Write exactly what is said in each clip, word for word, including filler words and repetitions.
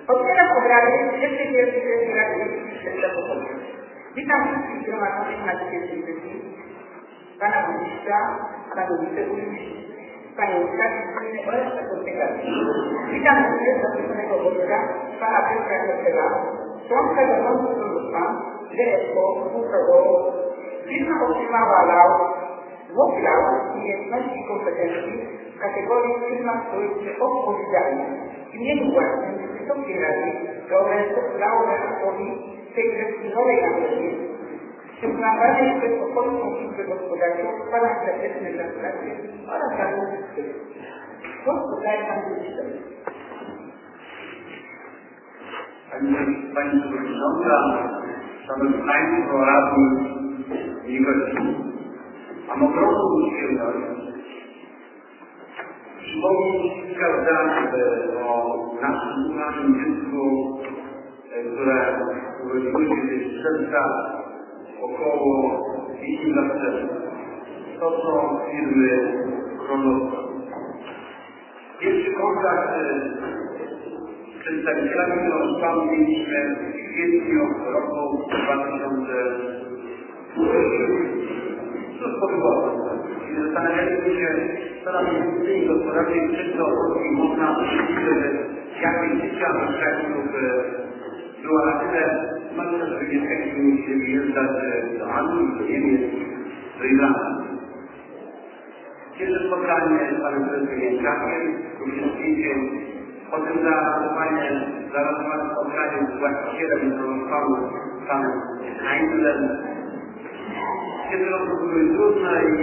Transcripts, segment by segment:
Otwieram obrady dwudziestej pierwszej Rady Świętego Pokoju. Witam wszystkich zgromadzonych na dzisiejszej sesji. Pana burmistrza, panu wiceburmistrza, panią skarbnicy oraz sekretarza. Witam również zaproszonego gościa, pana Piotra Kretela, członka zarządu towarzystwa D S O Kulturowo. Firma otrzymała laur, złoty laur umiejętności i kompetencji w kategorii firma społecznie odpowiedzialna. W imieniu własnym Wysokiej Rady laureatowi tej prestiżowej nagrody przyznawanej przez Polską Izbę Gospodarczą pana serdeczne gratulacje oraz darów wszystkich. Głos podaje pan burmistrz. Pani Przewodnicząca, Szanowni Państwo, radni i gości. Mam ogromną przyjemność przypomnieć kilka zdań o naszym, naszym dziecku, które urodziło się gdzieś w czerwca około pięciu lat temu. To są firmy Królowca. Pierwszy kontakt z przedstawicielami Królowca mieliśmy w kwietniu roku dwa tysiące Co spowodowało? I zastanawialiśmy się, co nam w tej gospodarczej czysto można żeby jakość życia mieszkańców była na tyle smaczna, żeby mieszkańcy nie musieli wyjeżdżać do Anglii, do Niemiec, do Irlandii. Pierwsze spotkanie z panem prezydentem Jędrzakiem, również zdjęciem, potem zaaranżowanie, zaaranżowane spotkanie z właścicielem panu, panem Heinzelem. Kiedy roku były trudne i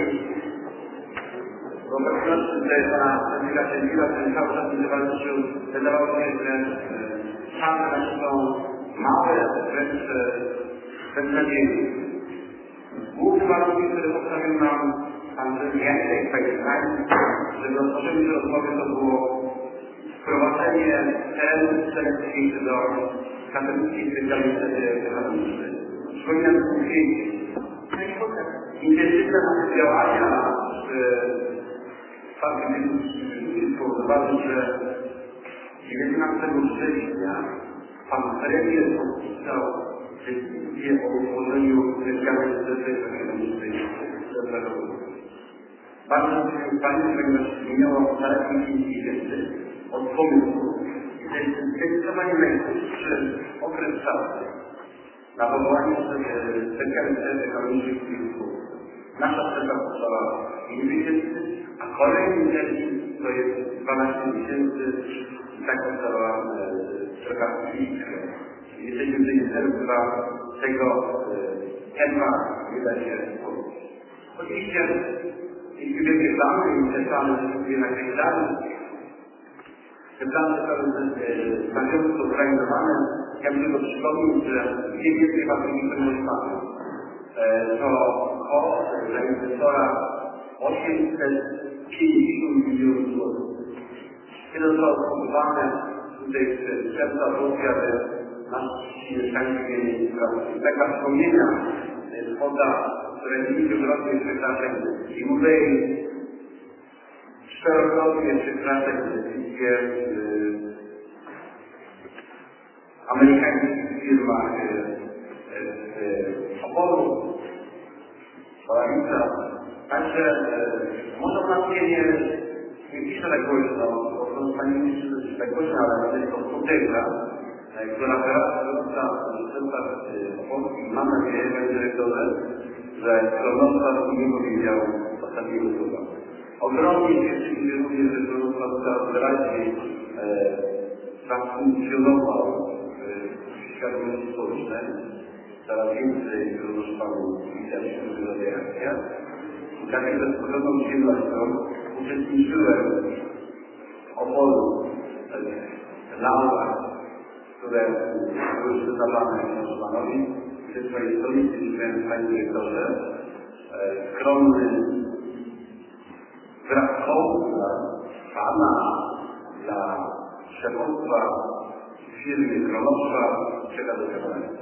w obecności tutaj pana Henryka Sienkiewicza, który cały czas nie walczył, wydawało się, że szanse nasze są małe, wręcz beznadziejne. Główny warunek, który postawił nam pan prezydent Jacek Feinstein, żeby rozpoczęli rozmowy, to było wprowadzenie terenów selekcji do katolickiej specjalizacji ekonomicznej. Przypominam to zdjęcie. Intensywne nasze działania z faktem spowodowały, że dziewiętnastego września pan premier podpisał decyzję o utworzeniu specjalnej strefy ekonomicznej w roku. Bardzo dziękuję Pani, ponieważ minęło zaledwie pięć miesięcy od pomysłu. I to jest zdecydowanie najkrótszy okres czasu na powołanie specjalnej strefy ekonomicznej w Kilku. Nasza strefa powstała pięć miesięcy, a kolejny termin to jest dwanaście miesięcy i tak powstała strefa Kilku. Jesteśmy w tej serca tego tempa nie da się powiedzieć. Oczywiście jeśli wielkie plany i te plany je nakreślamy, te plany zostały na wiosce zrealizowane. Ja bym tylko przypomnieć, że dwie wielkie fabryki termostaty to koszt dla inwestora osiemset pięćdziesiąt milionów złotych. Kiedy zostało skupowane tutaj z czerwca Rosja, że nasi mieszkańcy mieli taka wspomnienia, kwota, która dziesięciokrotnie przekracza i muzei czterokrotnie przekracza inwestycje w amerykańskich firmach z Opolu, Polawica. Także może nas nie nie pisze tak głośno, bo to Pani pisze tak głośno, ale to jest to potęga, która teraz wyrasta w centrach Opolskich. Mam nadzieję, Panie Dyrektorze, że Królowca nie powiedział ostatniego słowa. Ogromnie cieszymy się również, że Królowca coraz wyraźniej zafunkcjonował w świadomości społecznej. Coraz więcej rozważało widać w różnych reakcjach. Dlatego z ogromną przyjemnością uczestniczyłem w Opolu w laurach, które były przyznawane Hiszpanowi. W swojej stolicy dziękuję Panie Dyrektorze. Skromny brak hołdu dla Pana, dla szefostwa firmy Królowca czeka do wykonania.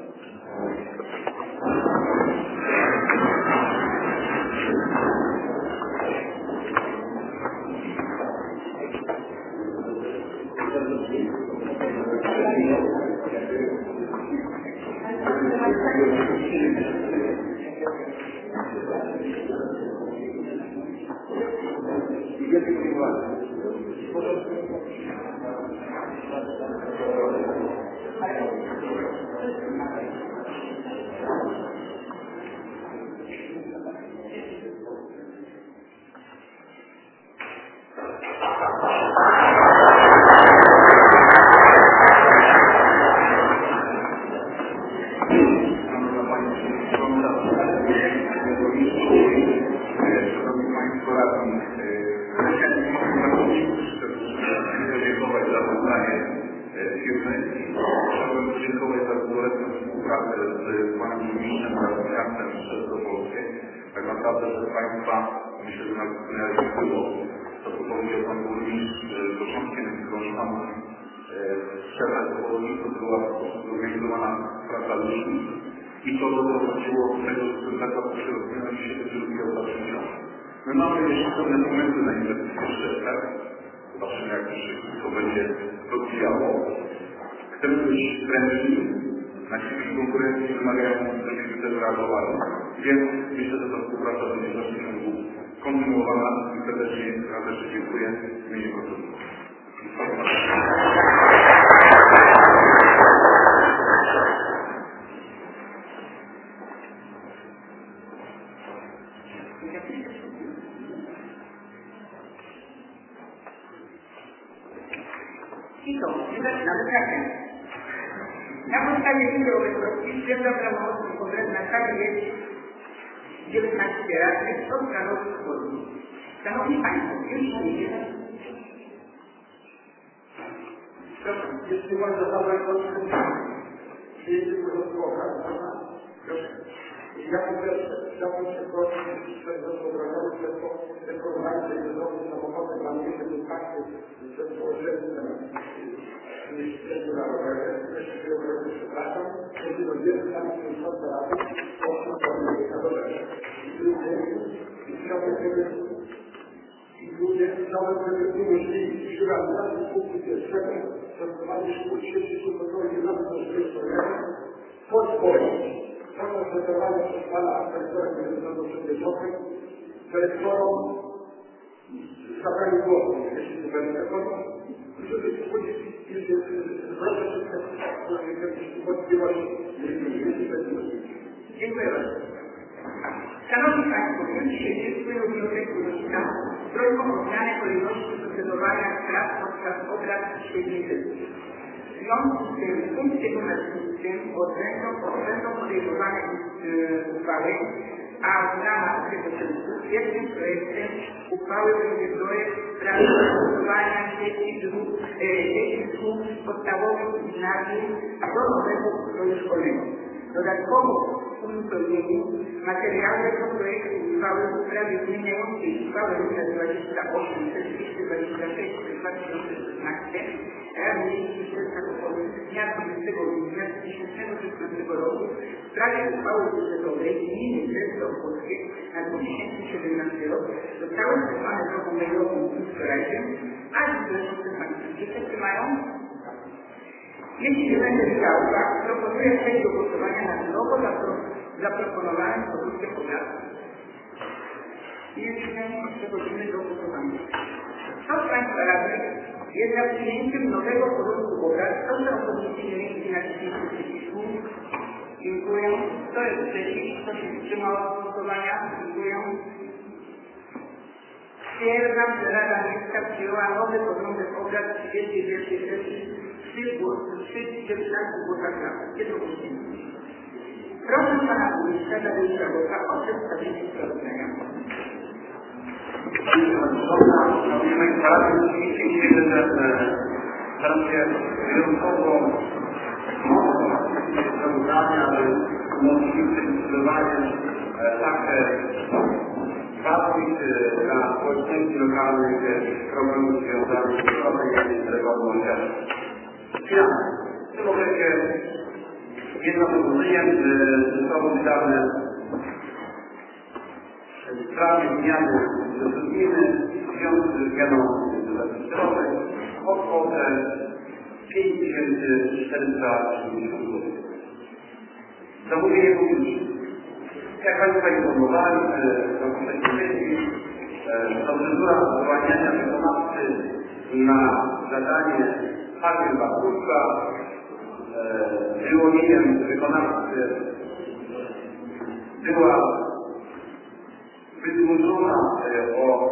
Thank you. I to doprowadziło do tego, że ten zakład przerobiony się będzie rozwijał w dalszym ciągu. My mamy jeszcze pewne momenty na inwestycje szczepek. Zobaczymy, jak to będzie rozwijało. Chcemy być prężni. Nasi konkurencji wymagają, żebyśmy też reagowali. Więc myślę, że ta współpraca będzie w dalszym ciągu kontynuowana. I serdecznie raz jeszcze dziękuję w imieniu pracowników. I to, i zaczynamy trafiać. Na podstawie wideoobecności stwierdzam prawomocny kongres na sali jest dziewiętnaście radnych od Stanów Wschodnich. Szanowni Państwo, już mówię. Proszę, jeśli można zabrać do przyjęcie tego słowa, proszę. Ja po pierwsze, chciałbym się prosić przez rozpobraniony te programy, które zrobić samochody dla mnie, te kontakty ze społeczeństwem, jeśli na rowerze, jeszcze się okresu przepraszam, kiedy będziemy sami z tym rady, poszli po mnie na rowerze. I chciałbym, żeby i ludzie, chciałbym, żeby umożliwić przy realizacji punktu pierwszego stosowanie szkół sieci kontroli jednostkowej pozwolić proszę przeprowadzać przez pana dyrektora Ministerstwa Przedsiębiorstw dyrektorom zabrali głosu, jeśli to będzie żeby wchodzić i proszę wszystkie wątpliwości, jeśli będzie możliwe. Dziękuję bardzo. Szanowni Państwo, w dniu dzisiejszym wpływu wniosek urzędnika z prośbą o zmianę kolejności procedowania spraw podczas obrad średniej sesji. W związku z tym w punkcie numer szóstym będą podejmowane uchwały, a w ramach tego celu pierwszym projektem uchwały będzie projekt sprawy dostosowania sieci dróg, sieci dróg podstawowych i gimnazjum do nowego ustroju szkolnego. Dodatkowo w uzupełnieniu materiału tego projektu uchwały w sprawie zmieniającej uchwałę nr dwadzieścia osiem dwieście dwadzieścia sześć dwa tysiące szesnaście Rady Miejskiej Częstochowy z dnia dwudziestego grudnia dwa tysiące szesnastego roku w sprawie uchwały budżetowej gminy Częstochowskie na dwa tysiące siedemnasty rok zostały wysłane drogą mailową wczorajszym, a zresztą te Państwo wszyscy mają. Jeśli nie będzie widział uwag, proponuję przejść do głosowania nad nowo zaproponowanym produktem obradu. I jeszcze przechodzimy do głosowania. Kto z Państwa radnych jest za przyjęciem nowego porządku obrad? Proszę o podniesienie ręki na dzisiejszym przycisku. Dziękuję. Kto jest przeciw? Kto się wstrzymał od głosowania? Dziękuję. Stwierdzam, że Rada Miejska przyjęła nowy porządek obrad trzydziestej pierwszej sesji z dziewiętnastu głosach za. Jednogłośnie. Proszę Pana Burmistrza Tadeusza Boka o przedstawienie sprawozdania. Szanowni Państwo, rzeczywiście widzę, że staram się wyjątkowo mocno sprawozdania, aby umożliwić zdecydowanie takie ważnych dla społeczności lokalnych problemów związanych z prowadzeniem reformą oświaty. W tym okresie jedno powodzenie zostało wydane sprawy zmiany gminy w związku ze zmianą legislacyjną o kwotę pięć tysięcy czterysta osiemdziesiąt złotych. Zamówienie publiczne. Jak Państwo informowali na poprzedniej sesji, procedura zwalniania wykonawcy na zadanie Harry Bakurka wyłonieniem wykonawcy była wydłużona o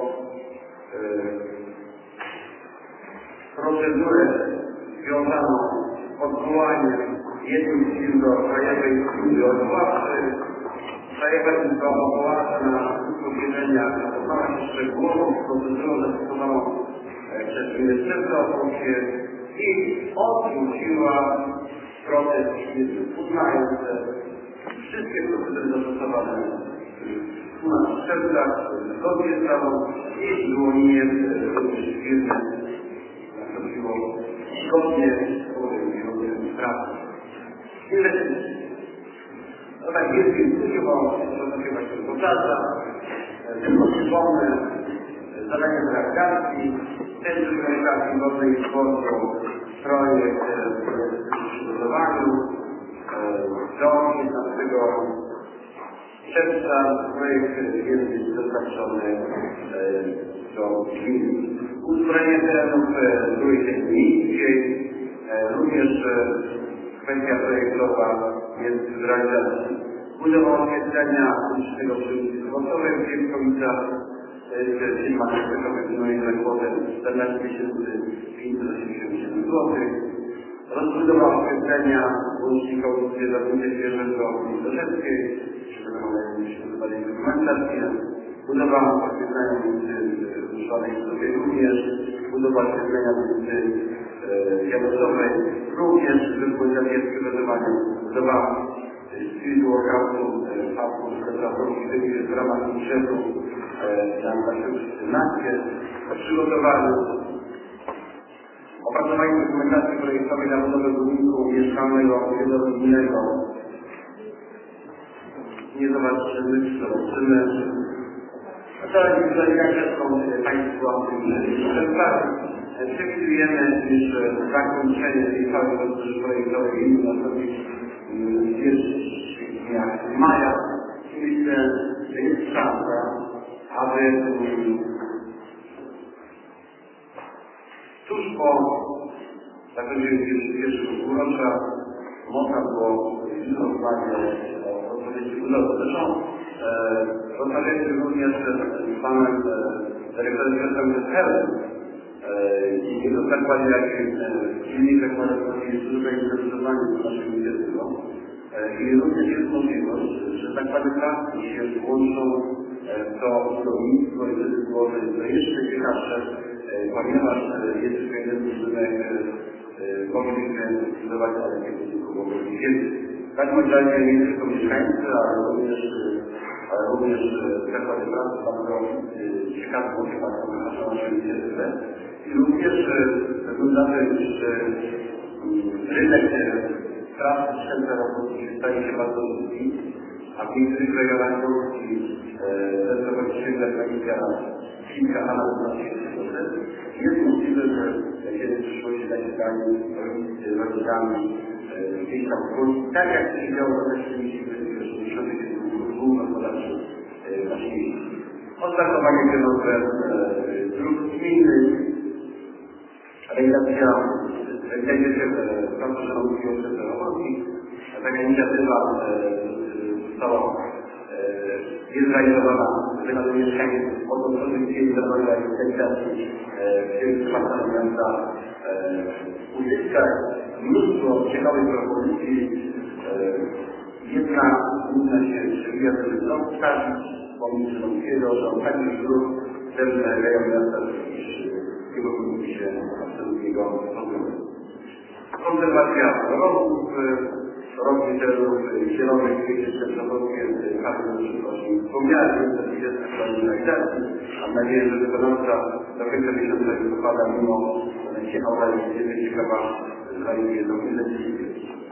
procedurę związaną z odwołaniem jednym z firm do Krajowej Służby Odwoławczej. Krajowa Służba Odwoławcza na posiedzeniach zapoznała się szczegółowo z procedurą zastosowaną przez Ministerstwo Polskie i odrzuciła proces uznając, że wszystkie procedury zastosowane u nas w szczeblach zgodnie z prawem i wyłonieniem również firmy nastąpiło zgodnie z obowiązującym prawem. Inwestycji. No tak jest, więc tu chyba to się właśnie powtarza. Tylko przypomnę zadanie realizacji, Centrum Realizacji Wodnej i Sportu, projekt w przygotowaniu do piętnastego czerwca projekt jest dostarczony do gmin. Uzbrojenie terenów były technicznej, również kwestia projektowa jest w realizacji. Budowa oświetlenia publicznego przy ulicy Kosowej w Dziewkowicach, firma Państwowa wykonuje za kwotę czternaście tysięcy pięćset osiemdziesiąt siedem złotych. Rozbudowa oświetlenia łącznika ulicy Zawodniczej Zwierzęco w Dorzeckiej, przygotowane dokumentację. Budowa oświetlenia ulicy Ruszonej sobie również. Budowa oświetlenia ulicy Jawosowej również wypływa wielkie wydawanie. Budowa Street Workoutu Parku Pracowników w ramach budżetu na dwa tysiące czternaście. Przygotowaniu opracowanie dokumentacji projektowej na budowę budynku mieszkalnego jednorodzinnego. Nie zobaczymy, czy zobaczymy. To jest jak zresztą Państwo przewidujemy, iż zakończenie tej całej procedury projektowej winno nastąpić w pierwszych dniach maja. Myślę, że jest szansa, aby tuż po zakończeniu pierwszego półrocza można było informować o odpowiedzi budowy. Zresztą rozmawialiśmy również z panem dyrektorem Helem i jego zakładzie, jak w klinikach narodowych służby inwestowania w naszym ministerstwie. I również jest możliwość, że zakłady pracy się włączą w to budownictwo i wtedy było to jeszcze ciekawsze, ponieważ jest tylko jeden budynek, moglibyśmy budować, ale nie budynkowo więcej. W takim razie nie tylko mieszkańcy, ale również, ale również zakłady pracy bardzo ciekawe motywacją na naszą inicjatywę. I również wygląda, że rynek pracy w centrum robotniczych staje się bardzo długi, a w niektórych regionach Polski bezrobocie sięga dwadzieścia kilka, a nawet dwadzieścia procent. Jest możliwe, że kiedy w przyszłości będzie stanie z rodzicami gdzieś tam w Polsce, tak jak się działo w latach siedemdziesiątych, kiedy był boom gospodarczy na świecie. Oznakowanie kierowcem dróg gminnych, realizacja będzie się bardzo szeroko przez Europolski. Taka inicjatywa została jest realizowana z wynagrodu mieszkaniec odnoszony dzień zarządu realizacji, gdzie departamenta uzyskać mnóstwo ciekawych propozycji. Jedna główna się przewija, żeby znowu wskazić pomiędzy Ląskiego, że on tak już był pewne rejon miasta, iż nie powinni się absolutnego problemu. Konserwacja rowów, rogi terenów zielonych, jeszcze przewodnie każdy przychodzi wspomniany, że jest aktualnej realizacji. Mam nadzieję, że wykonawca do końca miesiąca listopada, mimo się awarii, jest ciekawa, zrealizuje jedną inwestycję.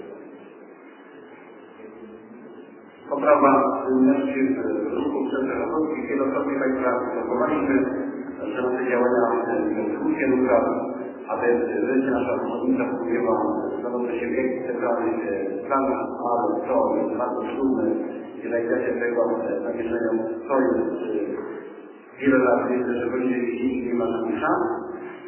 Poprawa płynności ruchu przestrzenowskich. Wielokrotnie Państwa informowaliśmy, że nasze działania w dwóch kierunkach, aby wreszcie nasza obwodnica wpłynęła stanące się wielkich centralnych planów, ale to jest bardzo trudne i realizacja tego zamierzenia to jest wiele lat, myślę, że będzie jeśli nie ma żadnych szans.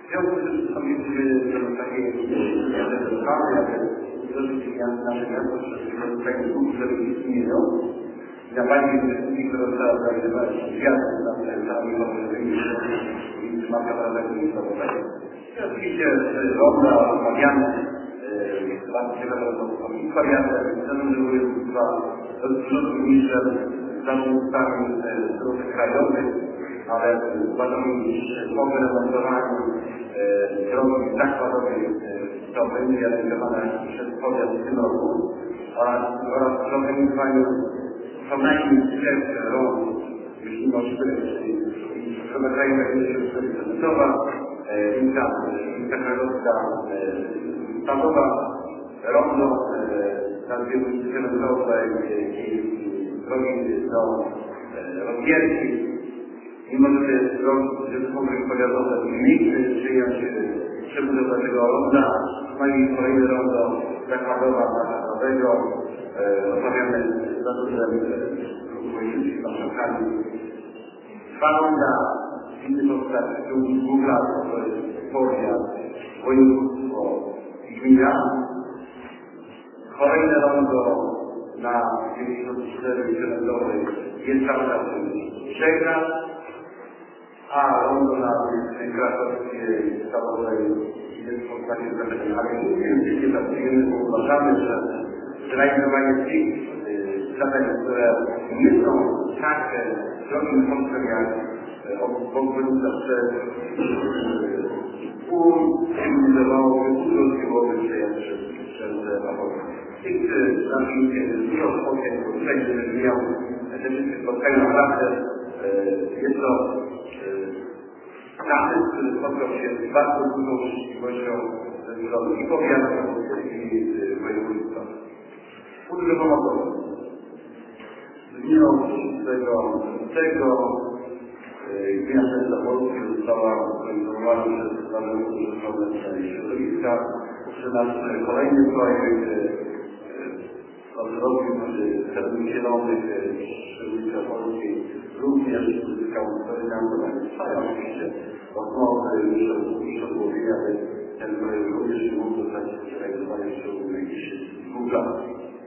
W związku z tym postanowiły takie sprawy, jak zrobić nasze miasto przez takie długi, które istnieją. Na bardziej dyskusji, która została zrealizowana światem na całym powodzeniu i ma prawdę i sprawozdania. I oczywiście ronda omawiane bardzo ciekawe są warianty, były dwa rozstrzygnięte niższe zarządcami dróg krajowych, ale uważamy, iż po wyremontowaniu drogi zakładowej to będzie realizowane przez powiat w tym roku oraz zorganizowaniu co najmniej trzech rond, jeśli możliwe, czyli przeprowadzajmy internetowa, integralna stawowa, rondo na dwie ulicy cementowej i drogi do rozgierki. Mimo, że to jest drog zespołów powiatowych nie chce przyjąć przebudowy tego ronda, no i kolejne rondo zakładowa naszego rozmawiamy z zarządem województwa Marszałkami. Dwa ronda w innych obszarach w ciągu dwóch lat, to jest powiat, województwo i gmina. Kolejne rondo na dziewięćdziesiąt cztery kilometrowej jest cały czas trzech lat, a rondo na krakowskiej stawowej jest w postaci zapewnienia. Ale nie pracujemy, bo uważamy, że zrealizowanie tych zadań, które nie są tak drogim kosztem jak obwodnica przez ucywilizowałoby, urodziłoby się jak przez zawodę. Tych naszych dużo spotkań, bo tutaj nie miał te wszystkie spotkania naprawdę jest to zachęt, który spotkał się z bardzo dużą życzliwością ze strony i powiatu, i województwa. Fundusze pomocowe. Z dniu tego Gmina Częstochowska została poinformowana przez Zarząd Funduszy Ochrony Środowiska, że nasz kolejny projekt rozrobił Termin Zielonych przy ulicy Polskiej również uzyskał finansowanie. Trwają oczywiście rozmowy, szczegółowienia, aby ten projekt również mógł zostać zrealizowany w ciągu najbliższych dwóch lat.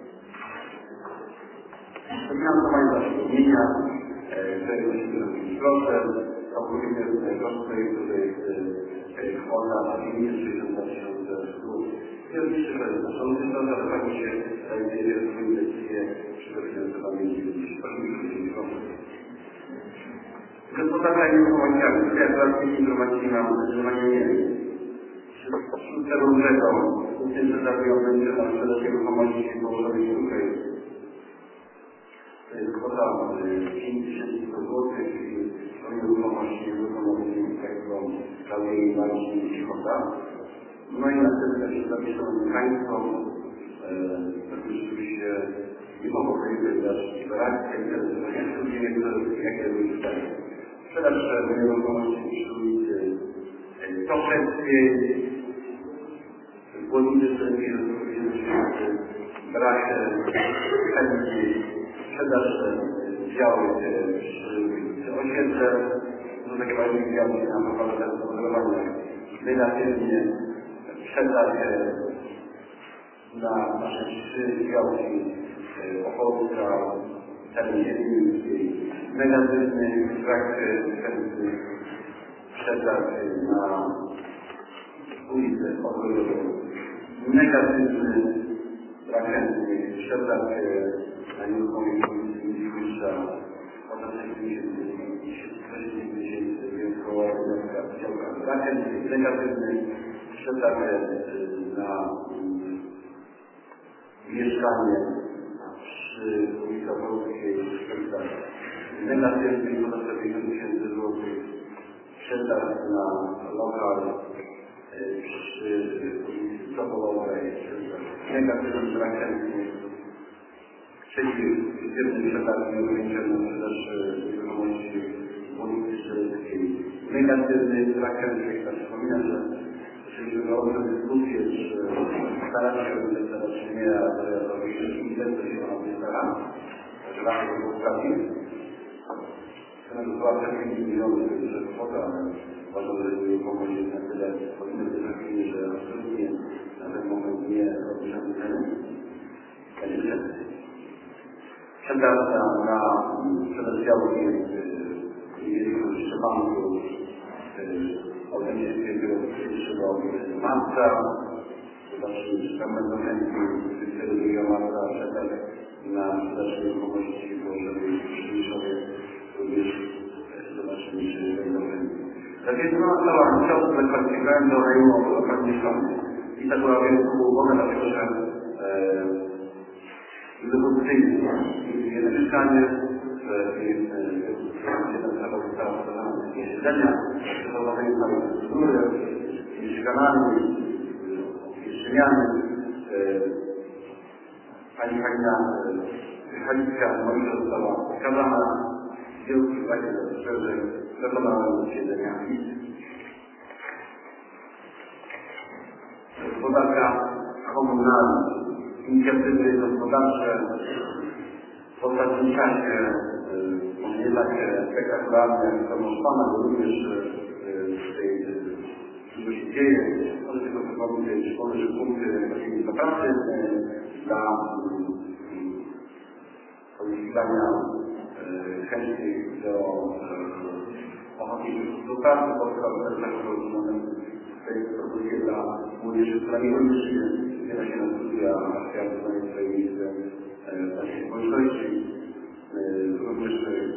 Finansowanie zatrudnienia, które musimy robić proszę, ogólnie koszty, który jest kwota dziewięćset sześćdziesiąt tysięcy złotych. I oczywiście, że zarządy to zachowanie się zajmuje w inwestycje przy dofinansowaniu dziewięćdziesiąt osiem procent. Gospodarka nieruchomościami. Ja teraz tych informacji mam zdecydowanie mniej. Wśród tego dużego, w tym, że zawiodłem się na sprzedaż nieruchomości położonej tutaj. To jest kwota pięć tysięcy złotych, czyli o nieruchomości nieruchomości tego prawie bardziej niż kwota. No i następnie się zapiszą Państwo, rzeczywiście nie mogą wybrać reakcje, jakie były tutaj. Sprzedaż nieruchomości przy ulicy Toszewskiej, w Głodnicy brak chętnej sprzedaż działek przy ulicy Osiedle, to takie bardziej działki na pokolenia zbudowania, negatywnie sprzedaż na nasze trzy działki Opolska, Termińskiej, negatywny brak chętny sprzedaż na ulicę Odrodową, negatywny brak chętny sprzedaż na nieruchomości ulicy Michłysza, o sześćdziesiąt tysięcy wyjątkowo działka, brak chętny, negatywny sprzedaż na mieszkanie przy ulicy Opolskiej, negatywny ponad czterdzieści tysięcy złotych sprzedaż na lokal przy ulicy Sokołowej, negatywny brak chętnych, trzeci firmy przetargi ograniczone na sprzedaż nieruchomości w ulicy Strzeleckiej, negatywny brak chętnych. Tak przypominam, że jeśli chodzi o dyskusję, czy stara się starać się nie, ale robić inwestycje się ona nie stara, że rano to było prawie. To była cztery milionów, to jest kwota, ale Uważam, że nieruchomość jest na tyle podmiotowa, że absolutnie na ten moment nie obniżamy ceny. Przetarga na sprzedaż działki jest jeszcze banku od dwudziestego pierwszego marca. Zobaczymy, czy tam będą chętni dwudziestego drugiego marca przetarg na sprzedaż nieruchomości, bo żeby przyjrzowie również zobaczymy, czy będą chętni. Tak jest na cała ciąg zakwalifikowałem do rejonu lokal mieszkalnych. I tak była wielka umowa, dlatego że dopótycznie jedno mieszkanie, jeden cały została wskazana do posiedzenia, przeprowadzenie całej procedury, mieszkanami, mieszczeniami. Pani Halina Halicka Monika została wskazana, wielki właśnie że dokonałem posiedzenia. Gospodarka komunalna. Inicjatywy gospodarcze w ostatnim czasie, może nie tak spektakularne jak to Pana, bo również w tej dużo się dzieje, ale tylko to mogą być powyżej punkty takiej do pracy dla pozyskiwania chętnych do ochotniczych współpracy, bo tej propozycji dla młodzieży, która nie koniecznie zbiera się na studia, a chciała znaleźć swoje miejsce w naszej społeczności. Również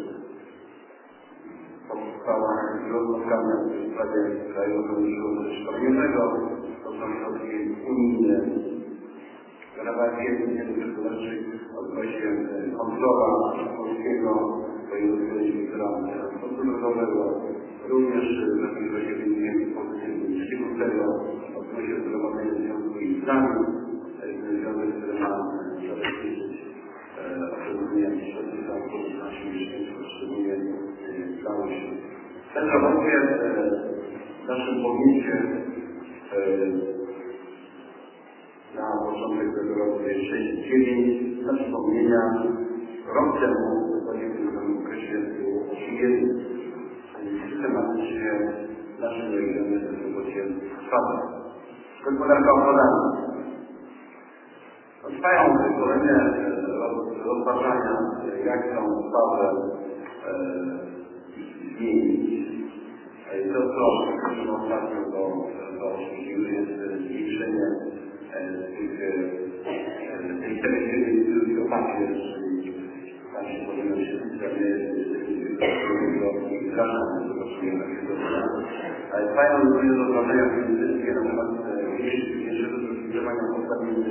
powstała spotkania w sprawie Krajowego Funduszu Szkoleniowego. To są środki unijne. Relacje między gospodarczych odbywa się kontrola polskiego wojewódzkiego inspektora transportu drogowego. Również w takim razie wyniknie pozytywnym trzeciego tego odbywa się zgromadzenie w związku z Islamem, związek, który ma zabezpieczyć osiągnięcie środków transportu w naszym mieszkańców, szczególnie stało się. Bezrobocie w naszym powiecie na początek tego roku jest sześć przecinek dziewięć. Dla przypomnienia, rok temu, dokładnie w tym okresie było osiem przecinek jeden. Systematycznie w naszym regionie bezrobocie spada. Gospodarka odpadami. Trwają kolejne rozważania, jak tą sprawę zmienić. To, co ostatnio do oczywiście jest zwiększenie tej perspektywy, który papier, czyli właśnie powinno się wdrażane, zobaczymy takiego ale trwają również rozważania polityczne na temat mniejszego zróżnicowania pomiędzy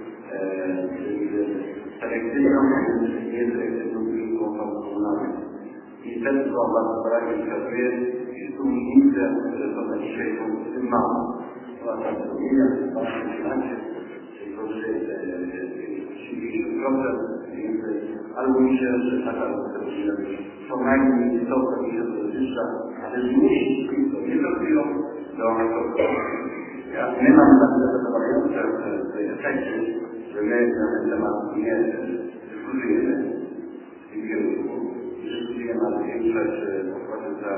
selektywną i nieselektywną usługą komunalną. Ministerstwo bardzo wyraźnie wskazuje, iż różnice, które są na dzisiaj są tym małe. Była ta wspomnienia w dwa tysiące trzynaście, czyli powyżej trzydzieści procent, więc albo myślę, że taka powinna być co najmniej istotna niż polityczna, ale musi to nie trafią do ja nie mam tak zadowalające w tej efekcie, że my na ten temat nie dyskutujemy w tym kierunku. Dyskutujemy na większość opłaty za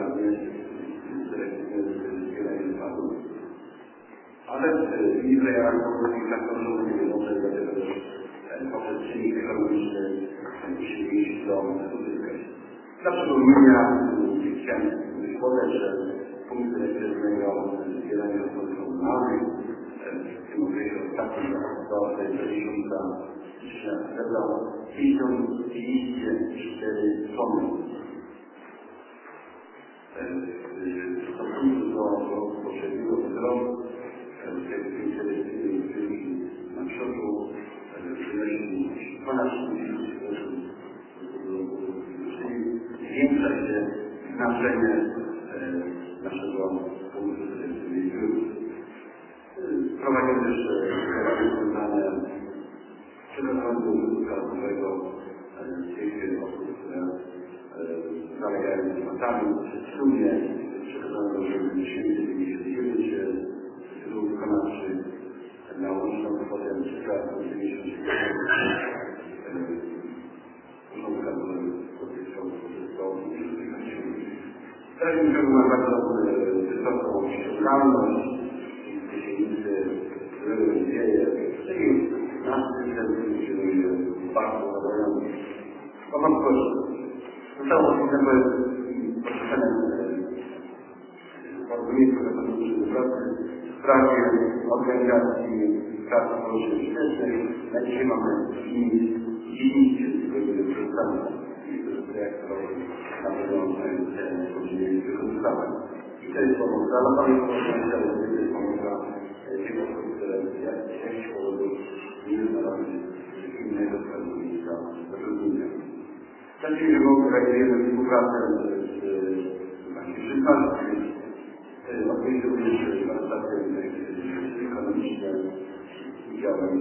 zbieranie odpadów. Ale w innych krajach tak to nie może, dlatego że poprzez czynnik ekonomiczny musimy iść do uzyskać. Dla przypomnienia chciałem podać, że punkt selektywnego zbierania odpadów komunalnych w tym okresie ostatnim do tysiąca zebrał tysiąc dwieście cztery tony. W stosunku do roku poprzedniego roku tej selektywnej zbiórki na przodu przynosi ponad trzydzieści procent, czyli zwiększa się znaczenie naszego punktu selektywnej zbiórki. Prowadzimy też rozwiązane przeglądu skarbowego tych osób, które zalegają z matami. W sumie przekazano do siedemset pięćdziesiąt dziewięć tytułów wykonawczych na łączną kwotę trzysta dziewięćdziesiąt Urząd Skarbowy pozyskał Teraz ciągu ma bardzo wysoką ściągalność i tysięcy dzieje, czyli nasz system funkcjonuje bardzo zadowolony. To mam proszę. Zostało systemu poszerzeniem odpowiedniego do pracy w sprawie organizacji pracy społeczno-śledczej. Na dzisiaj mamy dziesięć godzin przedstawienia i to jest reaktory na pewno powinien wykorzystywać. I to jest pomoc dla lokalnych społeczności, to jest pomoc dla tych osób, które jak część powodów nie znalazły innego pracownika zatrudnienia. W czasie jego realizujemy współpracę z naszym przypadkiem, odpowiednio również warsztaty ekonomiczne z udziałem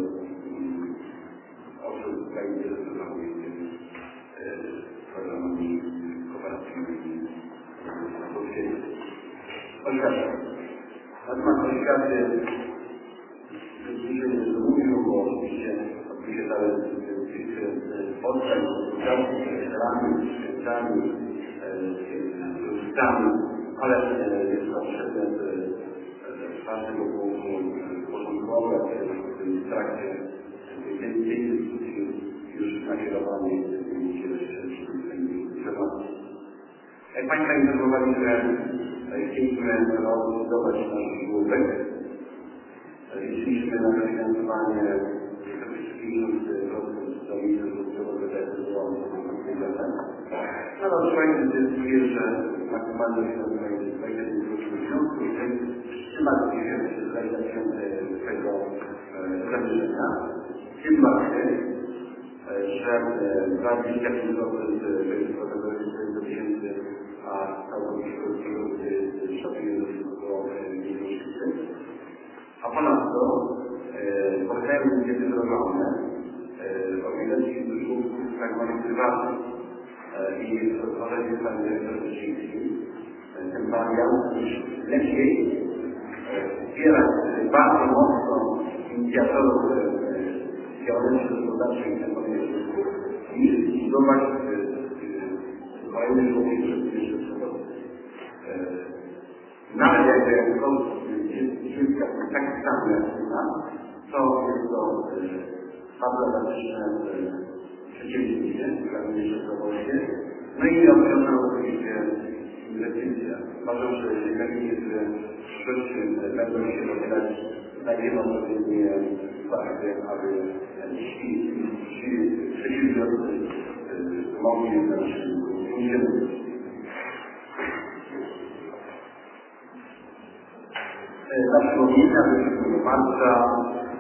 osób zainteresowanych programami kooperacyjnymi na Polskiej. Oświata. Na temat oświaty dzisiaj nie mówił, bo oczywiście oczywiście cały tych spotkań z udziałami, z rektorami, z świętami, z turystami, ale jest to przedmiot ważnego punktu porządkowego, w trakcie tej dyskusji już nakierowany jak Państwo informowali, że chcieliśmy rozbudować nasz żłóbek. Liczyliśmy na dofinansowanie pięćdziesiąt procent do Ministerstwa Zdrowia. No to słuchajcie, decyduje, że maksymalne finansowanie jest dwadzieścia pięć procent i wstrzymaliśmy się z realizacją tego zamierzenia. Tym bardziej, że dwadzieścia pięć procent to jest protokół czterysta tysięcy, a całkowicie produkty szacuje do pięćdziesiąt. A ponadto powstają inicjatywy wdrożone organizacji żłóbków tak zwanych prywatnych i tworzenie pan dyrektor Wyściński. Ten wariant lepiej wspierać bardzo mocno inicjatorów działalności gospodarczej w tym żłóbków niż budować kolejne żłóbki, które jeszcze trzeba. Nawet jak jest taki sam jak nas, to jest to bardzo elastyczne przedsięwzięcie dla międzynarodowości. No i ogromna oczywiście inwestycja. Uważam, że mechanizmy, które w przyszłości będą się rozwijać, znajdziemy odpowiednie fakty, aby ci przedsiębiorcy mogli na naszym funkcjonować. Ta przypomnienia do marca,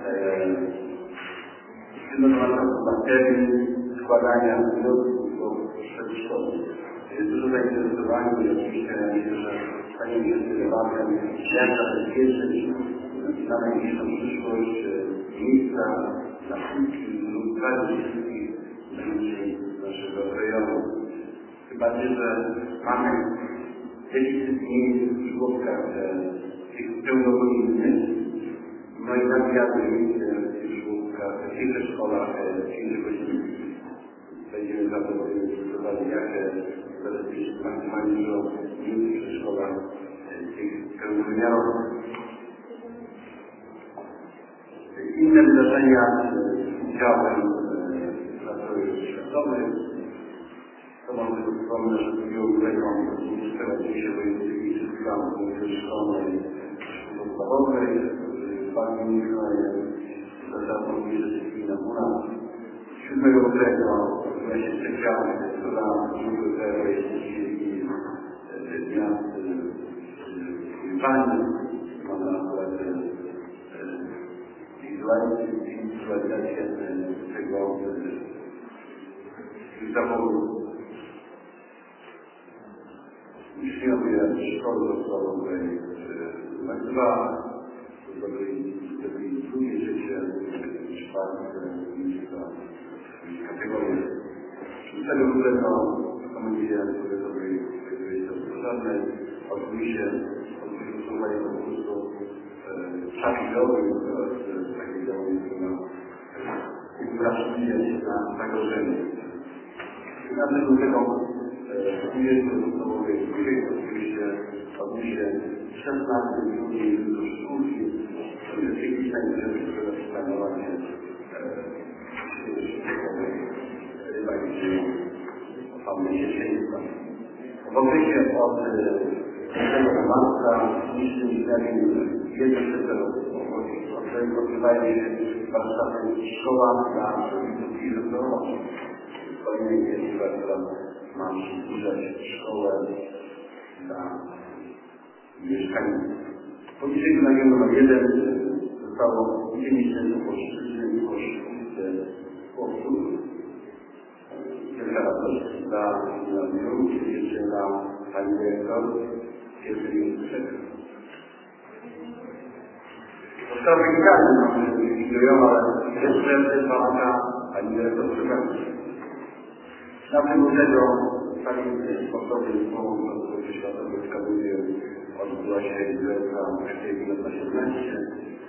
przygotowana do baterii, składania wniosków do przedszkoli. Jest dużo zainteresowania i oczywiście myślę, że stanie się relewantem, jak zabezpieczyć na najbliższą przyszłość miejsca dla wszystkich lub prawie wszystkich ludzi naszego rejonu. Tym bardziej, że mamy deficyt miejsc w żłobkach tych pełnogodzinnych, no i nadmiarne miejsce w tych żłobkach, w tych szkołach pięciogodzinnych. Będziemy zadowoleni, jak zabezpieczyć maksymalnie dużo miejsc w szkołach tych pełnowymiarowych. Inne wydarzenia z udziałem pracowników światowych. To mam tylko wspomnę, że drugiego lutego dwudziestego się wojewódzkiej wszystkich szkolnej podstawowej, bardzo mocno zasadną dyscyplinę u nas. siódmego lutego właśnie specjalnie dodałam służby zero i miast Pani. Mam na przykład wizualizację tego zawodu. Uczniowie szkoły podstawowej numer dwa, zrobili drugie życie, czwarte miejsca kategorie. szóstego lutego Komisja Powiatowej Pożarnej oczywiście odbywają po prostu szafidowy oraz takie działania, które uwrażliwiać na zagrożenie. Na tego dwudziestego podstawowej oczywiście obusie szesnastym, drugiej do szkółki, który w tej pisaniu, które stanowa się rywalizacji osamosieszeństwa. W okresie od tego marca niższym zdaniem jeden przed odbywają się warsztaty szkoła dla rodziców i doktorów. Kolejnej inicjatywa, która ma przybliżać szkołę dla mieszkańców. Poniżej wymagania numer jeden zostało dzienniczne poszczyzny i poszczyzny chłopców. Wielka radość dla gimnazjum, jeszcze dla pani dyrektor, pierwszy minister. Została wygrana, ale jeszcze dwa lata pani dyrektor przeprowadzi. Na tym dlatego taki sportowy zespołu do światowej wskazuje odbyła się impreza dwa tysiące siedemnaście.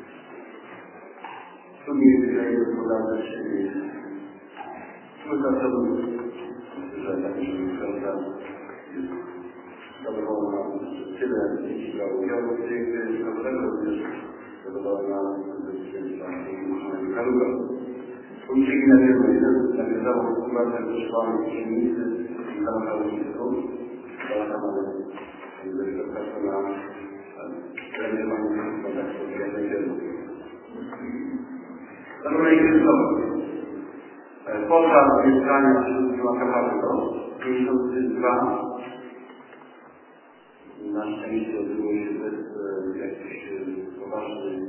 Drugi kraj gospodarczy, czyli kilka celów, że taka impreza jest zadowolona tyle dzieci dla udziału w tej imprezie, również zadowolona ze zwycięstwa Kaluga. Polityki na wielu nawiązało współpracę ze szkołami w Siemicy i Kaluga-Łuczników. Dała tam dyrektor personalny, trenerowany kontaktu z jednej wielu. Zarówno i kryzysowo. Podczas mieszkania wśród Piłaka Pawłego pięćdziesiąt dwa na szczęście odbyło się bez jakichś poważnych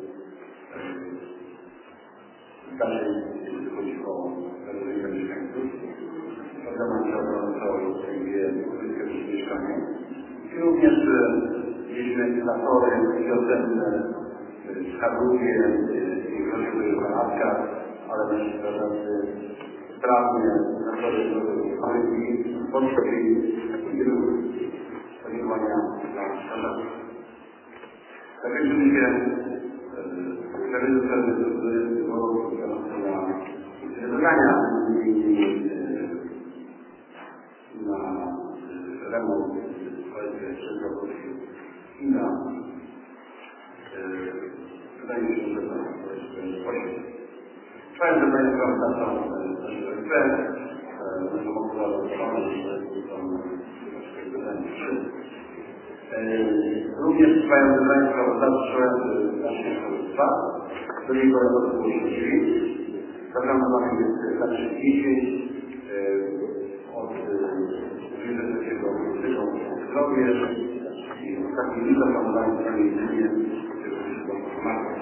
zdarzeń, jeśli chodzi o rozwój mieszkańców. Program działał całej dwie ukrytkę przy mieszkaniu. I również mieliśmy natory wiosenne w Charluwie i w Roślu Kanadka, ale nasi strażacy sprawnie natory do i podstawili wielu podziękowania dla strażaków. Zakończymy się Zarysu Serdecy na zadania na remont kwestii przedmiotowskiej i na wydaje mi się, że to jest poziom. Chciałem, że Państwa wracam naszego R P, naszą obserwację, że są troszkę pytanie trzy. Również trwają pytania sprawozdawcze naszego szkolnictwa, do niego odbyło się dziewięć. Zaplanowanych jest na trzydzieści od dwudziestego trzeciego lutego zdrowie i ostatni list zaplanowany na jedynie trzydziestego marca.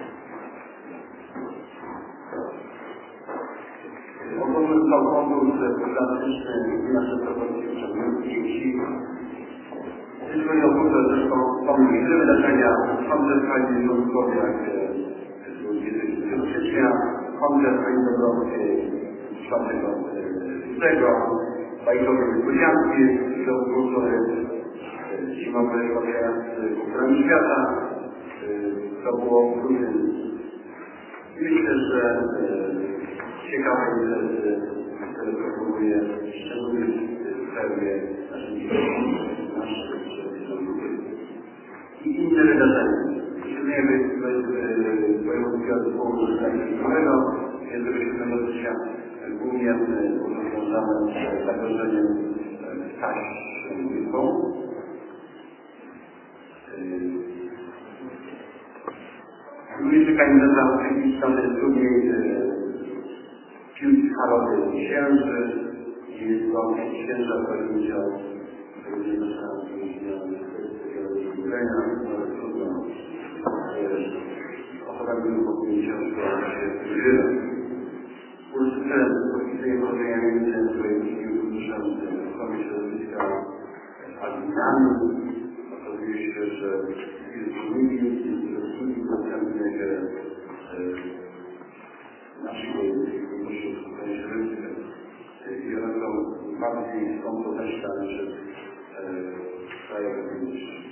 Ogólny konkurs dydaktyczny i nasze propozycje przedmiotów dzieci. Jeśli chodzi o kursy, zresztą są inne wydarzenia, koncert fajnie w Wrocławiu, dwudziestego sierpnia, koncert fajnie w Wrocławiu czwartego lutego, bajkowe niespodzianki, kursowe zimowe spotkania z kulturami świata. To było w grudniu. I myślę, że ciekawe imprezy, które proponuje szczególnie w sprawie naszych naszych i inne wydarzenia. Przyjmujemy wojewódzkiego zespołu zespołu jest siódmego września głównie związane z zagrożeniem ptaszką. dwudziestego kalendarza techniczna jest drugiej piłki halowej księży i jest to księża pojedynczą, który nie został zbudzenia, ale trudno ochotami podjęcia, która się używa. Użyłem opisuje chodzenia między swoimi dotyczącym ochrony środowiska adminami. Okazuje się, że jest czynnikiem, jest czynnikiem dostępnych naszej ochrony środowiska. I one są bardziej skąpoteczne niż w krajach zagranicznych.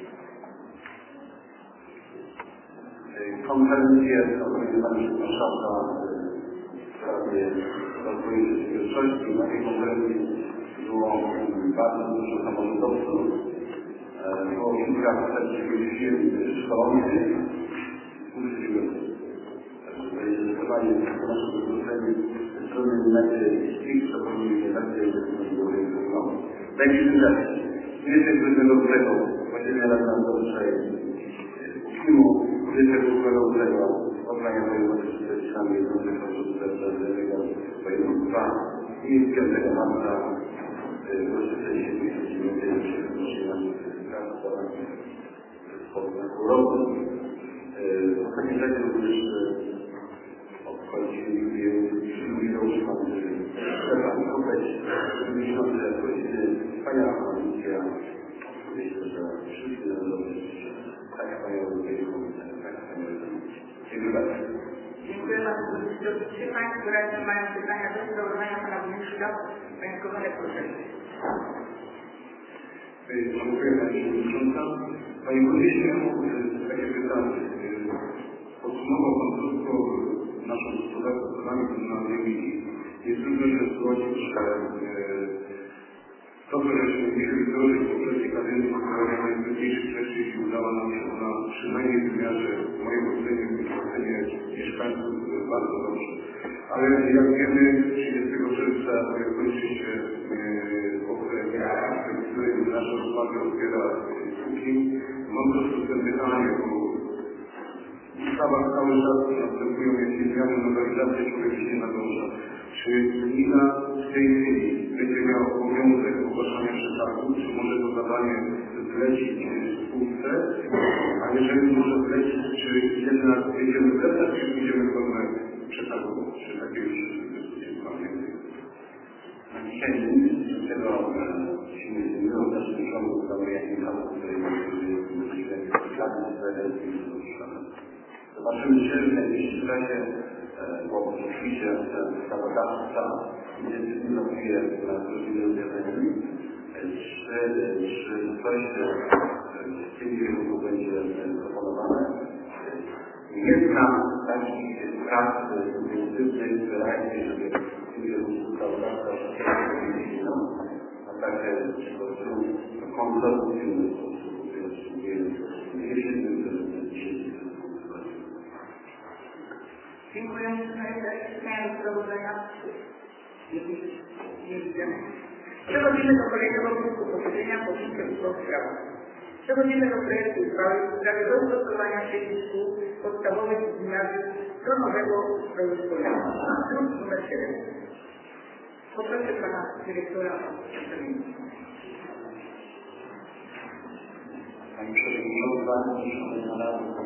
Konferencje organizowane przez Marszałka w sprawie rozwoju przedsiębiorczości. Na tej konferencji było bardzo dużo samorządowców, było kilka czterdzieści firm szkolących, uczyciłem. Także to jest zdecydowanie w naszym wykluczeniu strony mety stricte powinniśmy lekcje no. Najbliższym czasie. dwudziestego ósmego lutego właściwie raz na dobrze filmu dwudziestego ósmego lutego spotkania wojewody z przedstawicielami jednostych osób zależnego województwa i piątego marca uroczyste siedemdziesiąt dziewiątej rocznicy w pół roku. W takim razie również obchodzi jubileusz pan Stefan Kopeć, miesiące rodziny, wspaniała koalicja. Myślę, że wszyscy narodowi tak wspaniałą wielką, tak wspaniałą. Dziękuję bardzo. Dziękuję bardzo. Czy Państwo radni mają pytania do sprawozdania Pana Burmistrza? Panie Kowalek, proszę. Dziękuję Pani Przewodnicząca. Panie Burmistrzu, takie pytanie. Podsumował Pan krótko naszą gospodarkę planami komunalnymi. Jest trudno się zgodzić, że to, co żeśmy mieli wdrożyć w poprzedniej kadencji, która najtrudniejszych rzeczy się udało nam się ona przynajmniej w wymiarze w moim ocenie, w ocenie mieszkańców bardzo dobrze. Ale jak wiemy, trzydziestego czerwca kończy się okres, który nasze rozmowy otwiera póki. Mam po prostu te pytanie, bo w ustawach cały czas następują jakieś zmiany, nowelizacje, człowiek się nie nadąża. Czy gmina w tej chwili będzie miała obowiązek ogłaszania przetargu, czy może to zadanie zlecić spółce, a jeżeli może zlecić, czy jednak będziemy zlecać, czy będziemy formę przetargową, czy takie już dyskusje mamy? Dzisiaj nic z tego się nie zmieniło, też rząd ustawy jakim czasu, który jest zobaczymy się w najbliższym czasie, bo oczywiście ustawodawca zdecyduje na rozwiązaniami, czy, czy coś w tym kierunku będzie proponowane. Nie znam takich prac intensywnych, wyraźnie, żeby w tym kierunku ustawodawca się a także po prostu konsultacyjny sposób, który nie jest dzisiaj. Dziękuję. Pytania do sprawozdania. Nie widzę. Przechodzimy do kolejnego punktu posiedzenia Komisji do Spraw. Przechodzimy do projektu uchwały w sprawie dostosowania sieci szkół podstawowych i gimnazjów do nowego ustroju szkolnego. Druk numer siedem. Poproszę Pana Dyrektora o przedstawienie. Pani Przewodnicząca, Szanowna Rado.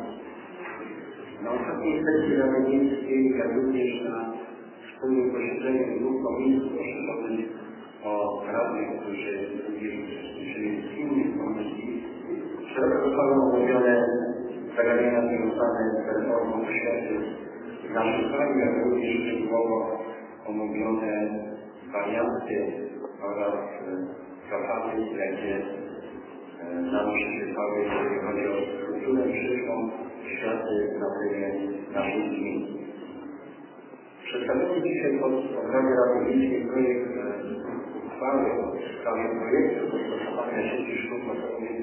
Na ostatniej sesji Rady Miejskiej, jak również na wspólnym posiedzeniu dwóch komisji poszczególnych o radnych, którzy również uczestniczyli w innych komisji, szeroko zostały omówione zagadnienia związane z reformą oświaty w naszym kraju, jak również szczegółowo omówione warianty oraz zasady, jakie nam przyświecały, jeżeli chodzi o strukturę przyszłą oświaty na terenie naszej gminy. Przedstawiamy dzisiaj pod obrazie Rady Miejskiej projekt uchwały w sprawie projektu dostosowania sieci szkół podstawowych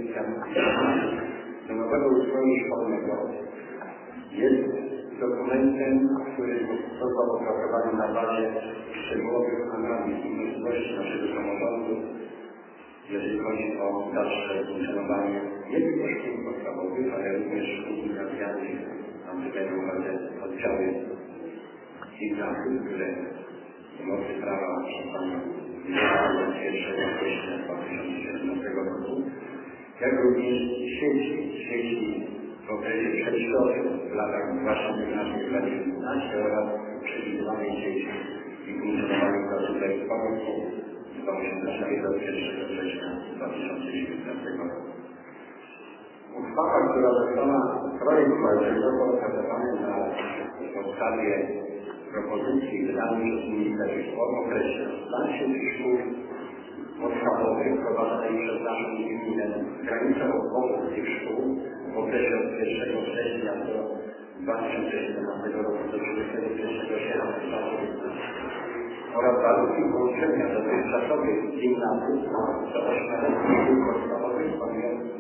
do nowego ustroju szkolnego. Jest dokumentem, który został opracowany na bazie szczegółowych analiz i możliwości naszego samorządu, jeżeli chodzi o dalsze funkcjonowanie nie tylko szkół podstawowych, ale również szkół gimnazjalnych. Mam tutaj na uwadze oddziały gimnazjów, które w mocy prawa przestanie pierwszego września dwa tysiące siedemnastego roku, jak również sieci, sieci w okresie przedszkolnym w latach dwa tysiące piętnaście oraz przewidywanej sieci i funkcjonowaniu placówek pomocy zdąży do pierwszego września dwa tysiące dziewiętnastego roku. Uchwała, która została projekt został opracowany na podstawie propozycji wydanych przez Ministerstwo w okresie plan sieci szkół podstawowych prowadzonej przez naszą gminę granicą obwodów tych szkół w okresie od pierwszego września do dwa tysiące siedemnastego roku do trzydziestego pierwszego sierpnia dwa tysiące dziewiętnastego oraz warunki połączenia dotychczasowych gimnazjów do ośmioletnich szkół podstawowych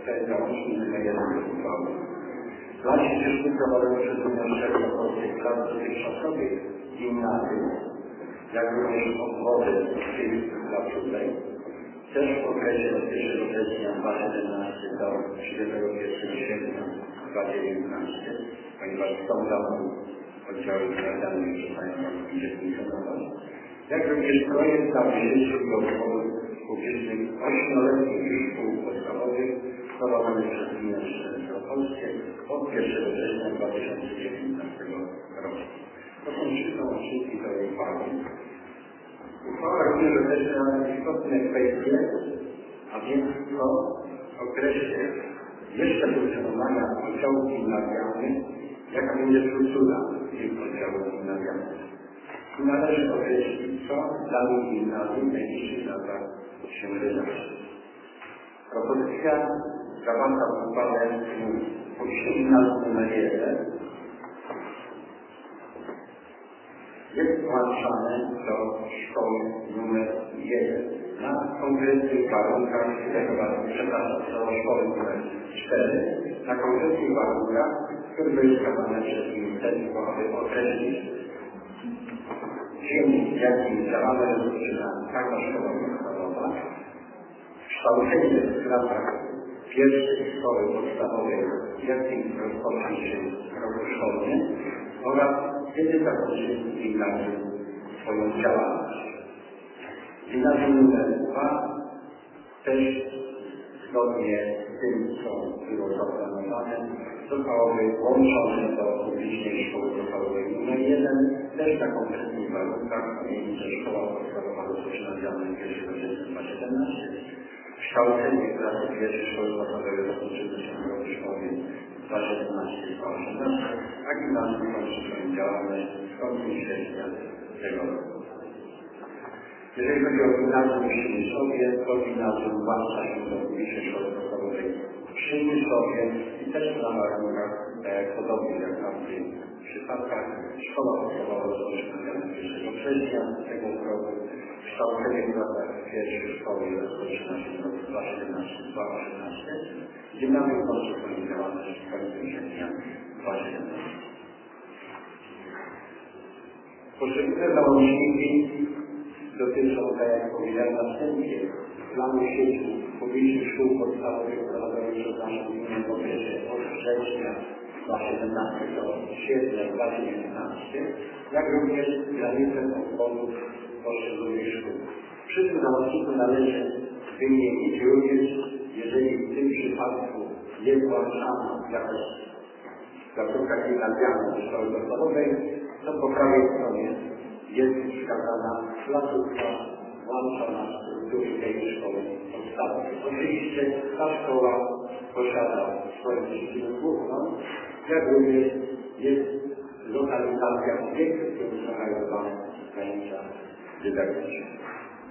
cztery załącznik numer jeden do uchwały. W klasie ciężko prowadzone przez Uniwersytet Polskiej Klas Dotychczasowych gimnazjum, jak również obwody tych dla siódmej, też w okresie od pierwszego września dwa tysiące siedemnastego do trzydziestego pierwszego sierpnia dwa tysiące dziewiętnastego, ponieważ są tam oddziały gimnazjalne już zostają gdzie funkcjonować, jak również projekt zawiesił do obwodów publicznych ośmioletnich szkół podstawowych prowadzony przez Gminę Szczecin-Polskie od pierwszego września dwa tysiące dziewiętnastego roku. To są trzy załączniki do uchwały. Uchwała również określa istotne kwestie, a więc to określa jeszcze funkcjonowania oddziałów gimnazjalnych, jaka będzie struktura tych oddziałów gimnazjalnych. I należy określić, co w danym gimnazjum w najbliższych latach się wydarzy. Propozycja zawarta w uchwale po gimnazjum numer jeden jest włączane do szkoły numer jeden na konkretnych warunkach, przepraszam, do szkoły numer cztery, na konkretnych warunkach, które były wskazane przez ministerstwo, aby określić dzień, w jakim działamy rozpoczyna taka szkoła podstawowa, kształcenie w klasach pierwszej szkoły podstawowej, w jakim rozpocznie się rok szkolny oraz kiedy zakończy gimnazjum swoją działalność. Gimnazjum numer dwa też zgodnie z tym, co było zaplanowane, zostałoby włączone do publicznej szkoły podstawowej numer jeden, też na konkretnych warunkach, a mianowicie szkoła podstawowa rozpoczyna działalność pierwszego września dwa tysiące siedemnastego. Kształcenie klasy pierwszej szkoły podstawowej rozpoczyna się w roku szkolnym dwa tysiące siedemnastego dwa tysiące osiemnastego, a gimnazjum kończy swoją działalność w końcu sierpnia tego roku. Jeżeli chodzi o gimnazjum w Przemysłowie, to gimnazjum włącza się do publicznej szkoły podstawowej w Przemysłowie i też na warunkach e, podobnych jak w tych przypadkach. Szkoła podstawowa rozpoczyna działalność pierwszego września tego roku. Kształcenie w klasach pierwszej szkoły rozpoczyna się w roku dwa tysiące siedemnastego dwa tysiące osiemnastego. Gimnazjum kończy swoją działalność w końcu sierpnia dwa tysiące siedemnastego. Poszczególne załączniki dotyczą, tak jak powiedziałem na wstępie, planu sieci publicznych szkół podstawowych prowadzonych przez naszą gminę w okresie od września dwa tysiące siedemnastego do sierpnia dwa tysiące dziewiętnastego, jak również granice obwodów poszczególnych szkół. Przy tym załączniku należy wymienić również, jeżeli w tym przypadku jest włączana jakaś placówka gimnazjalna do szkoły podstawowej, to po prawej stronie jest wskazana placówka włączona w strukturze tej szkoły podstawowej. Oczywiście ta szkoła posiada swoją dziedzinę główną, jak również jest lokalizacja obiektów, które są realizowane w granicach dydaktycznych.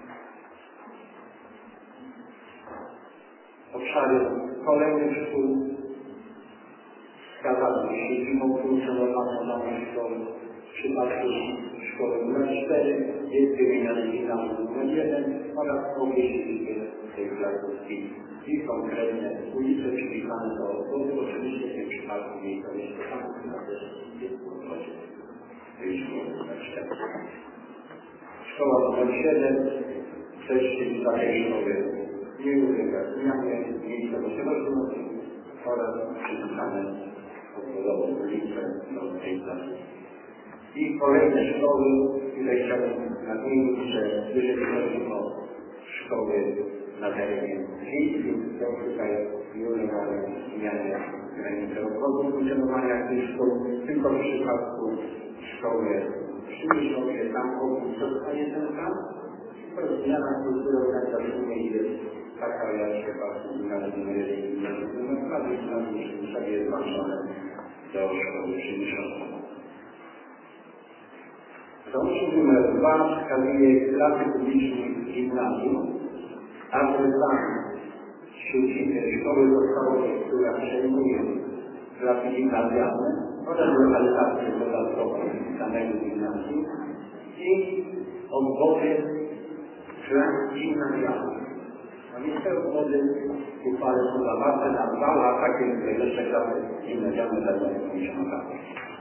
Obszary kolejnych szkół wskazane siedzibą funkcjonowania danej szkoły. W przypadku szkoły numer cztery jest wymieniany gimnazjum numer jeden oraz obie siedziby tej placówki i konkretne ulice przypisane do obwodu, oczywiście w tym przypadku miejscowości Koszanki, na też jest w obwodzie tej szkoły numer cztery. Szkoła numer siedem też siedziba tej szkoły nie ulega zmianie, miejscowość Rożnowski oraz przypisane obwodowo ulice do tej placówki. I kolejne szkoły, które chciałbym nadmienić, że jeżeli chodzi o szkoły na terenie wiejskim, to tutaj nie ulegają zmianie granicy obwodu funkcjonowania tych szkół, tylko w przypadku szkoły w Przemysłowie, tam obwód zostaje ten sam, to zmiana kultury organizacyjnej jest taka, jak w przypadku gimnazjum numer jeden i gimnazjum numer dwa, gimnazjum w Przemysłowie jest włączone do szkoły Przemysłowej. Załącznik numer dwa wskazuje klasy publicznej gimnazjum, a tym samym siedziby szkoły podstawowej, która przejmuje klasy gimnazjalne oraz lokalizację dodatkową danego gimnazjum i obwody klas gimnazjalnych. A więc te obwody uchwale są zawarte na dwa lata, kiedy jeszcze klasy gimnazjalne będą funkcjonowały.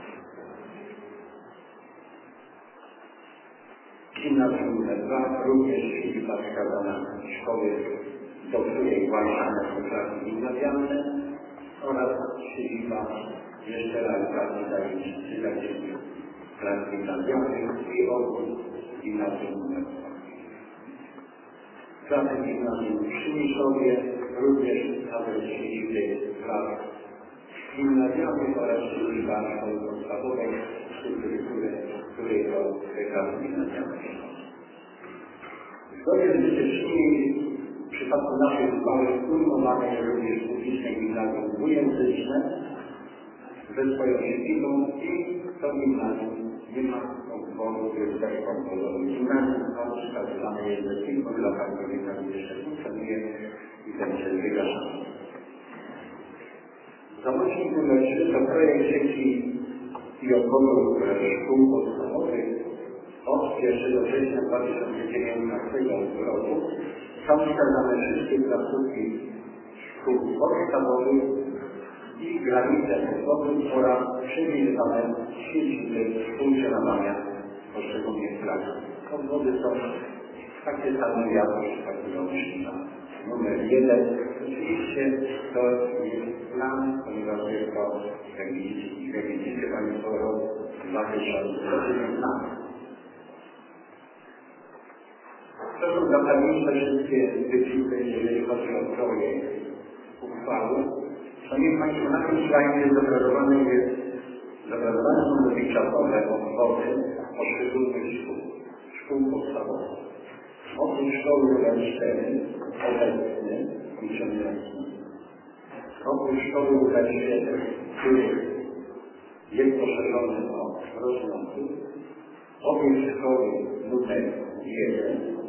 Gimnazjum numer dwa również siedziba wskazana szkoły, do której właściane są klasy gimnazjalne oraz siedziba jeszcze realizacji zajęć dydaktycznych klas gimnazjalnych i ogół gimnazjum numer dwa. Klasy gimnazjum przy Niszowie również adres siedziby klas gimnazjalnych oraz siedziba szkoły podstawowej, które, której to te klasy gimnazjalne są. Zgodnie z wytycznymi w przypadku naszej uchwały ujmowane jest również publiczne gimnazjum dwujęzyczne ze swoją siedzibą i to gimnazjum nie ma obwodu, jest też obwodowy gimnazjum, a wskazywane jest ze kilku latach, które tam jeszcze funkcjonuje i będzie wygaszany. Załącznik numer trzy to projekt sieci i obwodów szkół podstawowych od pierwszego września dwa tysiące dziewiętnastego roku są wskazane wszystkie placówki szkół podstawowych i granice obwodów oraz przewidywane siedziby funkcjonowania poszczególnych klasów. Obwody są takie same jak w przypadku Olsztyna. Numer jeden. Oczywiście to jest plan, ponieważ jest to, jak widzicie, jak widzicie Państwo, rok dwa tysiące dziewiętnasty. To są zasadnicze wszystkie wypity, jeżeli chodzi o projekt uchwały. Szanowni Państwo, na tym slajdzie jest zobrazowane jest zobrazowane są dotychczasowe obwody poszczególnych szkół, szkół podstawowych. Oprócz szkoły numer cztery, obecny, funkcjonujący. Oprócz szkoły numer siedem, który jest poszerzony o rosnący. Oprócz szkoły numer jeden,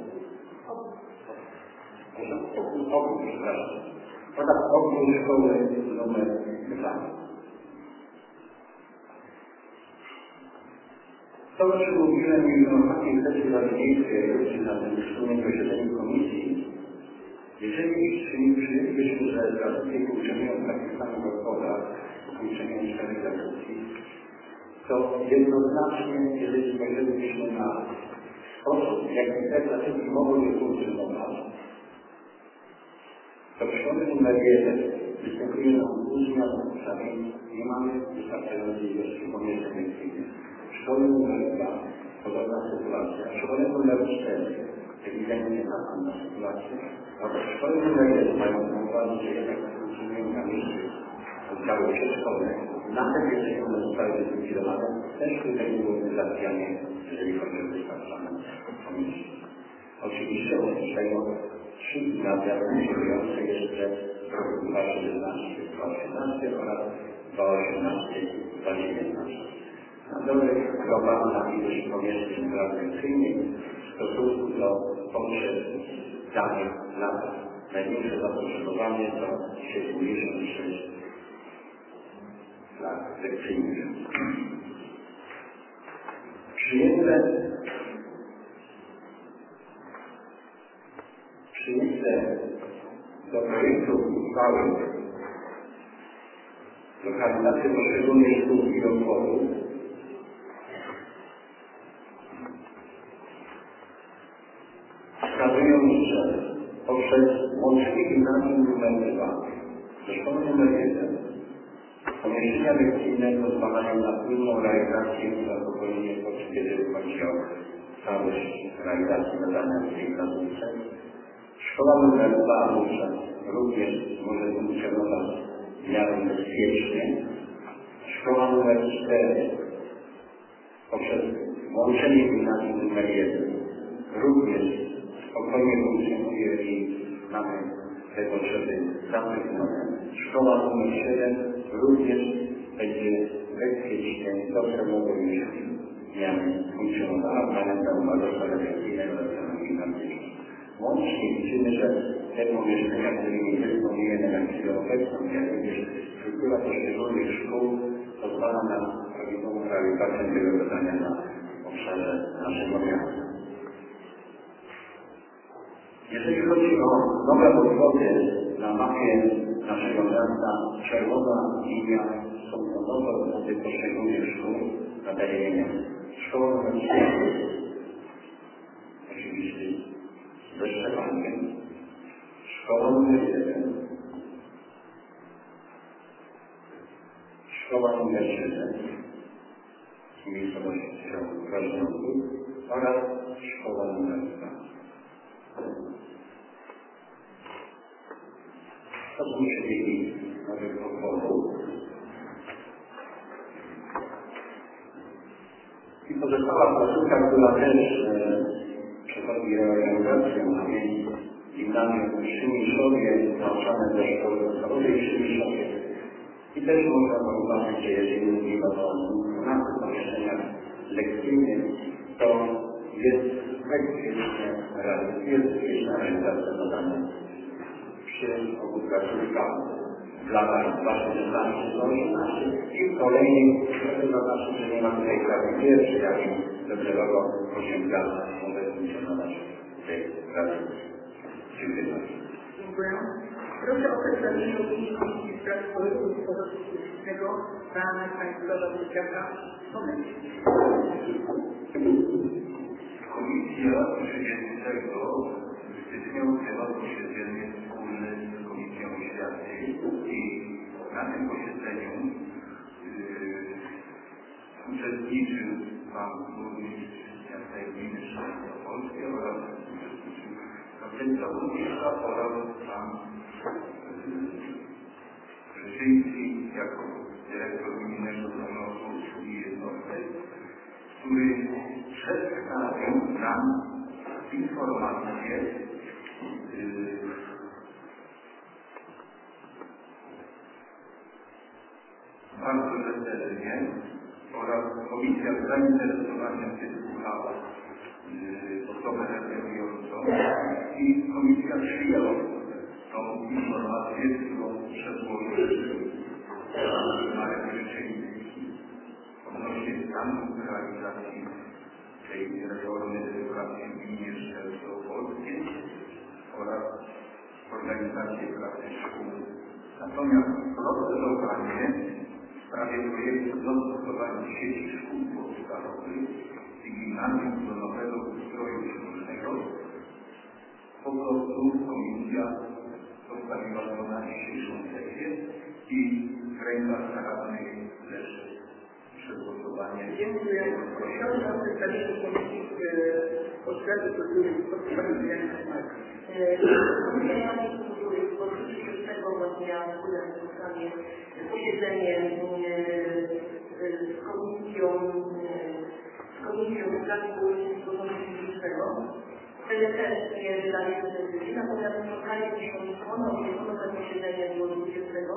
oprócz, przepraszam, oraz oprócz szkoły numer dwa. To, o czym mówiłem w takiej sesji ważniejszej, czy na tym wspólnym posiedzeniu komisji, jeżeli przyjęlibyśmy, że tradycje funkcjonują w takich samych obwodach, funkcjonują cztery tradycji, to jednoznacznie, jeżeli spojrzylibyśmy na sposób, w jaki te tradycje mogłyby funkcjonować, to w szkole numer jeden występuje nam zmian ustawień, nie mamy wystarczającej ilości pomieszczeń lekcyjnych. W szkole numer dwa podobna sytuacja, w szkole numer cztery ewidentnie taka sytuacja, a w szkole numer jeden mając na uwadze, że jednak funkcjonują na mieście oddziały przedszkolne, nawet jeżeli one zostały zlikwidowane, też tutaj byłoby zabijanie, jeżeli chodzi o wystarczone pomieszczeń. Oczywiście oprócz tego trzy gimnazja funkcjonujące jeszcze w roku dwa tysiące siedemnastym dwa tysiące osiemnastym oraz dwa tysiące osiemnastym dwa tysiące dziewiętnastym. Na dole globalna ilość pomieszczeń realizacyjnych w stosunku do potrzeb danych lat. Największe zapotrzebowanie to siedemdziesiąt sześć lat lekcyjnych. Przyjęte Przyjęte do projektu uchwały lokalizacji poszczególnych szkół i obwodów wskazują, że poprzez łączenie gimnazjum numer dwa ze szkoły numer jeden pomieszczenia lekcyjne pozwalają na płynną realizację i zaspokojenie potrzeb, jeżeli chodzi o całość realizacji zadania w tej placówce. Szkoła numer dwa również może funkcjonować w miarę bezpiecznie. Szkoła numer cztery poprzez łączenie gimnazjum numer jeden również spokojnie funkcjonuje i mamy te potrzeby zapewnione. Szkoła numer siedem również będzie bezpiecznie docelowo już w miarę funkcjonowała, mając na uwadze szkołę lekcyjną oraz gimnazjum. Łącznie widzimy, że te pomieszczenia, którymi dysponujemy na chwilę obecną, jak również struktura poszczególnych szkół pozwala na prawidłową realizację tego zadania na obszarze naszego miasta. Jeżeli chodzi o nowe obwody na mapie naszego miasta czerwona linia są od poszczególnych szkół na terenie. Szkoła numer cztery, oczywiście ze Szczepankiem. Szkoła numer jeden, szkoła numer siedem z miejscowości Wrażniąców oraz szkoła numer dwa. To są przebiegi naszych obwodów. I pozostała placówka, która też e, przechodzi reorganizację, a więc gimnazjum w Szymiszowie, nauczane ze szkoły podstawowej w Szymiszowie. I też można zauważyć, że jeżeli mówimy o dwunastu pomieszczeniach lekcyjnych, to jest bezpieczna realizacja zadań przy obu placówkach w latach dwa tysiące szesnastym do dwa tysiące osiemnastym i w kolejnych zaznaczyć, że nie ma tutaj prawie pierwszy, jak i docelowo osiem lat może funkcjonować w tej pracy. Dziękuję bardzo. Dziękuję. Proszę o przedstawienie opinii Komisji Spraw Społecznych i Porządku Publicznego pana Stanisława Wójciaka. Moment. Komisja trzydziestego stycznia odbyła posiedzenie wspólne z Komisją Oświaty i na tym posiedzeniu yy, uczestniczył pan burmistrz miasta i gminy Szczecin-Opolskie oraz uczestniczył kapitan burmistrza oraz pan Rzeczyński jako dyrektor gminnego zarządu usługi jednostek, który przedstawił nam informację yy, bardzo rzetelnie oraz komisja z zainteresowaniem wysłuchała yy, osobę reprezentującą i komisja przyjęła tą informację, którą przedłożył Marek Rzeczyński odnośnie stanu realizacji tej reformy edukacji w gminie Szczecin-Opolskiej oraz organizacji pracy szkół. Natomiast procedowanie w sprawie projektu dostosowania sieci szkół podstawowych i gimnazjum do nowego ustroju szkolnego po prostu komisja zostawiła to na dzisiejszą sesję i w rękach radnych leży przegłosowanie. Dziękuję. Proszę o przedstawienie Komisji Oświaty, Kultury i Sportu. Komisja Kultury i Sportu trzydziestego dnia wspólne spotkanie, posiedzenie z Komisją z Komisją Spraw Społecznych i Porządku Publicznego. Wtedy też nie wydaliśmy decyzji, natomiast spotkanie miesiącowo, miesiącowe posiedzenie było dwudziestego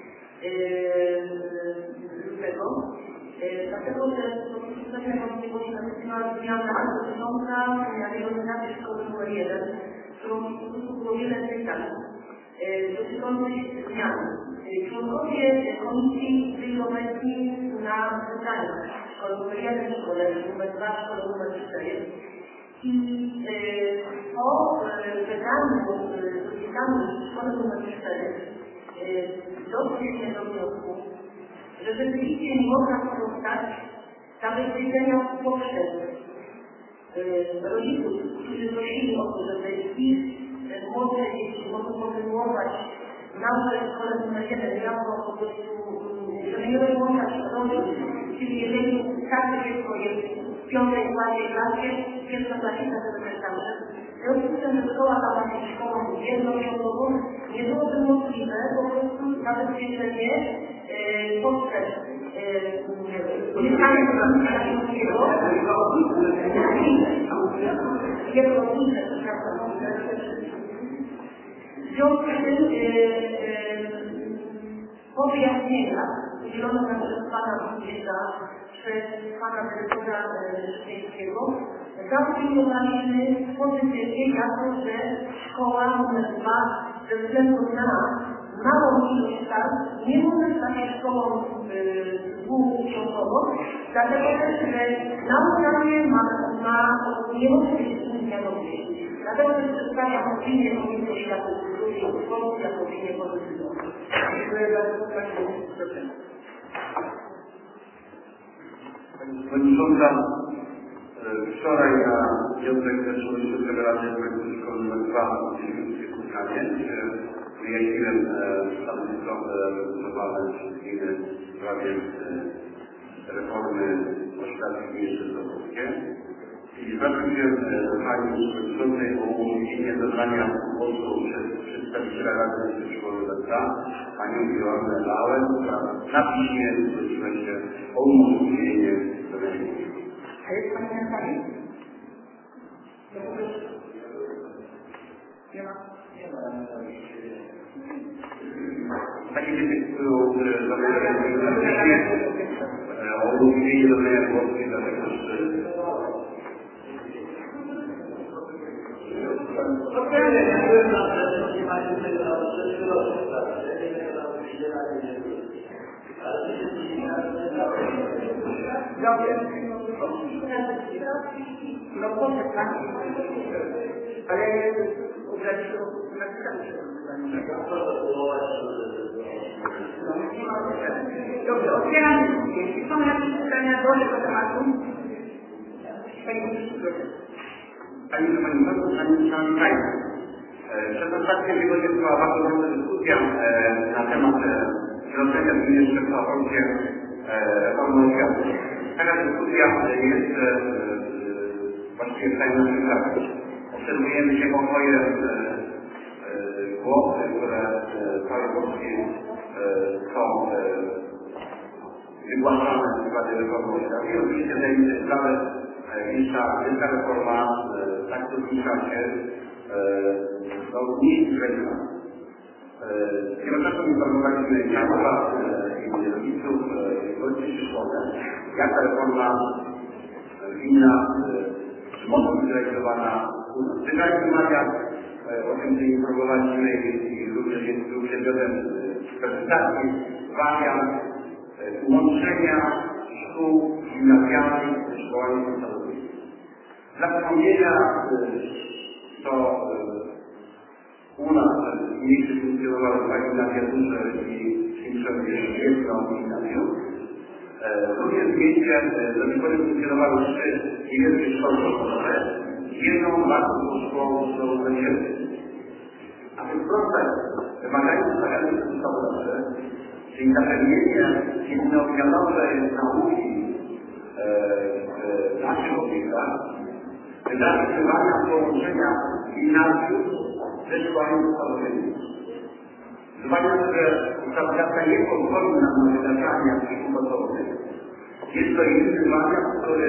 lutego. Dlatego, że posiedzenie wątpliwości nastąpiła zmiana dotycząca realizacji szkoły numer jeden, którą było wiele pytań dotyczących zmian. Członkowie komisji byli obecni na pytaniach szkoły numer jeden, szkole numer dwa, szkole numer cztery. I po wydaniu wypisaniu szkoły numer cztery doszliśmy do wniosku, że rzeczywiście nie można sprostać zabezpieczenia potrzeb rodziców, którzy prosili o to, żeby ich młodsze dzieci mogły kontynuować naukę w szkole numer jeden, jako po prostu, żeby nie rozłączać rodzin, czyli jeżeli każde dziecko jest w piątej, czwartej klasie, pierwsza klasika to zresztą. W związku z tym, że szkoła ta ma być szkołą jednoosobową, nie byłoby możliwe po prostu zabezpieczenie potrzeb mieszkania jednorodzinnego, jednorodzinne, przepraszam, w związku z tym po wyjaśnieniach udzielonych nam przez pana burmistrza, przez pana dyrektora Rzeczyńskiego, zaopiniowaliśmy pozytywnie jako, że szkoła numer dwa ze względu na małą ilość sal nie może stać się szkołą dwuciągową, dlatego też, że nauczanie ma, ma nie może być zmianowej. Dlatego też spotkania opinię powinno światu kultury i utworów jako opinię pozytywną. Dziękuję bardzo, Pani Przewodnicząca. Pani Przewodnicząca, wczoraj na piątek Przewodniczącego Rady Projektu Szkoły numer dwa w spotkanie, gdzie wyjaśniłem stanowisko reprezentowane przez gminy w sprawie reformy oświaty gminy Szczecin. I zwracam się do Pani Przewodniczącej o umożliwienie zabrania głosu przez przedstawiciela Rady Szkoły numer dwa, Panią Joannę Lałę, która na piśmie zwróciła się o umożliwienie zabrania głosu. A jest Pani na sali? Nie ma? Nie ma. Takie decyzje, które zabrałem na piśmie o umożliwienie zabrania głosu i dlatego, że No proszę Pani, ale obraziło na Dobrze, otwieram dyskusję. Jeśli są jakieś pytania do tego tematu? Pani Przewodnicząca. Pani Przewodnicząca, Szanowni Państwo, przez ostatnie tygodnie trwała bardzo duża dyskusja na temat wdrożenia gminy Szczecin-Opolskie reformy oświaty. Taka dyskusja jest właściwie w całym naszym kraju. Obserwujemy się pokoje głosy, które w całej Polsce są wygłaszane w sprawie reformy oświaty. I oczywiście tej sprawy ta reforma tak to zbliża się do mniej zrzeczna. Wielokrotnie informowaliśmy Państwa i rodziców w Polsce szkoły, jak ta reforma winna, czy może być realizowana u nas. Wydaje wymaga, o tym się informowaliśmy i również jest tu przedmiotem prezentacji, wariant łączenia szkół gimnazjalnych ze szkołami podstawowymi. Dla przypomnienia, to u nas mniejsze funkcjonowały dwa gimnazja duże i w jedno gimnazjum. Również w mieście do tej pory funkcjonowały trzy niewielkie szkoły podstawowe i jedną bardzo dużą szkołą średnią. A więc proces wymagający zagady podstawowe, czyli zapewnienie jednoobiadowej nauki w naszych obiektach, wydaje wymaga połączenia gimnazjum ze szkołami podstawowymi. Zwłaszcza, że ustawodawca nie pozwoli nam na wydarzanie szkół podstawowych. Jest to jedyny wariant, który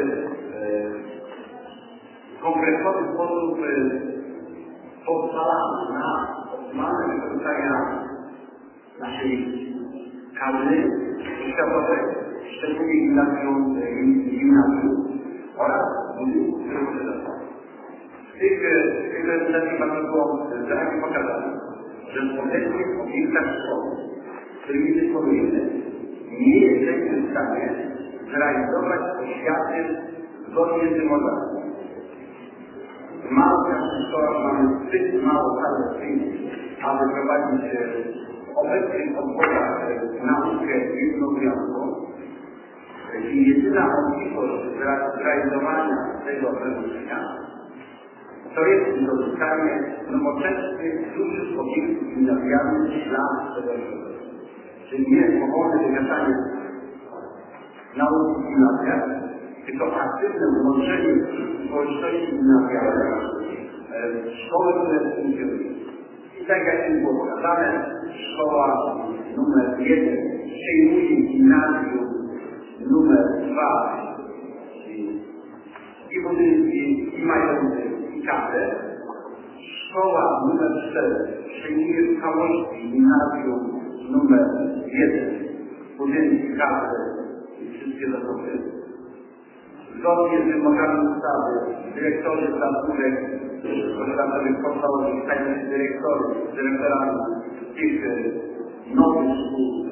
w konkretny sposób pozwala na optymalne wykorzystanie naszej kadry oświatowej, szczególnie gimnazjum, gimnazjum oraz budynków wyróżniających. W tych prezentacji bardzo było wyraźnie pokazane, że w obecnych obiektach szkoły, którymi dysponujemy, nie jesteśmy w stanie zrealizować oświaty zgodnie z wymogami. W małych naszych szkołach mamy zbyt mało kadr lekcyjnych, aby prowadzić w obecnych obwodach naukę jednogwiazdkową. I jedyna możliwość zrealizowania tego wyróżnienia to jest wykorzystanie nowoczesnych, dużych obiektów gimnazjalnych dla pedagogów. Czyli nie powolne wymieszanie nauki w gimnazjach, tylko aktywne włączenie społeczności gimnazjalnej w szkoły, które funkcjonują. I tak jak już było pokazane, szkoła numer jeden przejmuje gimnazjum numer dwa, czyli i budynki, i majątek, i kadrę. Szkoła numer cztery przejmuje w całości gimnazjum numer jeden, budynki, kadrę i wszystkie zasoby. Zgodnie z wymogami ustawy dyrektorzy placówek oświatowych podstawowych stają się dyrektorami, dyrektorami tych nowych szkół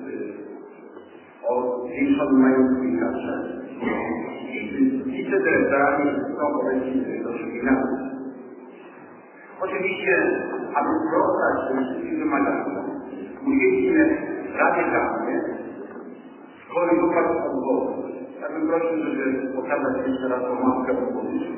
o zwiększonym majątku i kadrze. Wicedyrektorami są obecni dyrektorzy gimnazjum. Oczywiście Oczywiście, aby sprostać tym wszystkim wymaganiom, musieliśmy radykalnie skorygować odwoły. Tak bym prosił, żeby pokazać jeszcze raz tą mapkę opozycji.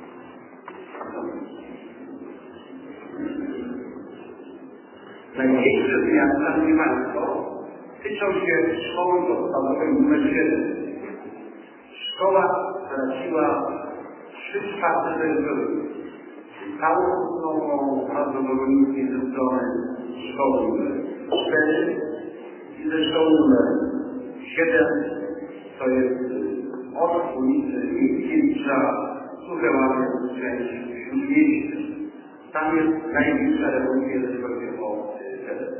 Największe zmiany, szanowni państwo, tyczą się szkoły podstawowej numer siedem. Szkoła straciła trzy czwarte terytorium. Całą nową, prawdopodobnie ze strony szkoły numer cztery i ze szkoły numer siedem, to jest od ulicy Mickiewicza, Sucheławy, część Śródmieście. Tam jest najbliższa rewolucja, jeżeli chodzi o teren.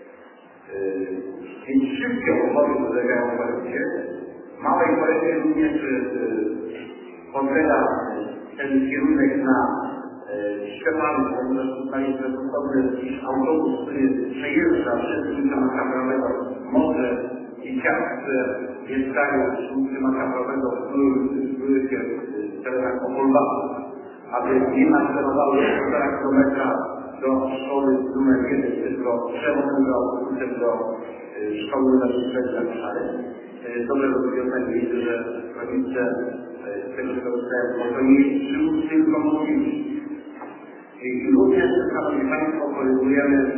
Więc wszystkie osoby ulegają policie. Małej poezji również podlega ten kierunek na Szczepanów, ponieważ tutaj jest bezpodobny jakiś autobus, który przejeżdża przez ulicę Makabrowego, może dzieciaki, które mieszkają przy ulicy Makabrowego w byłych terenach Opolwatów, aby nie następowały półtora kilometra do szkoły numer jeden, tylko przewodem do autobusem do szkoły numer cztery na Szary. Dobrze rozwiązanie widzę, że rodzice z tego skorzystałem, bo to nie jest przywód, tylko mobilność. I również, szanowni państwo, korygujemy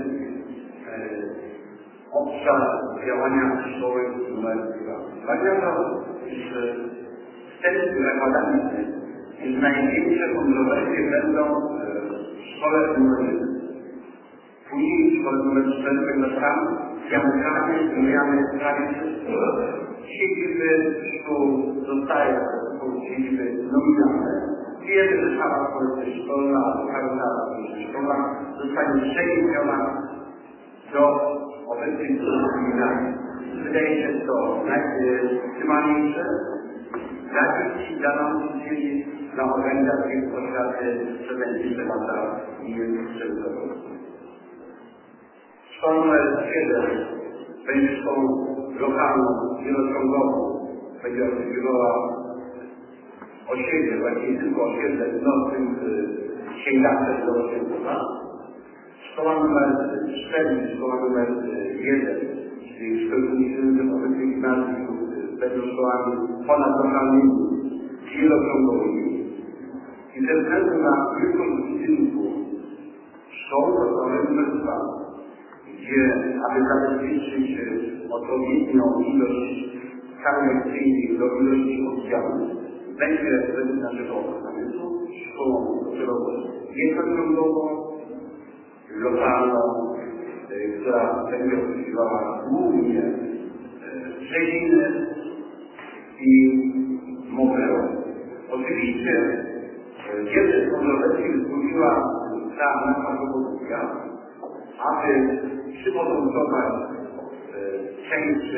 obszar działania szkoły numer dwa. Dlatego, że w tym zakładaniu jest największe kontrowersje będą w szkole numer jeden. Później w szkole numer cztery będą tam zamykane, zmieniamy prawie wszystko. Siedziby szkół zostają siedziby nominalne. Wiemy, że sala społeczna szkolna, każda szkoła zostanie przeniesiona do obecnych gimnazjów. Wydaje się to najoptymalniejsze. Zapisy dla nauczycieli, dla organizacji oświaty przez najbliższe lata nie jest przewidywane. Szkoła numer siedem będzie szkołą lokalną, wielociągową. Będzie obsługiwała osiedle, właściwie tylko osiedle w nocnym księgarce do osiedla. Szkoła numer cztery, szkoła numer jeden, czyli szkoły funkcjonujące w obecnych gimnazjum, będą szkołami ponadlokalnymi, wielociągowymi. I ze względu na wielką budynku szkoły podstawowej numer dwa, gdzie, aby zabezpieczyć odpowiednią ilość sal lekcyjnych do ilości oddziałów, będzie według naszego zamysłu szkołą docelową jednociągową, lokalną, która będzie obsługiwała głównie Brzeziny i Mokrę. Oczywiście wiele kontrowersji wzbudziła ta nasza propozycja, aby przyporządkować część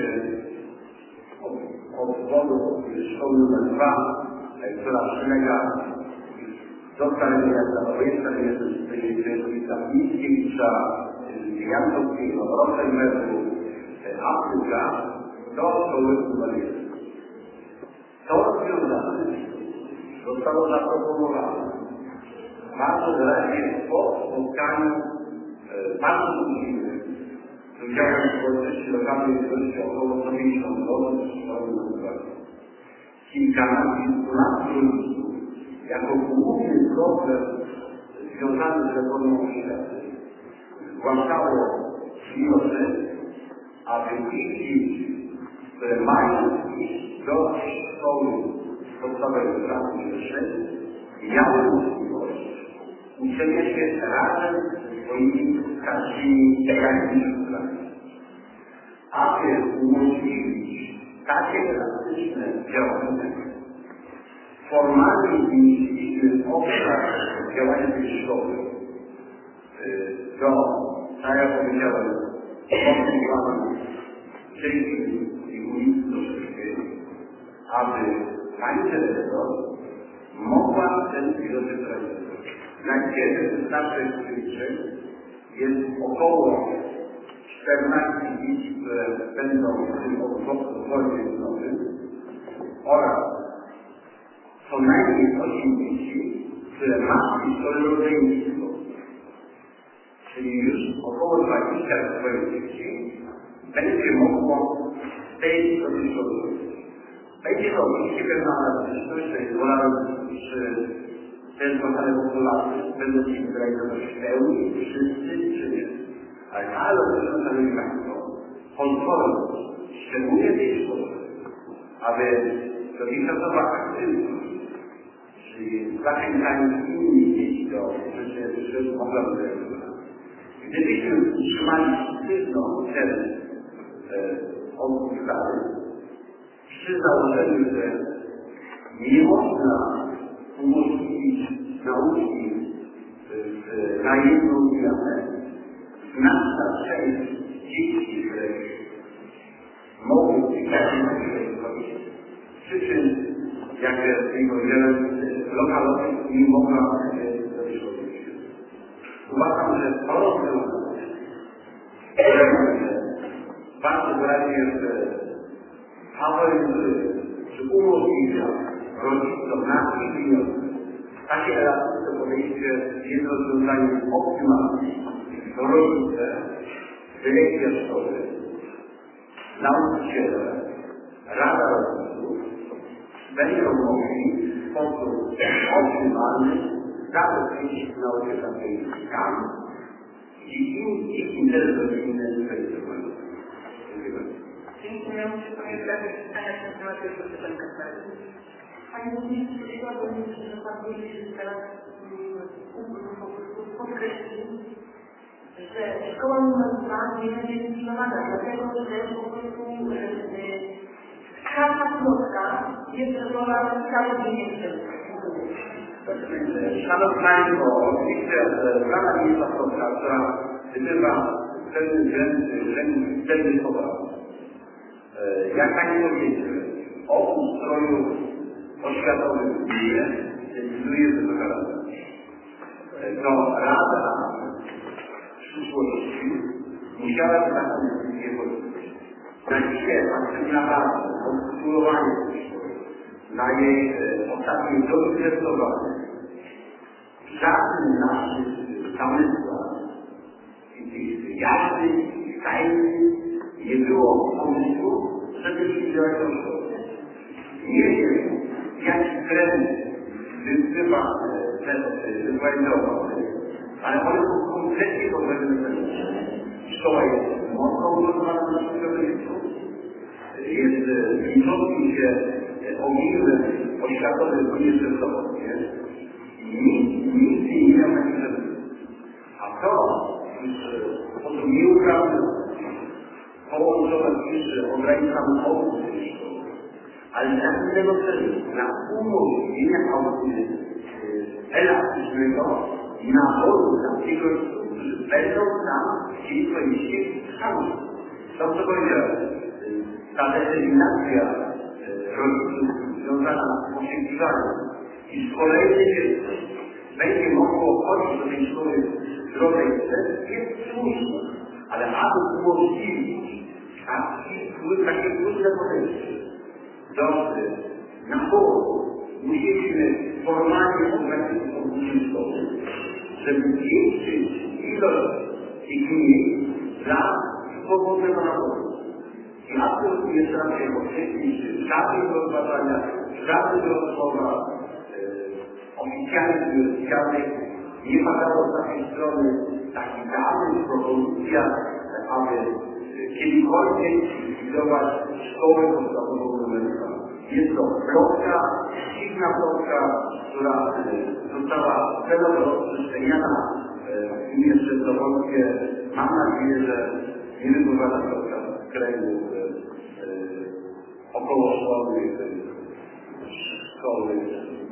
obwodu szkoły numer dwa, która przylega do Starego Miasta, obojętna jest ulica Mickiewicza, Jankowskiego, Rosenbergu, Afryka, do szkoły numer jeden. To rozwiązanie zostało zaproponowane bardzo wyraźnie po spotkaniu bardzo uczciwych z udziałem społeczności lokalnej ilości około sto pięćdziesiąt osób z szkoły numer dwa. Kilkunastu rodziców jako główny problem związany z reformą oświaty zgłaszało wniosek, aby ich dzieci, które mają iść do szkoły podstawowej klasy wyższej, miały możliwość uczenia się razem ze swoimi starszymi siostrami. Aby umożliwić takie drastyczne działania, formalnie znieśliśmy obszar działania tej szkoły do, tak jak powiedziałem, obsługiwania części i ulicy troszeczkę, aby pani dyrektor mogła ten pilot realizować. Na dzisiaj z naszych wyliczeń jest około czternaście dzieci, które będą w tym obwodzie nowym oraz co najmniej osiem dzieci, które ma historię rodzeństwo. czyli już około dwadzieścia swoich dzieci, będzie mogło w tej korzystać. Będzie to oczywiście pewna elastyczność, to jest polarność, czy te zasady populacji będą się zrealizować w pełni, wszyscy, czy nie. Ale ta elastyczność, szanowni Państwo, pozwolą, szczególnie tej szkoły, aby dotychczasowa aktywność, czyli zachęcanie innych dzieci do rzeczy mogła być realizowana. Gdybyśmy utrzymali sztywną ocenę od ustawy, przy założeniu, że nie można umożliwić nauki na jedną zmianę, znaczna część dzieci, które mogą być przyczyn, jak powiedziałem, lokalowych nie mogła dość. Uważam, że to rozwiązanie bardzo wyraźnie faworyzuje, czy umożliwia rodzicom na ich pieniądze takie elastyczne podejście jest rozwiązaniem optymalnym. To rodzice, dyrekcja szkoły, nauczyciele, rada rodziców będą mogli w sposób optymalny zabezpieczyć naukę takiej tam, gdzie ich interes rodzinny jest realizowany. Dziękuję bardzo. Dziękuję. Czy pamiętacie pytania na temat tego pytanka? Panie Ministrze, chciałabym, że Pan Minister teraz podkreślił, że szkoła numer dwa nie będzie likwidowana, dlatego że po prostu każda plotka jest zrobiona całodziennie w tym. Szanowni Państwo, oczywiście Rada Ministra, która wybywa pewien względny popraw. Jak Pani powiedział, o ustroju oświatowym w gminie decyduje Wysoka Rada. To Rada w przyszłości musiałaby taką decyzję podjąć. Na dzisiaj patrzymy na Radę, na usytuowanie tej szkoły, na jej ostatnie doinwestowanie. Żadnym naszych zamysłach i tych jasnych, i tajnych nie było pomysłu, żeby likwidować tę szkołę. Nie wiem, jaki trend wybywa wywołany, ale one są kompletnie podobne. Szkoła jest mocno umocowana na środowisku, jest liczącym się ogniwem oświatowym w gminie Częstochowie. Nikt nigdy nie miał takich rzeczy. A to już w sposób nieuprawny połączone z ograniczamy obóz tej szkoły, ale dla innego celu, dla umożliwienia elastycznego naboru takiego, którzy będą tam chcieli swoje dzieci kształcić. To, co powiedziałem, ta determinacja rodziców związana z poszukiwaniem i z kolejnym dzieckiem będzie mogło chodzić do tej szkoły zdrowej, jest słuszne, ale aby umożliwić takie trudne podejście do naboru, musimy formalnie ograniczyć obudzi szkoły, żeby zwiększyć ilość tych miejsc dla swobodnego naboru. I absolutnie jeszcze raz się podkreślić, że żadnych rozważania, żadnych rozmowa oficjalnych i nieoficjalnych nie padało z naszej strony takich danych, propozycja, aby kiedykolwiek likwidować szkołę podstawową numer dwa. Jest to plotka, dziwna plotka, która została celowo rozprzestrzeniana w gminie Częstochowskie. Mam nadzieję, że nie wypływa ta plotka z kręgu około szkoły, szkoły.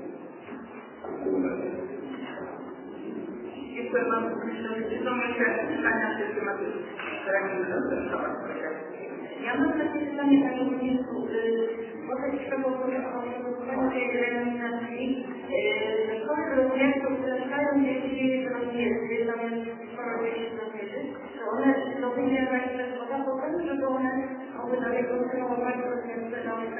Dziękuję bardzo. Czy są jeszcze pytania w tym temacie, które nie zastosować? Ja mam takie pytanie, Panie Ministrze, bo też trzeba powiedzieć tej denominacji. Szkoły również, które stają dzieci rozmieszczy, tam jest sporo dzieci rozmieszczy, to one do wymiany przez woda potem, żeby one mogły dalej kontynuować rozmieszczę naukę?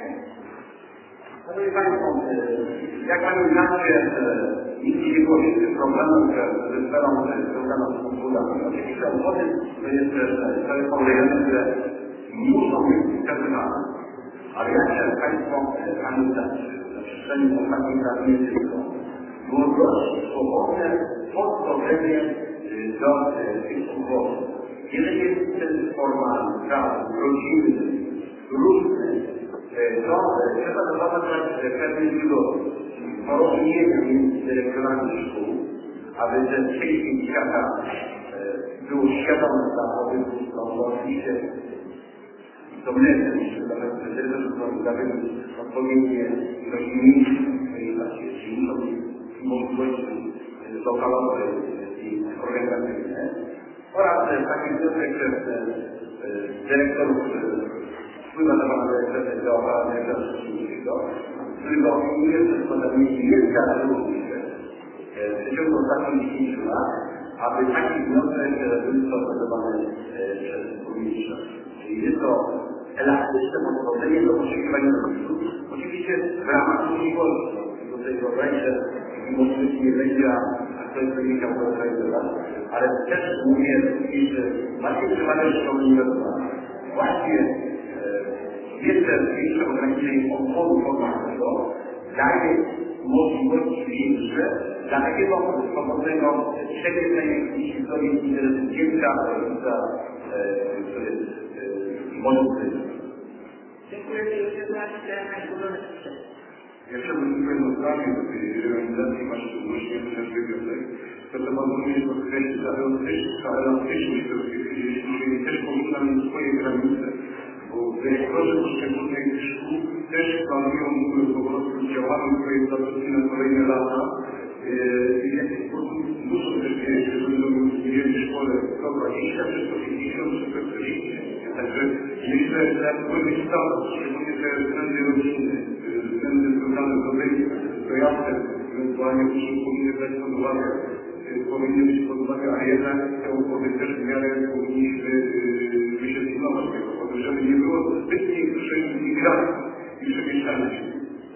Szanowni Państwo, jak Pani znacie, nigdy nie było większych problemów naukę ze sferą związaną z obwodami. Oczywiście obwody to jest to jest są rejony, które muszą być terminalne. Ale jak się Państwo pamiętacie, na przestrzeni ostatnich lat nie tylko, było dość swobodne podchodzenie do tych obwodów. Jeżeli jest ten formalny, prawny, rodzinny, różny, to trzeba zachować pewne zgody. Porozumienia między dyrektorami szkół, aby ten wszystkim świata było świadome dla obydwu stron, bo oczywiście to my, że dyrektorzy zawodzi odpowiednie ilości miejsc w swojej klasie, czyli muszą mieć możliwości lokalowe i organizacyjne. Oraz taki wniosek dyrektorów wpływa na pana dyrektora działu dyrektora szkolnictwa, którego opiniuje, że składanie jest każdy możliwe w przeciągu ostatnich dziesięciu lat, aby taki wniosek był stosowany przez publiczność. Czyli jest to elastyczne podchodzenie do poszukiwania rodziców, oczywiście w ramach możliwości. Do tej wyobraźni, że możliwości nie będzie, a ktoś by nie chciał to zrealizować, ale też mówię, że właśnie przemawiam szkolenia właśnie jeszcze większe ograniczenie obwodu formalnego daje możliwości większe dla takiego swobodnego przewiedzenia historii interesu dziecka, rodzica, który może być. Dziękuję jeszcze za najpierw. Ja chciałbym tylko jedno zdanie do tej realizacji masz szczególności też wniosek. To trzeba również podkreślić, ale ta elastyczność, którą stwierdziliśmy, też powinna mieć swoje granice. Bo dyrektorzy poszczególnych szkół też planują po prostu działanie swoje placówki na kolejne lata. I w jakiś sposób muszą też wiedzieć, że będą mieli w szkole sto dwadzieścia, czy sto pięćdziesiąt, czy sto czterdzieści. Także myślę, że jak powinny kształt, szczególnie te względy rodziny, względy związane z obejściem, to jasne, ewentualnie powinny brać pod uwagę, powinny być pod uwagę, a jednak te układy też w miarę powinniśmy wyświetlować tego powodu, żeby nie było zbytniej migracji i przemieszczania się.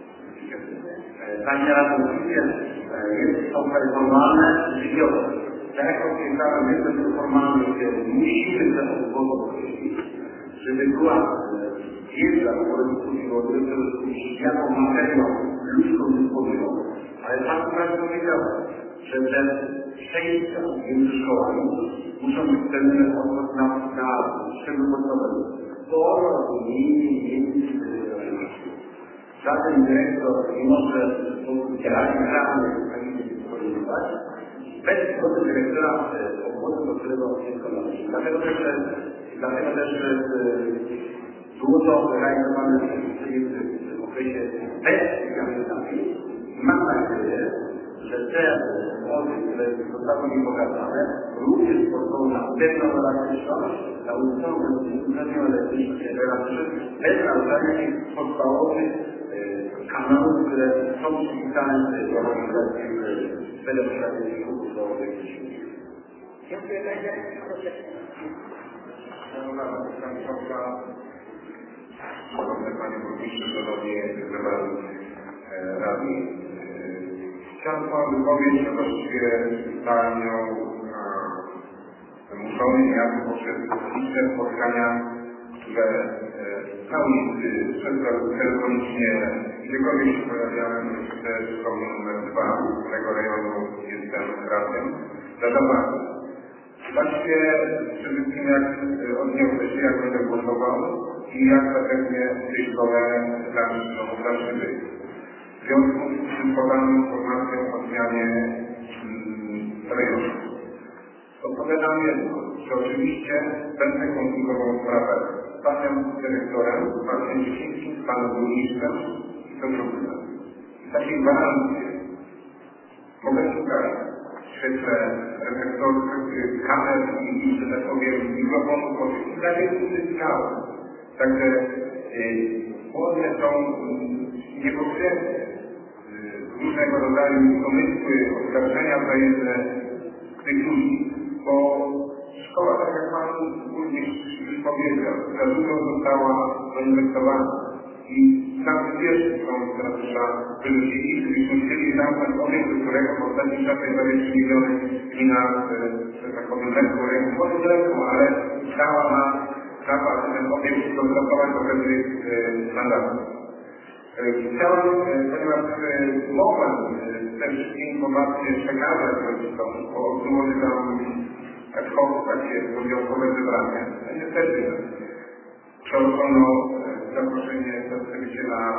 Panie Radowicz, jest to formalne życiowe. Tak jak opisałem, jest to formalne, gdzie musimy te obwody określić, żeby była wiedza, która dyskutować, jaką materią ludzką dysponują. Ale Pan Prawo powiedział, że te przejścia między szkołami muszą być pełne odwrót na, na szczegół podstawowym. Porozumienie między dyrektorami. Żaden dyrektor nie może w sposób realny dysponować bez zgody dyrektora obwodu, do którego dziecko należy. Dlatego też, dlatego też było to realizowane w okresie bez egzaminacji. Mam nadzieję, że te obwody, które zostały mi pokazane, również pozwolą na pewną elastyczność, na uzupełnienie elastyczności bez naruszania tych podstawowych kanałów, które są przypisane w organizacji pedagogiki szkół podstawowych. Dziękuję bardzo. Proszę. Szanowna Państwa, Szanowny Panie Burmistrzu, Szanowni Radni. Chciałem Panu wypowiedzieć, że właściwie Panią muszony niejako poprzez liczne spotkania, które cały telefonicznie, gdziekolwiek się pojawiałem, też szkoły numer dwa tego rejonu jestem radnym, zadawałem. Właściwie przede wszystkim jak odniosę się, jak będę głosował i jak zapewnię tej szkole dalszy żyć. W związku z tym podaną informacją o zmianie rejonu. Odpowiadam jedno, że oczywiście będę konsultował sprawę z panem dyrektorem, z panem Dziecińskim, z panem burmistrzem i to drugie. I takiej gwarancji mogę szukać w świetle reflektorów, kamer i, że tak powiem, mikrofonów, i dalej uzyskałem. Także głównie są niepotrzebne różnego rodzaju pomysły, oskarżenia wzajemne tych ludzi, bo szkoła, tak jak Pan burmistrz już powiedział, za dużo została zainwestowana i sam pierwszy są ratusza wyrzucili, gdybyśmy chcieli zamknąć obiekt, do którego w ostatnim czasie dwadzieścia milionów rodzina, że tak powiem, lekko ręką, może nie lekką, ale chciała ma prawa ten obiekt dostosować do pewnych standardów. Chciałem, ponieważ mogłem te wszystkie informacje przekazać rodzicom, bo byłoby tam ad hoc takie wyjątkowe wybranie. Niestety przełożono zaproszenie przedstawiciela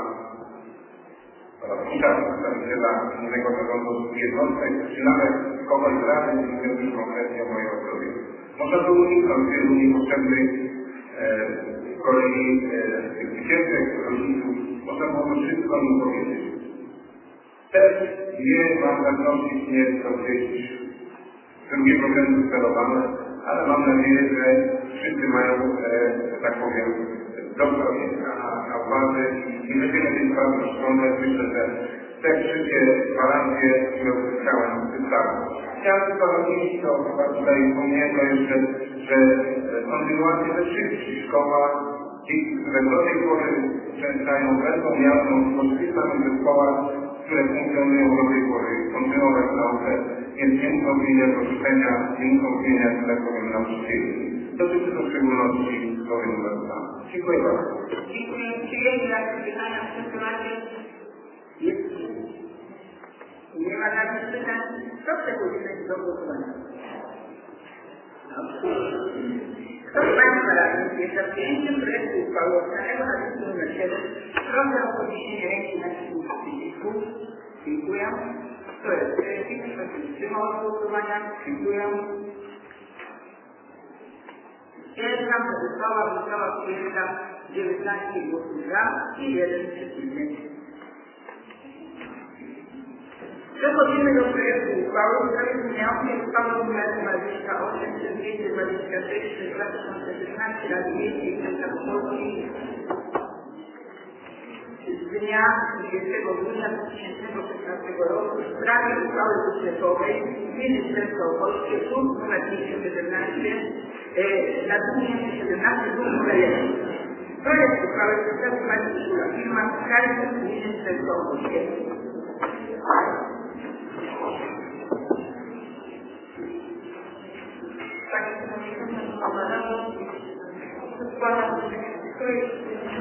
przedstawiciela innego zarządu jednostek, czy nawet kogoś z rady, nie mówił konkretnie o mojej osobie. Można było uniknąć wielu niepotrzebnych z kolei tych wycieczek rodziców. Można było wszystko im powiedzieć. Też nie mam pewności, nie jest to gdzieś drugiego rzędu celowane, ale mam nadzieję, że wszyscy mają, że tak powiem, dobro na, na uwadze i nie będziemy tej sprawy stronę. Myślę, że te wszystkie gwarancje, które uzyskałem, wystarczą. Chciałem tylko odnieść to, chyba tutaj wspomniałem jeszcze, że kontynuację we wszystkich szkołach, ci, które do tej pory uczęszczają, będą miały możliwość w tych samych zespołach, które funkcjonują do tej pory, kontynuować naukę, więc nie muszą zmieniać orzeczenia, nie muszą zmieniać, że tak powiem, nauczycieli. Dotyczy to w szczególności szkoły numer dwa. Dziękuję bardzo. Dziękuję. Czy jest jakieś pytania w tym temacie? Jest. Nie ma żadnych pytań. Kto chce udzielić do głosowania? Kto z Państwa radnych jest za przyjęciem projektu uchwały opisanego na liście numer siedem? Proszę o podniesienie ręki na przycisku. Dziękuję. Kto jest przeciw? Kto się wstrzymał od głosowania? Dziękuję. Pierwsza uchwała została przyjęta dziewiętnaście głosów za i jeden przeciwny. Przechodzimy do projektu uchwały w sprawie zmieniającej uchwałę nr dwadzieścia osiem dwieście dwadzieścia sześć przez dwa tysiące szesnaście Rady Miejskiej Wielkopolskiej z dnia dwudziestego grudnia dwa tysiące szesnastego roku w sprawie uchwały budżetowej Ministerstwa Polskie punkt nr dwieście siedemnaście na dwa tysiące siedemnasty punkt numer jeden. Projekt uchwały przedstawi Pani Urszula Firma Skarży Ministerstwa Polskiego. Pani Przewodnicząca Rady, składam projekt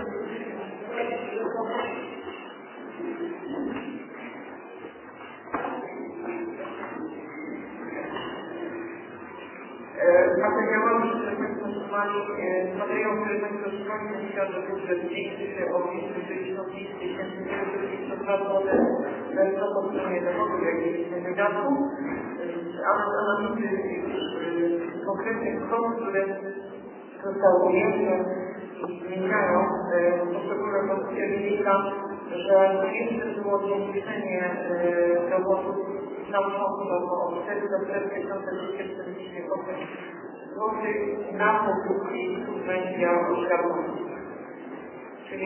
materiałowi, które Państwo otrzymali, materiał, który Państwo otrzymali, wynika, że budżet zwiększy się o dwieście sześćdziesiąt pięć tysięcy dziewięćset dwa złote zarówno po stronie dochodów, jak i wydatków. Ale z analizy konkretnych kwot, które zostały ujęte i zmieniają poszczególne pozycje, wynika, że jeszcze było zwiększenie dochodów nauczących o czterysta cztery tysiące dwieście czterdzieści osiem złotych na produkcji subwencja oświatowa. Czyli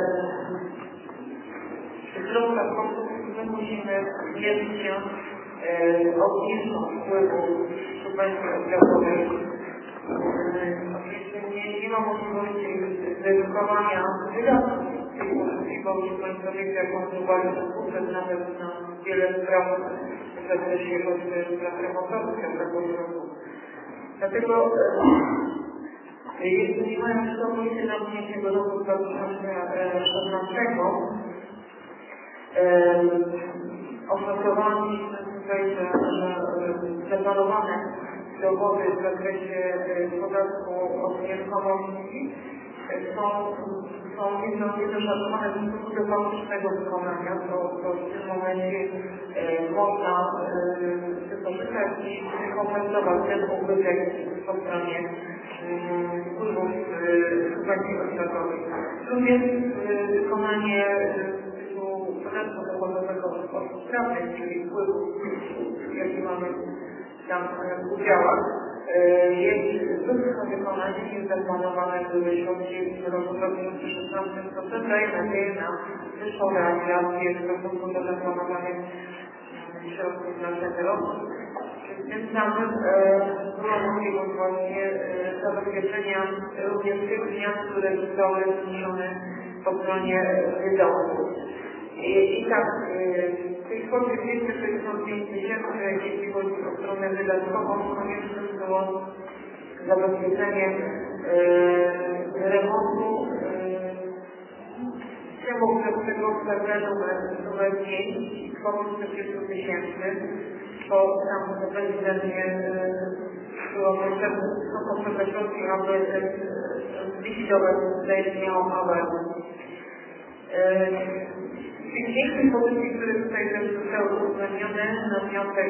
przy wzrostach kosztów my musimy mierzyć się obniżką wpływu subwencji oświatowej. Oczywiście nie, nie ma możliwości zredukowania wydatków tej usługi, bo już Państwo wiecie, jaką uwagę budżet nawet na wiele spraw w zakresie choćby spraw remontowych każdego roku. Dlatego jeśli nie mają całkowicie zamkniętego roku dwa tysiące szesnastego, oszacowaliśmy tutaj, że zaplanowane dochody w zakresie podatku od nieruchomości są, są niedoszacowane w stosunku do faktycznego wykonania, to, to w tym momencie e, można e, wykorzystać i rekompensować ten ubytek po stronie wpływów subwencji oświatowej. Również e, wykonanie tytułu podatku dochodowego od osób prawnych, czyli wpływów, jaki mamy tam w udziałach, jest wysokie wykonanie i zaplanowane były środki w roku dwa tysiące szesnastym, to też daje nadzieję na wyższą realizację w stosunku do zaplanowanych środków na ten rok. Tym samym była możliwość właśnie zabezpieczenia również tych zmian, które zostały zniesione po stronie wydatków. I, i tak tej kwoty dwieście sześćdziesiąt pięć tysięcy, jeśli chodzi o stronę wydatkową, konieczne było zabezpieczenie e, remontu przemogącego w terminu numer pięć, kwoty czterdzieści tysięcy, bo tam bezwzględnie było potrzebne środki, aby zlikwidować zaistniałą awarię. Z tych większych pozycji, które tutaj też zostały uwzględnione na wniosek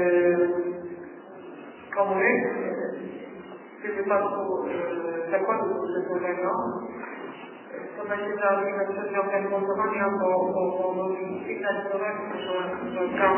komórek, w tym wypadku zakładu budżetowego, to będzie za przedmiotem głosowania, bo sygnalizowałem, że tam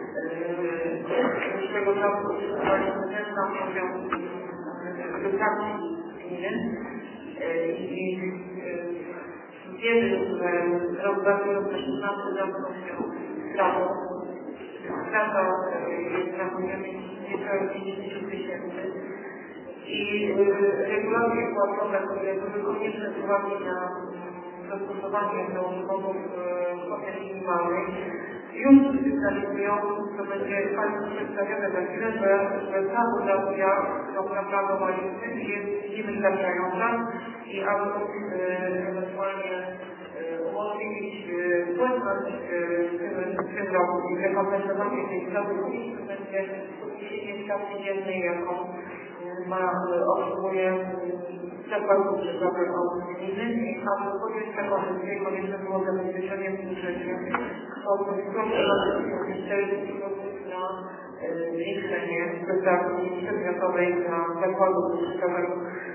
z tego czasu prezydenta mówią edukacji gminy i wiemy, że rok dwa tysiące szesnasty zamknął się sprawą. Strata jest na poziomie niecałe pięćdziesiąt tysięcy. I regulacje płacowe, które były konieczne z uwagi na zastosowanie do umowów kwoty minimalnej, już sygnalizują, co będzie Państwu przedstawione za chwilę, że, że ta dotacja, którą zaplanowaliśmy, jest niewystarczająca i aby ewentualnie umożliwić płynność w tym roku i rekompensowanie tej straty publicznej, będzie podniesienie stawki dziennej, jaką ma otrzymuje zakład budżetowego gminy, a w podjęciu propozycji konieczne było zabezpieczenie w budżecie kwoty na zwiększenie wydatków przedmiotowej dla zakładu budżetowego.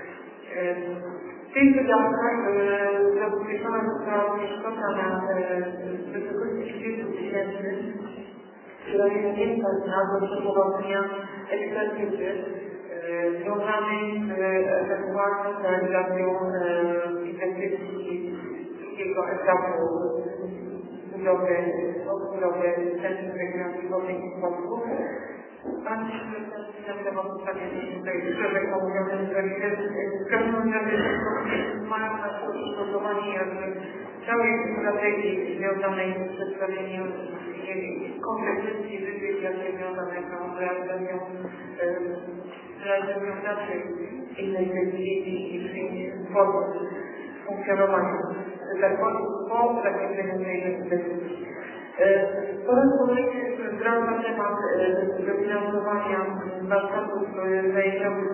W tych wydatkach zabezpieczona została również kwota na wysokości trzydzieści tysięcy, która jest niezbędna do przeprowadzenia ekspertyzy związanej z ewentualną realizacją inwestycji drugiego etapu budowy, odbudowy Centrum Rekreacji Wodnej i Sportu. Pan na temat ustawienia tutaj szerzej omówiony, że w każdym razie mają na przygotowanie jakby całej strategii związanej z przedstawieniem koncepcji wyżej związanego z realizacją realizacją naszej inwestycji i przyjęcie formy funkcjonowania zakładu po zakończeniu tej inwestycji. Po raz kolejny zwracam temat dofinansowania warsztatów zajęciowych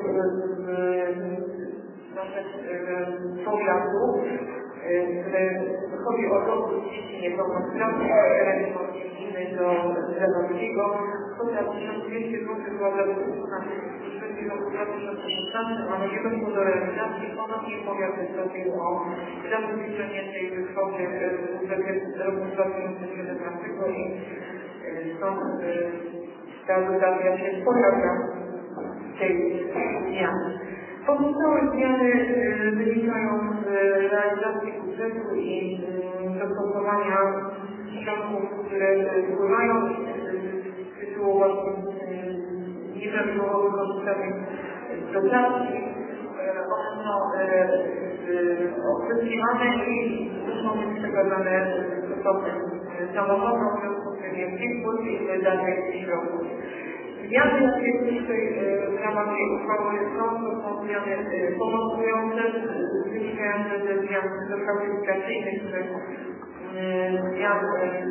z naszych powiatów, które chodzi o rozwój dzieci niepełnosprawnych, gminy do Zlewackiego. Kwota tysiąc dwieście złotych była zabezpieczona w roku dwa tysiące szesnastym, ale nie doszło do realizacji. Ponownie powiat wystąpił o zabezpieczenie tej kwoty w budżecie roku dwa tysiące siedemnastego i stąd ta dotacja się pojawia w tej zmianie. Pozostałe zmiany wynikają z realizacji budżetu i dostosowania środków, które wpływają z tytułu właśnie nieprawidłowego wykorzystania dotacji. One są odzyskiwane i muszą być przekazane stopniom samorządom, w związku z tym jest wpływ i wydatek środków. Zmiany, jakie dzisiaj w ramach tej uchwały są, to są zmiany pomocniczące, wynikające ze zmian klasyfikacyjnych, które zmian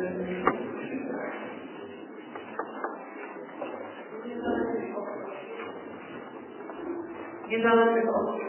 niezależnych od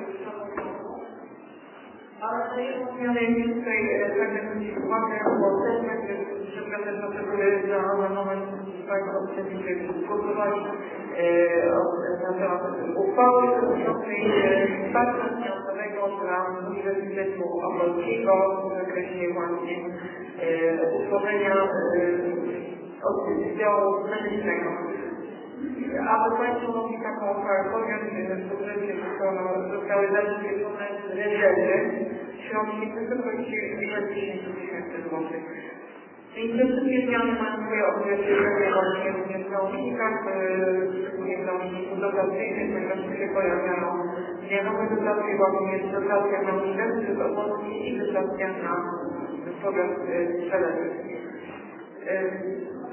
ale to jedną zmianę jest tutaj pragnę zwrócić uwagę, bo też będzie przedmiotem procedury za moment Państwo przewidywali głosowali na temat uchwały dotyczącej wsparcia finansowego dla Uniwersytetu Opolskiego w zakresie właśnie utworzenia oddziału medycznego. Aby Państwo mogli taką uchwałę podjąć, w budżecie zostały zabezpieczone z rezerwy środki w wysokości sześćdziesiąt tysięcy złotych. I te wszystkie zmiany mają swoje odzwierciedlenie właśnie również na unikach, szczególnie na uniku dotacyjnych, ponieważ tu się pojawiają zmianowe dotacje, właśnie jest dotacja na uniwersytet opolski i dotacja na powiat strzelecki.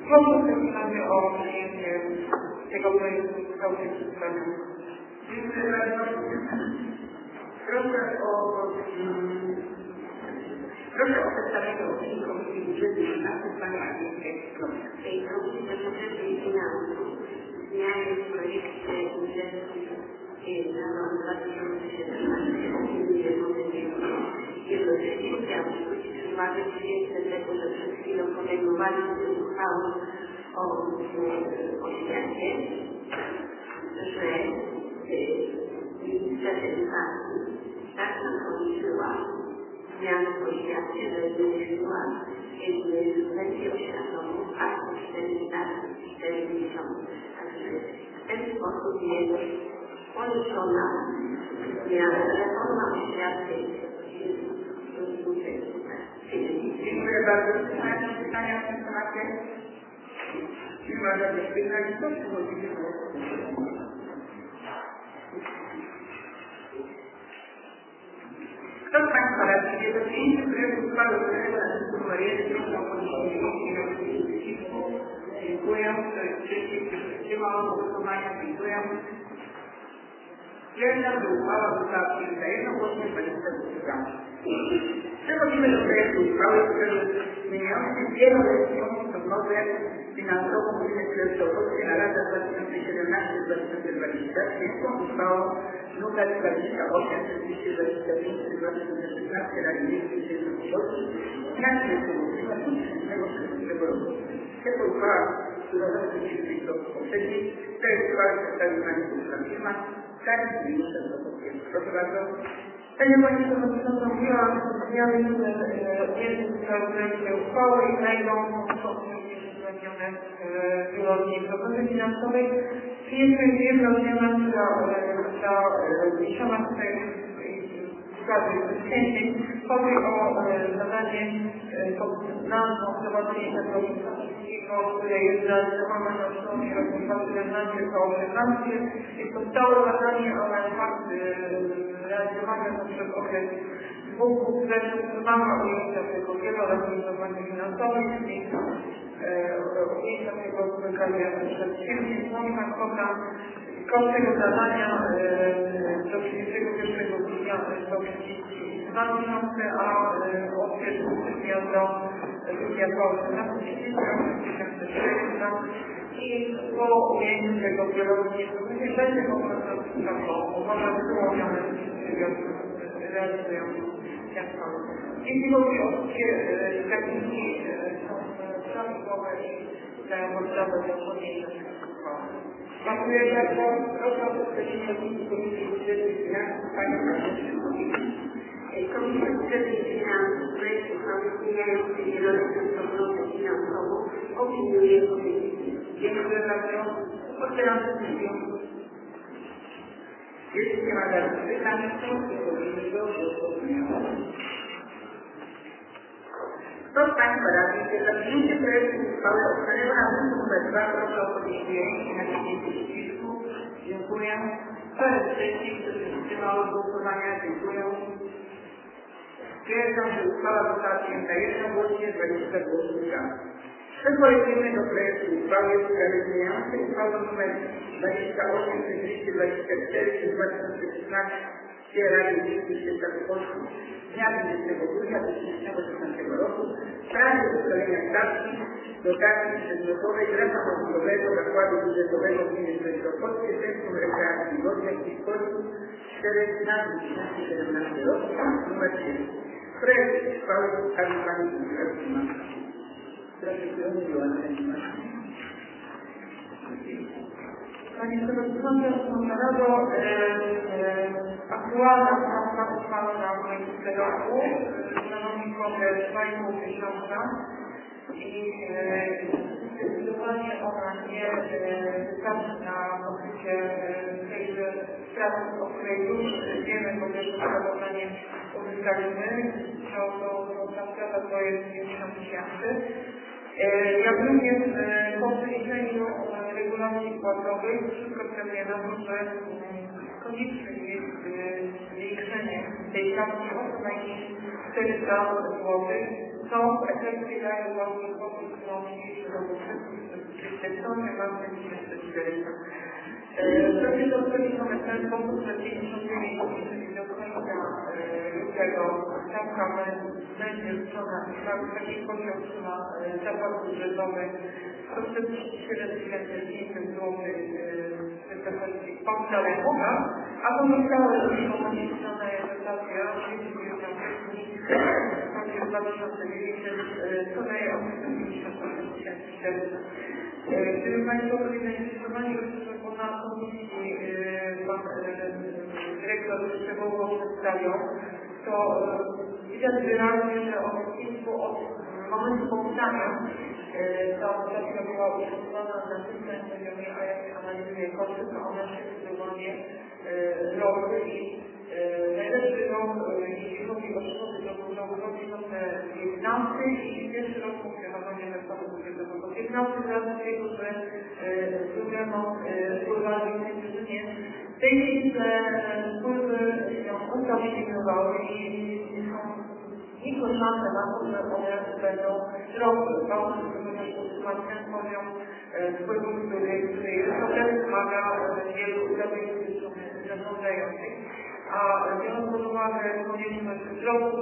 Proszę w takim razie o przyjęcie tego projektu w całości przedstawienia. Dziękuję bardzo. Proszę o, proszę o przedstawienie opinii Komisji Budżetu i Finansów Pani Agnieszkę. W tej Komisji Budżetu i Finansów zmiany w projekcie budżetu na rok dwa tysiące siedemnasty opiniuje pozytywnie. Jednocześnie chciałam zwrócić uwagę przyjęte tego, że przed chwilą podejmowaliśmy uchwałę o oświacie, że minister edukacji tak nam policzyła zmiany w oświacie, że zmniejszyła subwencję oświatową aż o czterysta czterdzieści. Także w ten sposób jest policzona zmiana, reforma oświaty. Dziękuję bardzo. Czy mają jakieś pytania w tym temacie? Nie ma żadnych pytań, to przechodzimy do Kto z Państwa radzi się za przyjęciem projektu uchwały uchwalonego na artykuł numer jeden, proszę o podniesienie przycisku. Dziękuję. Kto jest przeciw? Kto się wstrzymał od głosowania? Dziękuję. Stwierdzam, że uchwała została przyjęta jednogłośnie dwudziesta ósma. Przechodzimy do projektu uchwały, który zmieniający wieloletnią prognozę finansową Gminy Królewsko-Polskie na lata dwa tysiące siedemnasty do dwa tysiące dwudziestego. Przyjętą uchwałą numer dwadzieścia osiem dwieście dwadzieścia pięć dwa tysiące szesnaście Rady Miejskiej Wielkopolskiej na trzydziestego dnia dwa tysiące szesnastego roku. Jest to uchwała, która zacznie się do poprzedniej. To jest uchwała przedstawił Pani Kultura Firma. Tak, proszę bardzo. Panie Pani Przewodnicząca, mówiłam, że zmiany jednym z projektu uchwały i znajdą uwzględnione w wieloletniej prognozie finansowej. Jest to jedna zmiana, która zniesiona tutaj ustawy wcześniej. Chodzi o zadanie pod nazwą prowadzenie technologii strategicznego, które jest realizowane na przełomie roku dwa tysiące siedemnastego do dwa tysiące osiemnastego. Jest to stałe zadanie, ale fakt realizowane poprzez okres dwóch budżetów mamy ujęcia tego wieloletniej prognozy finansowej, czyli ujęcia tego wykazie przed chwilą słowna kwota. Koszt tego zadania do trzydziestego pierwszego grudnia to trzydzieści dwa tysiące, a od pierwszego stycznia do grudnia dwa tysiące osiemnastego i po ujęciu tego wieloletniego będzie można uważać wyłonione realizują miasto. Jeśli chodzi o wszystkie techniki prawidłowe i dają podstawę do podjęcia tego uchwały. Dziękuję bardzo. Proszę o przedstawienie opinii Komisji Budżetu i Finansów Panią Agnieszkę. Komisja Budżetu i Finansów projekt uchwały zmieniający wieloletnią prognozę finansową opiniuje pozytywnie. Dziękuję bardzo. Otwieram dyskusję. Jeśli nie ma żadnych pytań, to przechodzimy do głosowania. Kto z Państwa radzi się za przyjęcie projektu uchwały uchwalonego na punktu numer dwa, proszę o podniesienie ręki na naciśnięcie przycisku. Dziękuję. Kto jest przeciw? Kto się wstrzymał od głosowania? Dziękuję. Stwierdzam, że uchwała została przyjęta jednogłośnie, dwadzieścia głosów za. Przechodzimy do projektu uchwały w sprawie zmieniającej uchwałę nr dwadzieścia osiem dwieście dwadzieścia cztery dwa tysiące szesnaście Rady Miejskiej Wielkopolskiej z dnia dwudziestego grudnia dwa tysiące szesnastego roku w sprawie ustalenia stawki dotacji przedmiotowej dla samorządowego zakładu budżetowego Gminy Wielkopolskiej Centrum Rekreacji Wodnej i Sportu cztery na dwa tysiące siedemnasty rok numer siedem. Projekt uchwały przedstawił Pani Kultura. Panie Przewodniczący, Szanowna Rado, aktualna stawka uchwalona w miejscu roku stanowi kwotę dwa i pół tysiąca i zdecydowanie ona nie wystarczy na pokrycie tejże straty, o której już wiemy, bo też sprawozdanie uzyskaliśmy, to ta strata to jest pięćdziesiąt tysięcy. Jak również po przeliczeniu regulacji płacowej wszystko wskazuje na to, że konieczne jest zwiększenie tej stawki o co najmniej czterysta złotych, co co w efekcie daje właśnie sposób, którą dzisiejszy robót wszystkich są nieważne dwieście czterysta. Sobie to przeliczone w ten sposób, że pięćdziesiąt dziewięć, czyli do końca lutego stawka będzie liczona w takiej kwocie otrzyma zapłat budżetowy sto czterdzieści siedem tysięcy pięćset złotych w wysokości podstawowa, a pozostałe już pomniejszone dotacja w dwa tysiące dziewięćset co daje osiemset pięćdziesiąt osiem tysięcy czterysta. Gdyby Państwo byli zainteresowani, że po na komisji Pan Dyrektor szczegółowo przedstawią, to widać wyraźnie, że od kilku od momentu powstania ta operacja była użytkowana na tym poziomie, a jak się analizuje koszty, to ona się zdecydowanie rosły i najlepszy rok, jeśli chodzi o szkody do budżetu dwa tysiące piętnasty i pierwszy rok funkcjonowania zakładu budżetowego. piętnasty z racji tego, że dużo wpływali w tej drużynie. W tej chwili te wpływy się ustabilizowały i są nikłe szanse na to, że one będą rosły. Ważne, żeby utrzymać ten poziom wpływów, który jest problem, wymaga wielu zabezpieczeń zarządzających. A biorąc pod uwagę konieczność wzrostu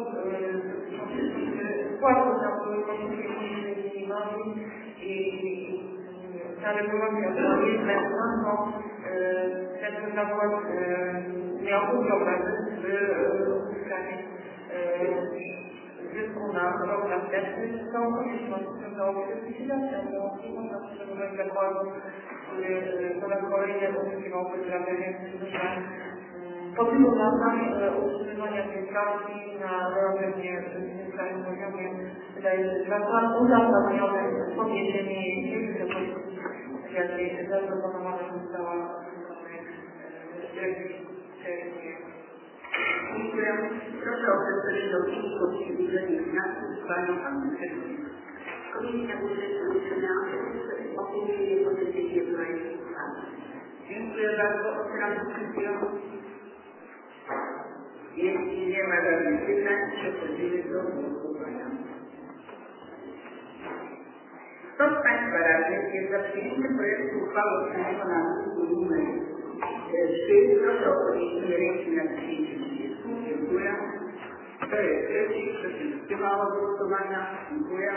płatów na koszty minimalnej i ta regulacja była niezbędna, to ten zakład miał udział w uzyskaniu zysku na rok następny. Z tą koniecznością dało się likwidacja, bo nie można przeżywać zakładu, który po raz kolejny uzyskiwał wyprawienie po tylu latach utrzymywania tej pracy na relatywnie niskałym poziomie wydaje się, że zakład uzasadniony podniesienie jej wysokości, jakiej zaproponowana została w dyrektywie. Dziękuję. Proszę o przedstawienie opinii Komisji Budżetu i Finansów z Panią Administracją. Komisja Budżetu i Finansów opiniuje pozytywnie projekt uchwały. Dziękuję bardzo. Otwieram dyskusję. Jeśli nie ma żadnych pytań, przechodzimy do głosowania. Kto z Państwa radnych jest za przyjęciem projektu uchwały otrzymego na artykuł numer trzy? Proszę o podniesienie ręki na przyjęcie przycisku. Dziękuję. Kto jest przeciw? Kto się wstrzymał od głosowania? Dziękuję.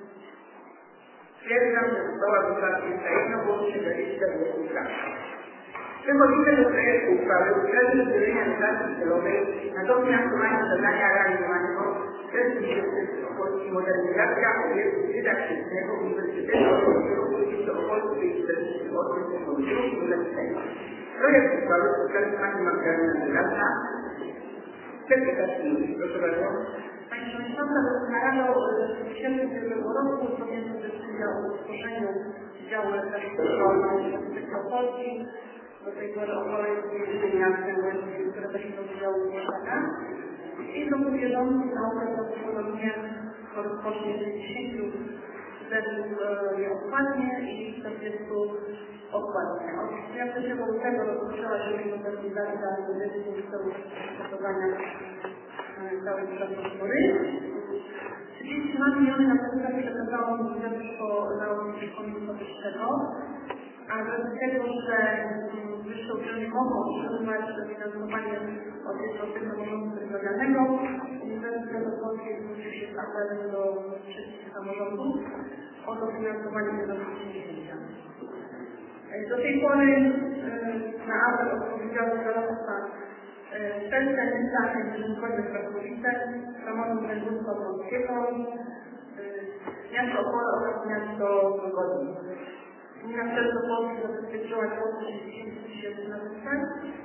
Stwierdzam, że została przyjęta jednogłośnie dwadzieścia głosów za. Przechodzimy do projektu uchwały w sprawie udzielenia dotacji celowej na dofinansowanie zadania realizowanego przez Ministerstwo Polski Modernizacja Obiektu Dydaktycznego Uniwersytetu Polskiego Polskiego Opolskiej czterdzieści osiem Technologii Ulepszenia. Projekt uchwały przedstawi Pani Magdalena Żelazna. Sekretarz Komisji. Proszę bardzo. Pani Przewodnicząca, Rada w sierpniu ubiegłego roku podjęła decyzję o utworzeniu działu Uniwersytetu Polski. Do tej pory około jest miastem, które też nie oddziały mieszkania. I to powierzono na prawdopodobnie rozpocznie dziesięciu studentów nieodpłatnie i czterdziestu odpłatnie. Od pierwszego lutego rozpoczęła się modernizacja budynku w celu przygotowania całej infrastruktury. trzydzieści dwa miliony na pewno przekazało Ministerstwo Nauki i Szkolnictwa Wyższego, a z tego, że wyższe uczelnie mogą otrzymywać finansowanie od jednostek samorządu terytorialnego, Uniwersytet Polski zwrócił się z apelem do wszystkich samorządów o dofinansowanie tego przedsięwzięcia. Do tej pory na apel odpowiedziało zarządca Szczęścia, Niestany, Rzeczypospolitej Rzeczypospolitej, Samorząd Województwa Polskiego, Miasto Opole oraz Miasto Wygodnie. Ministerstwo Polskie zabezpieczyło około trzydzieści tysięcy na ten cel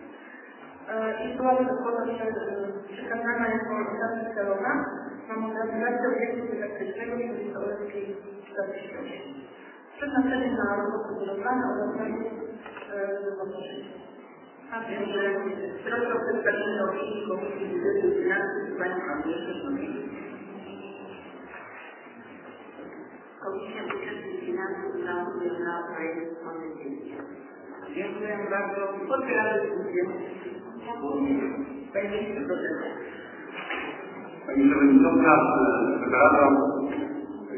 i była to kwota przekazana jako dotacja celowa na modernizację obiektu dydaktycznego w ulicy Olewskiej czterdzieści osiem. Przeznaczenie na roboty budowlane oraz projekt wyborczy. Proszę o przedstawienie opinii Komisji Budżetu i Finansów z Panią Agnieszką. Komisja Budżetu i Finansów reaguje na projekt pozytywnie. Dziękuję bardzo. Otwieram dyskusję. Pani Minister, proszę. Pani Przewodnicząca, przepraszam.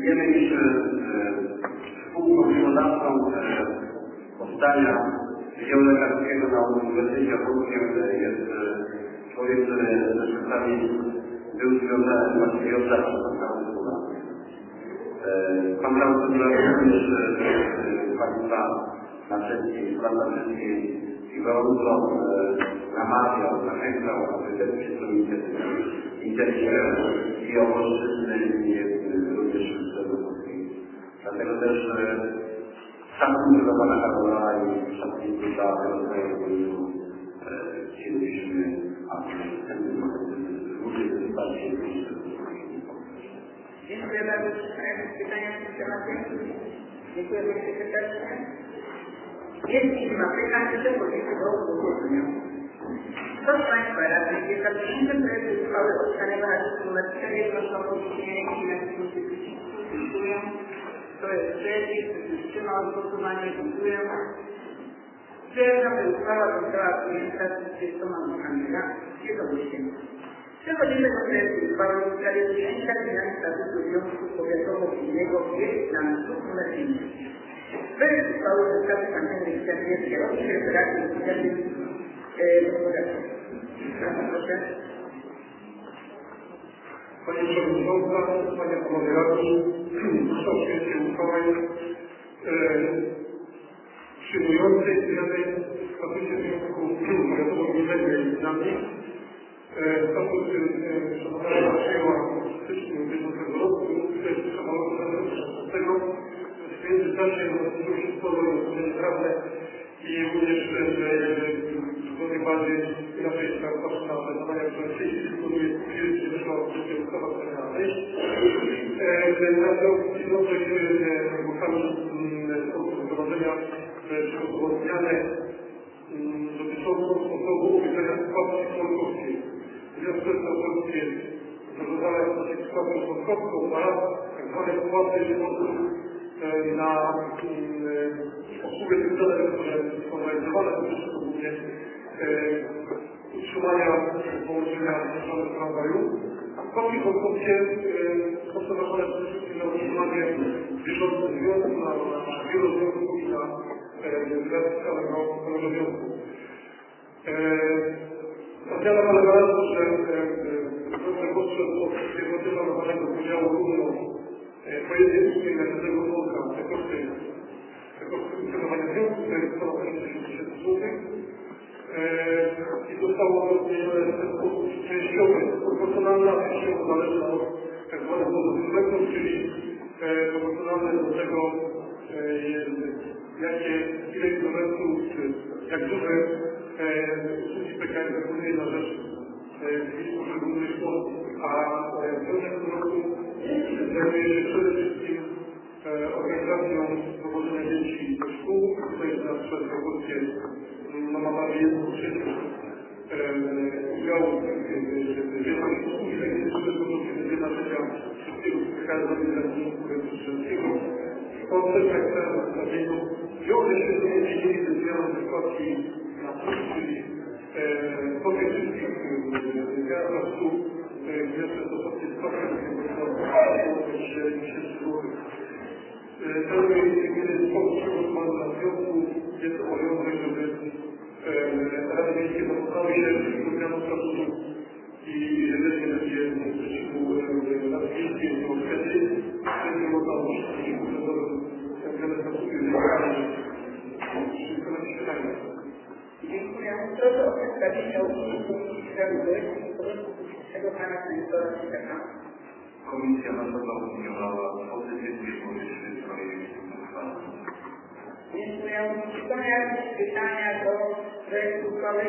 Wiemy, iż współpomysłodawcą powstania Wydziału Lekarskiego na Uniwersytecie Opolskim jest człowiek, który ze Szwajcarii był związany właściwie od zawsze z nauką. Pan Klaudyla również Państwa na wszystkich, Państwa wszystkich i gorąco namawiał, zachęcał, aby te wszystkie interesy i Opolszczyzny i również Polski. Dlatego też szacunku dla Pana Karola i szacunku dla rozwoju chcielibyśmy, aby ten ludzie zostali się. Dziękuję bardzo. Czy pytania w tym temacie? Dziękuję bardzo serdecznie. Jeśli nie ma pytań, to powinniśmy do ogłoszenia. Proszę Państwa, radnych jest zapisany projekt uchwały o ustaleniu artykułu numer cztery proszę o podniesienie ręki na konstytucji. Dziękuję. To jest przeciw, kto się wstrzymał od głosowania. Dziękuję. Stwierdzam, że uchwała została przyjęta z trzydziestoma głosami za. Jednogłośnie. Przechodzimy do projektu uchwały w sprawie przyjęcia zmiany statutu Związku Powiatowo-Gminnego Wielkopolski numer pięć. Projekt uchwały został zamieniony w inicjatywie kierowcy Federacji Inicjatyw Gospodarczych. Proszę. Pani Przewodnicząca, Panie Panowie Radni, proszę o przyjęcie uchwały przyjmującej zmiany w statucie Związku Powiatowo-Gminnego Wielkopolski. Statut Szanowna przyjęła w styczniu bieżącego roku, tutaj samolotu szesnastego. W międzyczasie nastąpiło się sporo rozwiązanie prawne i również zupełnie bardziej inaczej się patrzy na te zadania, które w tej chwili dysponuje stwierdzić, że weszła w życie ustawa, która miała wejść. Natomiast jednocześnie głosami wprowadzenia przygotowało zmianę dotyczącą sposobu ubiegania składki członkowskiej. Związku Polskie zarządzane w składkę członkowską oraz tak zwane składki na obsługę tych zadań, które są realizowane, to też głównie utrzymania połączenia z tramwaju. Składki członkowskie są przeznaczone przede wszystkim na utrzymanie bieżących związków, na wielozwiązków i na realizację całego związku. Ta zmiana polega na tym, że wniosek odszedł od zjednoczonego podziału równo po jednej ósmej na jednego członka te koszty funkcjonowania związku, to jest ponad osiemdziesiąt tysięcy złotych i zostało to zmienione w ten sposób częściowy, proporcjonalna, częściowo zależna od tak zwanych wodów, czyli proporcjonalne do tego, jakie ile instrumentów, czy jak duże usługi P K M wykonuje na rzecz poszczególnych członków, a związek w tym roku zajmuje się przede wszystkim organizacją dowodzenia dzieci do szkół. Tutaj na przykład w Polsce ma prawie jedną trzecią udziału w wielkości usługi zagraniczne, to jest jedna trzecia wszystkiego spotkania z organizacją studenckiego. W Polsce tak na dzieniu wiąże się z między innymi ze zmianą składki na plus, czyli po tych wszystkich zmianach na stół wniosek do sobie składki tysięcy złotych. Ten sposób przygotowany na związku jest obowiązek, żeby Rady Miejskie zapoznały się z zmianą statutu i jeżeli będzie sprzeciwu Rady Miejskiej nie odkręci, będzie można uczynić urzędowym zmianę statutu i wykonać pytania. Dziękuję. Proszę o przedstawienie opinii Komisji Sprawiedliwości i Porządku Publicznego Pana Stanisława Szteka. Komisja nasza zaopiniowała pozytywnie powyższy projekt uchwały. Dziękuję. Czy są jakieś pytania do projektu uchwały?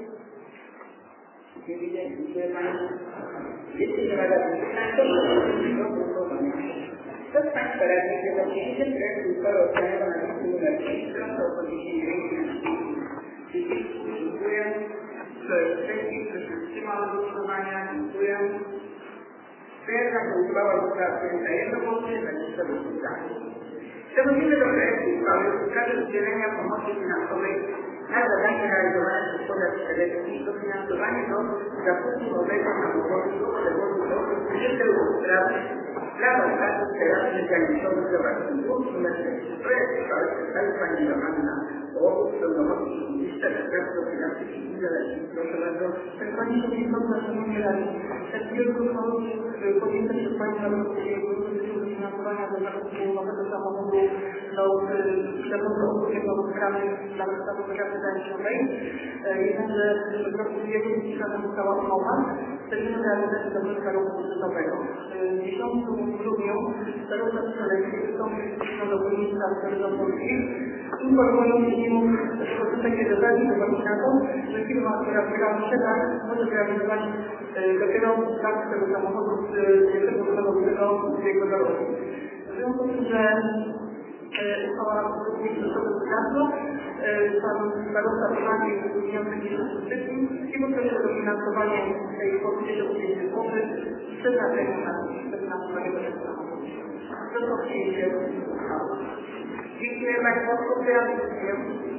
Nie widzę. Dziękuję Pani. Jeśli nie ma żadnych pytań, to przechodzimy do głosowania. Kto z Państwa radnych jest za przyjęciem projektu uchwały o zmianie na liście numer pięć? Proszę o podniesienie ręki na przycisku. Dziękuję. Kto jest przeciw? Kto się wstrzymał od głosowania? Dziękuję. Stwierdzam, że uchwała została przyjęta jednogłośnie, dwadzieścia głosów za. Przechodzimy do projektu uchwały w sprawie udzielenia pomocy finansowej na zadania realizowane przez powiat strzelecki i dofinansowanie do zakupu nowego samochodu do odwozu do dwudziestu spraw La volontà sarà l'organizzazione della stretta, senza di domanda o sono vista rispetto alla figura della per quanto mi riguarda la mia io sono contenta di fare una cosa di naturale della cultura che stiamo avendo la cosa che abbiamo creato la nostra organizzazione lei il gruppo di amici che hanno stava nuova per il realizzare da questo lavoro davvero diciamo che un gruppo per una persona che sono comunità per la politica in quel modo soprattutto anche da tanti che vaccinato perché non ha creato scegliere molto realizzare perché non tanto che dobbiamo fare che se non lo vedo di quello abbiamo fatto che stava questo stato stanno valutando anche le opinioni di tutti che potrebbero finanziare i corsi di studio se la tecnica per finanziare questo che Dice la cooperazione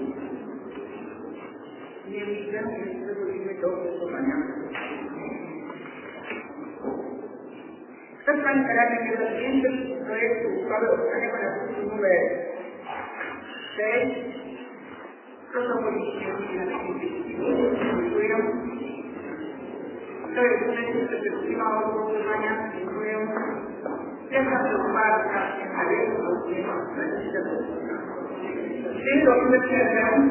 mi ritengo che questo di dopo domani. Per quanto riguarda la gente, progetto valutazione con il numero sei, protocolli di incluiamo poi il per prima volta domani incluiamo senza preoccuparsi adesso di Sendo come c'erano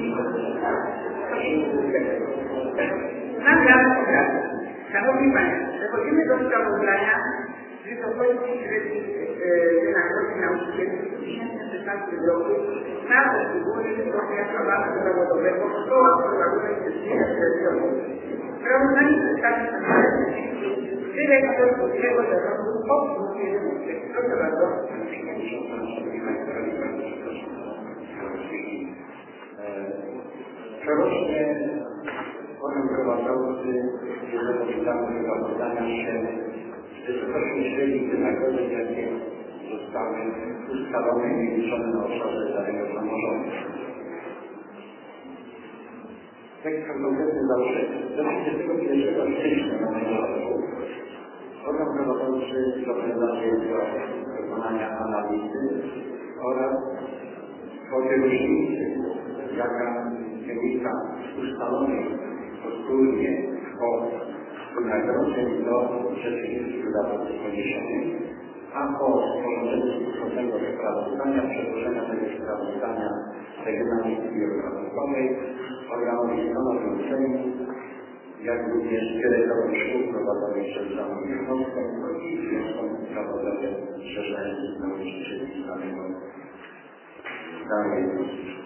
una grande cosa, siamo prima, se così mi sono stato ucraniano, ci sono poi una cosa che è stato di blocco, nada di buone che sono accabato da lavoro, per questo la cosa che si è però non è stato deve essere possibile da un po' di non la Prorocznie potem prowadzący Józefa Witamy zapytania się wysokości średnich wynagrodzeń, jakie zostały ustalone i wyliczone na obszarze danego samorządu. Tekst konkretny założenie. Do trzydziestego pierwszego stycznia danego roku organ prowadzący zobowiązuje do wykonania analizy oraz kwoty różnicy, jaka wynika z ustalonej wspólnie kwot wynagrodzeń do rzeczywistych wydatków poniesionych, a po sporządzeniu stosownego sprawozdania, przedłożenia tego sprawozdania Regionalnej Izbie Obrachunkowej organowi stanowiącemu, jak również dyrektorom szkół prowadzonych przez Zaną Michowską i związkom zawodowym zrzeszającym nauczycieli danego danej jednostki.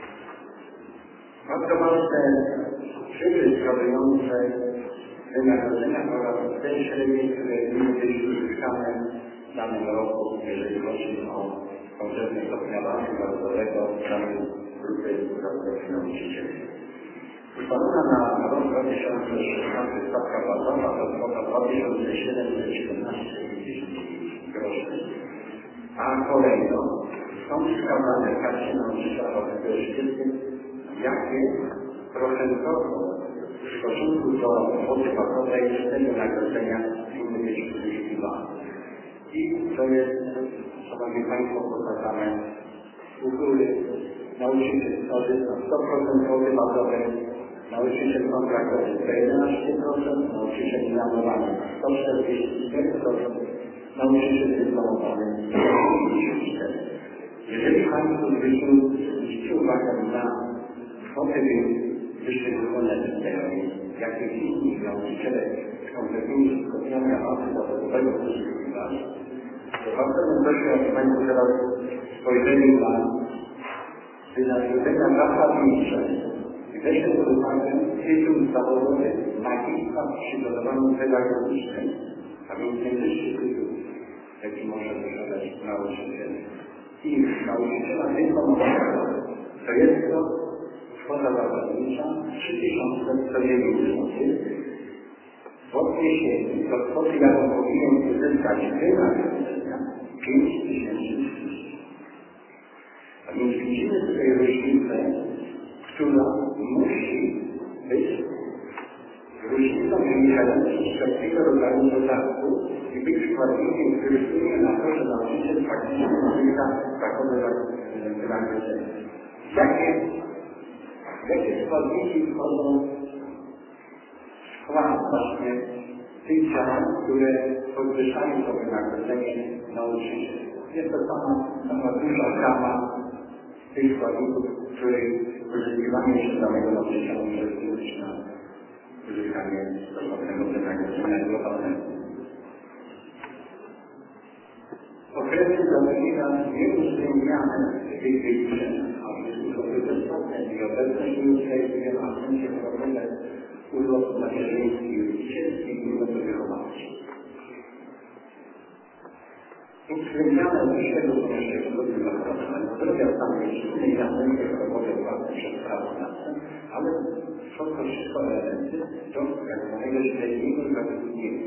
Bardzo ważne szyby wskazujące wynagrodzenia oraz te średnie, które winny być uzyskane w danym roku, jeżeli chodzi o konkretne stopniowanie zawodowego danej grupy zawodowej nauczycieli. Ustalona na rok dwa tysiące szesnasty stawka bazowa to kwota dwa tysiące siedemset siedemnaście groszy, a kolejno są wskazane w karcie nauczyciela własnego oświaty, jakie procentowo w stosunku do kwoty bazowej te wynagrodzenia powinny być uzyskiwane. I to jest, szanowni państwo, pokazane u góry. Nauczyciel korzysta sto procent kwoty bazowej, nauczyciel kontraktowy sto jedenaście procent, nauczyciel mianowany sto czterdzieści cztery procent, nauczyciel dyplomowany sto pięćdziesiąt cztery procent. Jeżeli państwo zwrócicie uwagę na kwoty wyszczególnione w tej, jakie inni nauczyciele z konkretnymi stopniami awansu zawodowego poszukiwali, to warto bym prosił, aby państwo teraz spojrzeli na wynagrodzenia zasadnicze i weźmy pod uwagę tytuł zawodowy magister przygotowanym pedagogicznym, a więc najwyższy tytuł, jaki może posiadać nauczyciel. I nauczyciela dyplomowanego to jest to kwota zasadnicza trzy tysiące sto dziewięć złotych w odniesieniu do kwoty, jaką powinien uzyskać wynagrodzenia pięć tysięcy. A więc widzimy tutaj różnicę, która musi być różnicą wynikający z wszelkiego rodzaju dodatku i być składnikiem, który wpłynie na to, że nauczyciel faktycznie uzyska takowe wynagrodzenie. Jakie, jakie składniki wchodzą w skład właśnie tych działań, które podwyższają to wynagrodzenie nauczycieli? Jest to sama, sama duża gama tych składników, których uzyskiwanie się danego nauczyciela może wpłynąć na uzyskanie stosownego wynagrodzenia globalnego. Okresy zatrudnienia nieuwzględniane w tych wyliczeniach, a więc urlopy bezpłatne i obecność ludzka jest w wielu aspekcie wprowadzone urlop macierzyński i rodzicielski i urlopy wychowawcze. Uwzględniane z wyższego pomieszczenia urlopy zachorowania zdrowia stanu rodzinnej i amerykę chorobowe płatne przez prawodawcę, ale są to wszystko elementy do tak zwanego średniego zatrudnienia.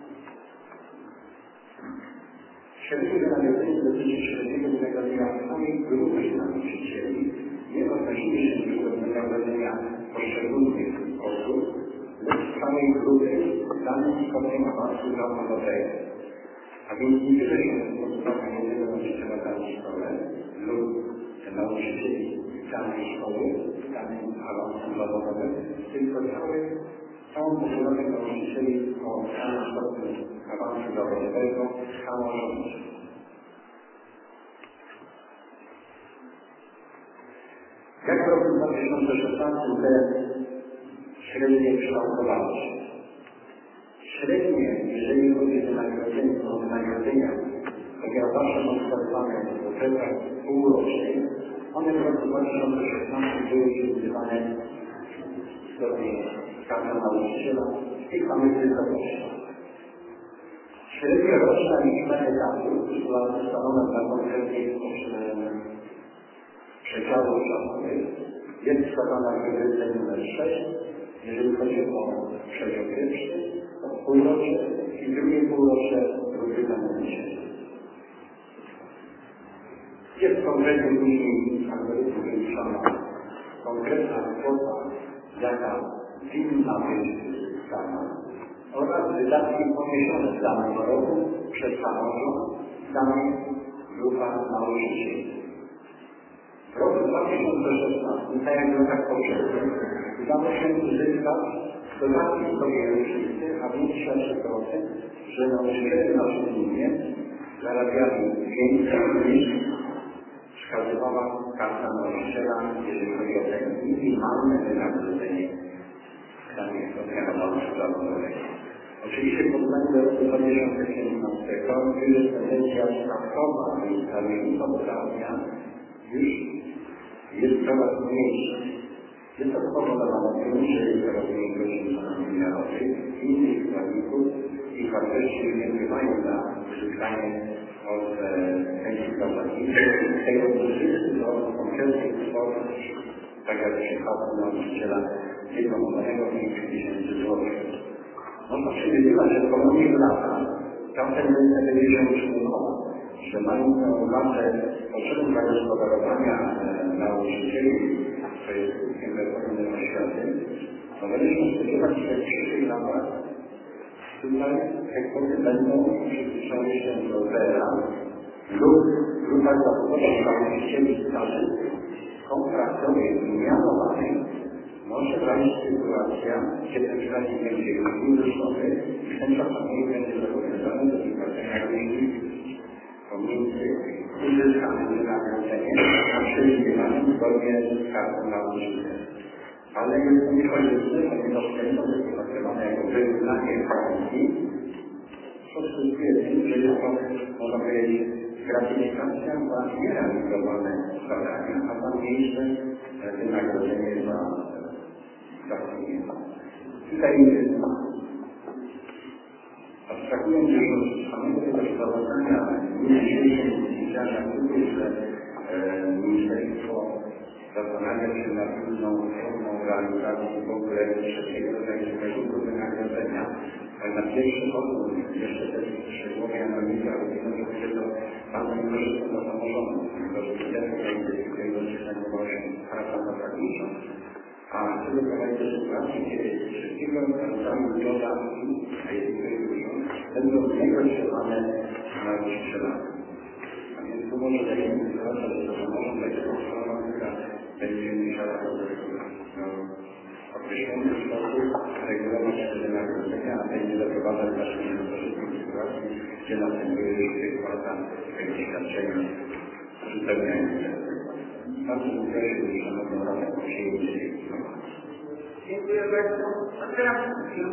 Średnie wynagrodzenie dotyczy średniego wynagrodzenia całej grupy nauczycieli, nie odnosimy się do wynagrodzenia poszczególnych osób lub całej grupy danym stopniem awansu zawodowego. A więc nie bierze się pod uwagę jednego nauczyciela danej szkoły lub nauczycieli danej szkoły z danym awansem zawodowym, tylko cały całą populację nauczycieli o danym stopniu awansu zawodowego samorządu. Jak w roku dwa tysiące szesnastym te średnie kształtowały się? Średnie, jeżeli chodzi o wynagrodzenie, o wynagrodzenia, ponieważ zawsze są wskazywane w okresach półrocznych, one w roku dwa tysiące szesnastym były przygotowane zgodnie z kartą nauczyciela w tych samych wysokościach. Średnia roczna liczba etatów była ustalona dla konkretnych przedziałów czasowych. Jest wskazana w wyryce numer sześć, jeżeli chodzi o przedział pierwszy, o półrocze i drugie półrocze rutyna numer siedem. Jest konkretnie później algorytmu wyliczona konkretna kwota, jaka winna być uzyskana, oraz wydatki poniesione w danym roku przez samorząd danej grupa nauczycieli. W roku dwa tysiące szesnastym, tak jak w latach poprzednich, udało się uzyskać dodatki w sobie różnicy, a więc świadczy o tym, że nauczyciele na Żydlinie zarabiali więcej niż wskazywała karta nauczyciela, jeżeli chodzi o te minimalne wynagrodzenie w danej stopniach nauczyciela zawodowego. Oczywiście w porównaniu do roku dwa tysiące siedemnastego jest tendencja stawkowa, a więc ta różnica dodatnia już jest coraz mniejsza. Jest to spowodowane tym, że jest coraz mniej godzin wymiarowych i innych składników i wartości nie wpływają na uzyskanie od pensji pracowniczej. Tego dotyczy do konkretnych kwot, tak jak w przypadku nauczyciela jednoosobowego pięć tysięcy złotych. Można przewidywać, że w kolejnych latach ta tendencja będzie się utrzymywała, że mając na uwadze potrzeby zagospodarowania nauczycieli, co jest skutkiem reformy oświaty, to należy spodziewać się w przyszłych latach tutaj te kwoty będą przybliżały się do zera lub grupach zawodowych nauczycieli stażystów kontraktowych i mianowanych może wejść sytuacja, gdzie ten wskaźnik będzie uwyższony i ten czasownik będzie zobowiązany do wypłacenia różnicy pomiędzy uzyskanym wynagrodzeniem a przewidywanym zgodnie z kartą nauczyciela. Ale jest to niekonieczne, ponieważ często jest to traktowane jako wyrównanie pensji, co skutkuje tym, że jest to, można powiedzieć, gratyfikacja za nierealizowane zadania, a za mniejsze wynagrodzenie za zatrudnienie. Tutaj abstrahując już od samego tego sprawozdania dzisiejszym widziałem również, że ministerstwo zastanawia się nad trudną formą realizacji w ogóle trzeciego rodzaju mechanizmu wynagrodzenia. Ale na pierwszy odwrót, jeszcze też szczegółowej analizy, ale będzie to będzie to bardzo niekorzystne dla samorządu, ponieważ budżety zajmują się praca zasadnicza. A chcę doprowadzić do sytuacji, kiedy wszystkiego razami dodawki, a jeśli to jest dużo, będą niekontrolowane na nauczycielami. A więc tu może dajemy sytuację, że może być kontrola, która będzie musiała w określony sposób regulować wynagrodzenia, a będzie doprowadzać właśnie do korzystnej sytuacji, gdzie następuje już kwota świadczenia uzupełniające. Bardzo proszę, Szanowną Radę, o przyjęcie tej informacji. Dziękuję bardzo. Otwieram dyskusję.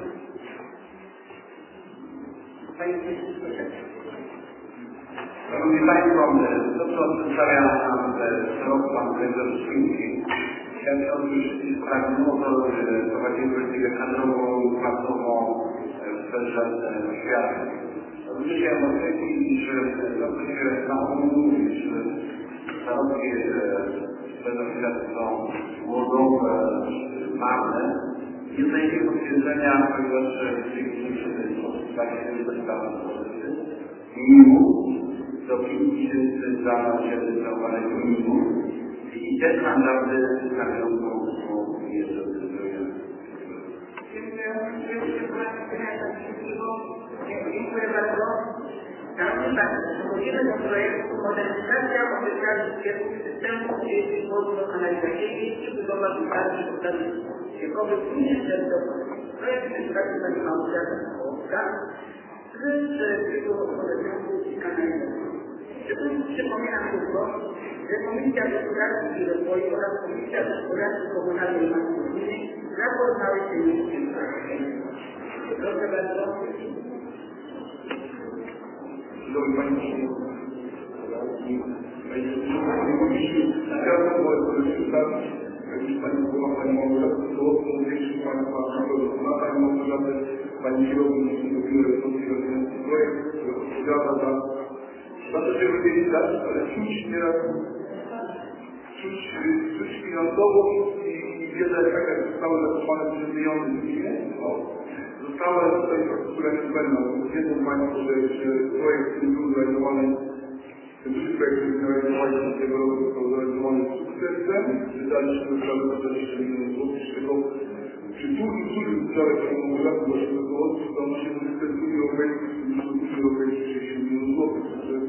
Panie Przewodniczący. Szanowni Państwo, to co przedstawia nam wzrok Pan Prezes Szymki, świadczy o tym, że sprawiedliwo prowadziły politykę kadrową, płacową w sferze oświaty. Również chciałem podkreślić, że to, co się na ogół mówi, że zarobki w sferze oświaty są głodowe, marne, nie znajdzie potwierdzenia, ponieważ w tej chwili sposób właśnie nie została minimum do pięć tysięcy za nauczycieli zauważanego minimum i te standardy stawiają po jeszcze do zdrowia. Dziękuję bardzo. Szanowni Państwo, przechodzimy do projektu Modernizacja oficjalnych ścieków systemu dzieci wodno-kanalizacyjnej i budowa instalacji podstawowych ściekowych w gminie Częstochowa. Projekt przedstawił Pani Małgorzata Sokołowska z Wydziału Modernizacji i Kanalizacji. Przypominam tylko, że Komisja Gospodarki i Rozwoju oraz Komisja Gospodarki Komunalnej i Maszynowej zapoznały się już z tym projektem. Proszę bardzo. Szanowni Państwo, chciałbym przedstawić, jak już Pani była Pani Małgorzata Sokołowską, większość Państwa ma Pani Małgorzatę, Pani kierownik mówiła, że to jest projekt, który odpowiada za za to, żeby wiedzieć dać, ale czuć nieraz, czuć, czuć finansową i, i wiele efektów zostały zakopane przez pieniądze w gminie. Została tutaj infrastruktura niezbędna. Wiedzą Państwo, że, że projekt, który był zrealizowany, ten duży projekt, który był realizowany do tego roku, został zrealizowany z sukcesem. Wydaliśmy prawie dwadzieścia milionów złotych, z czego przy dużym, dużym udziale Pani Małgorzaty właśnie do głosu, to ono się do Unii Europejskiej, Unii Europejskiej sześćdziesiąt milionów złotych.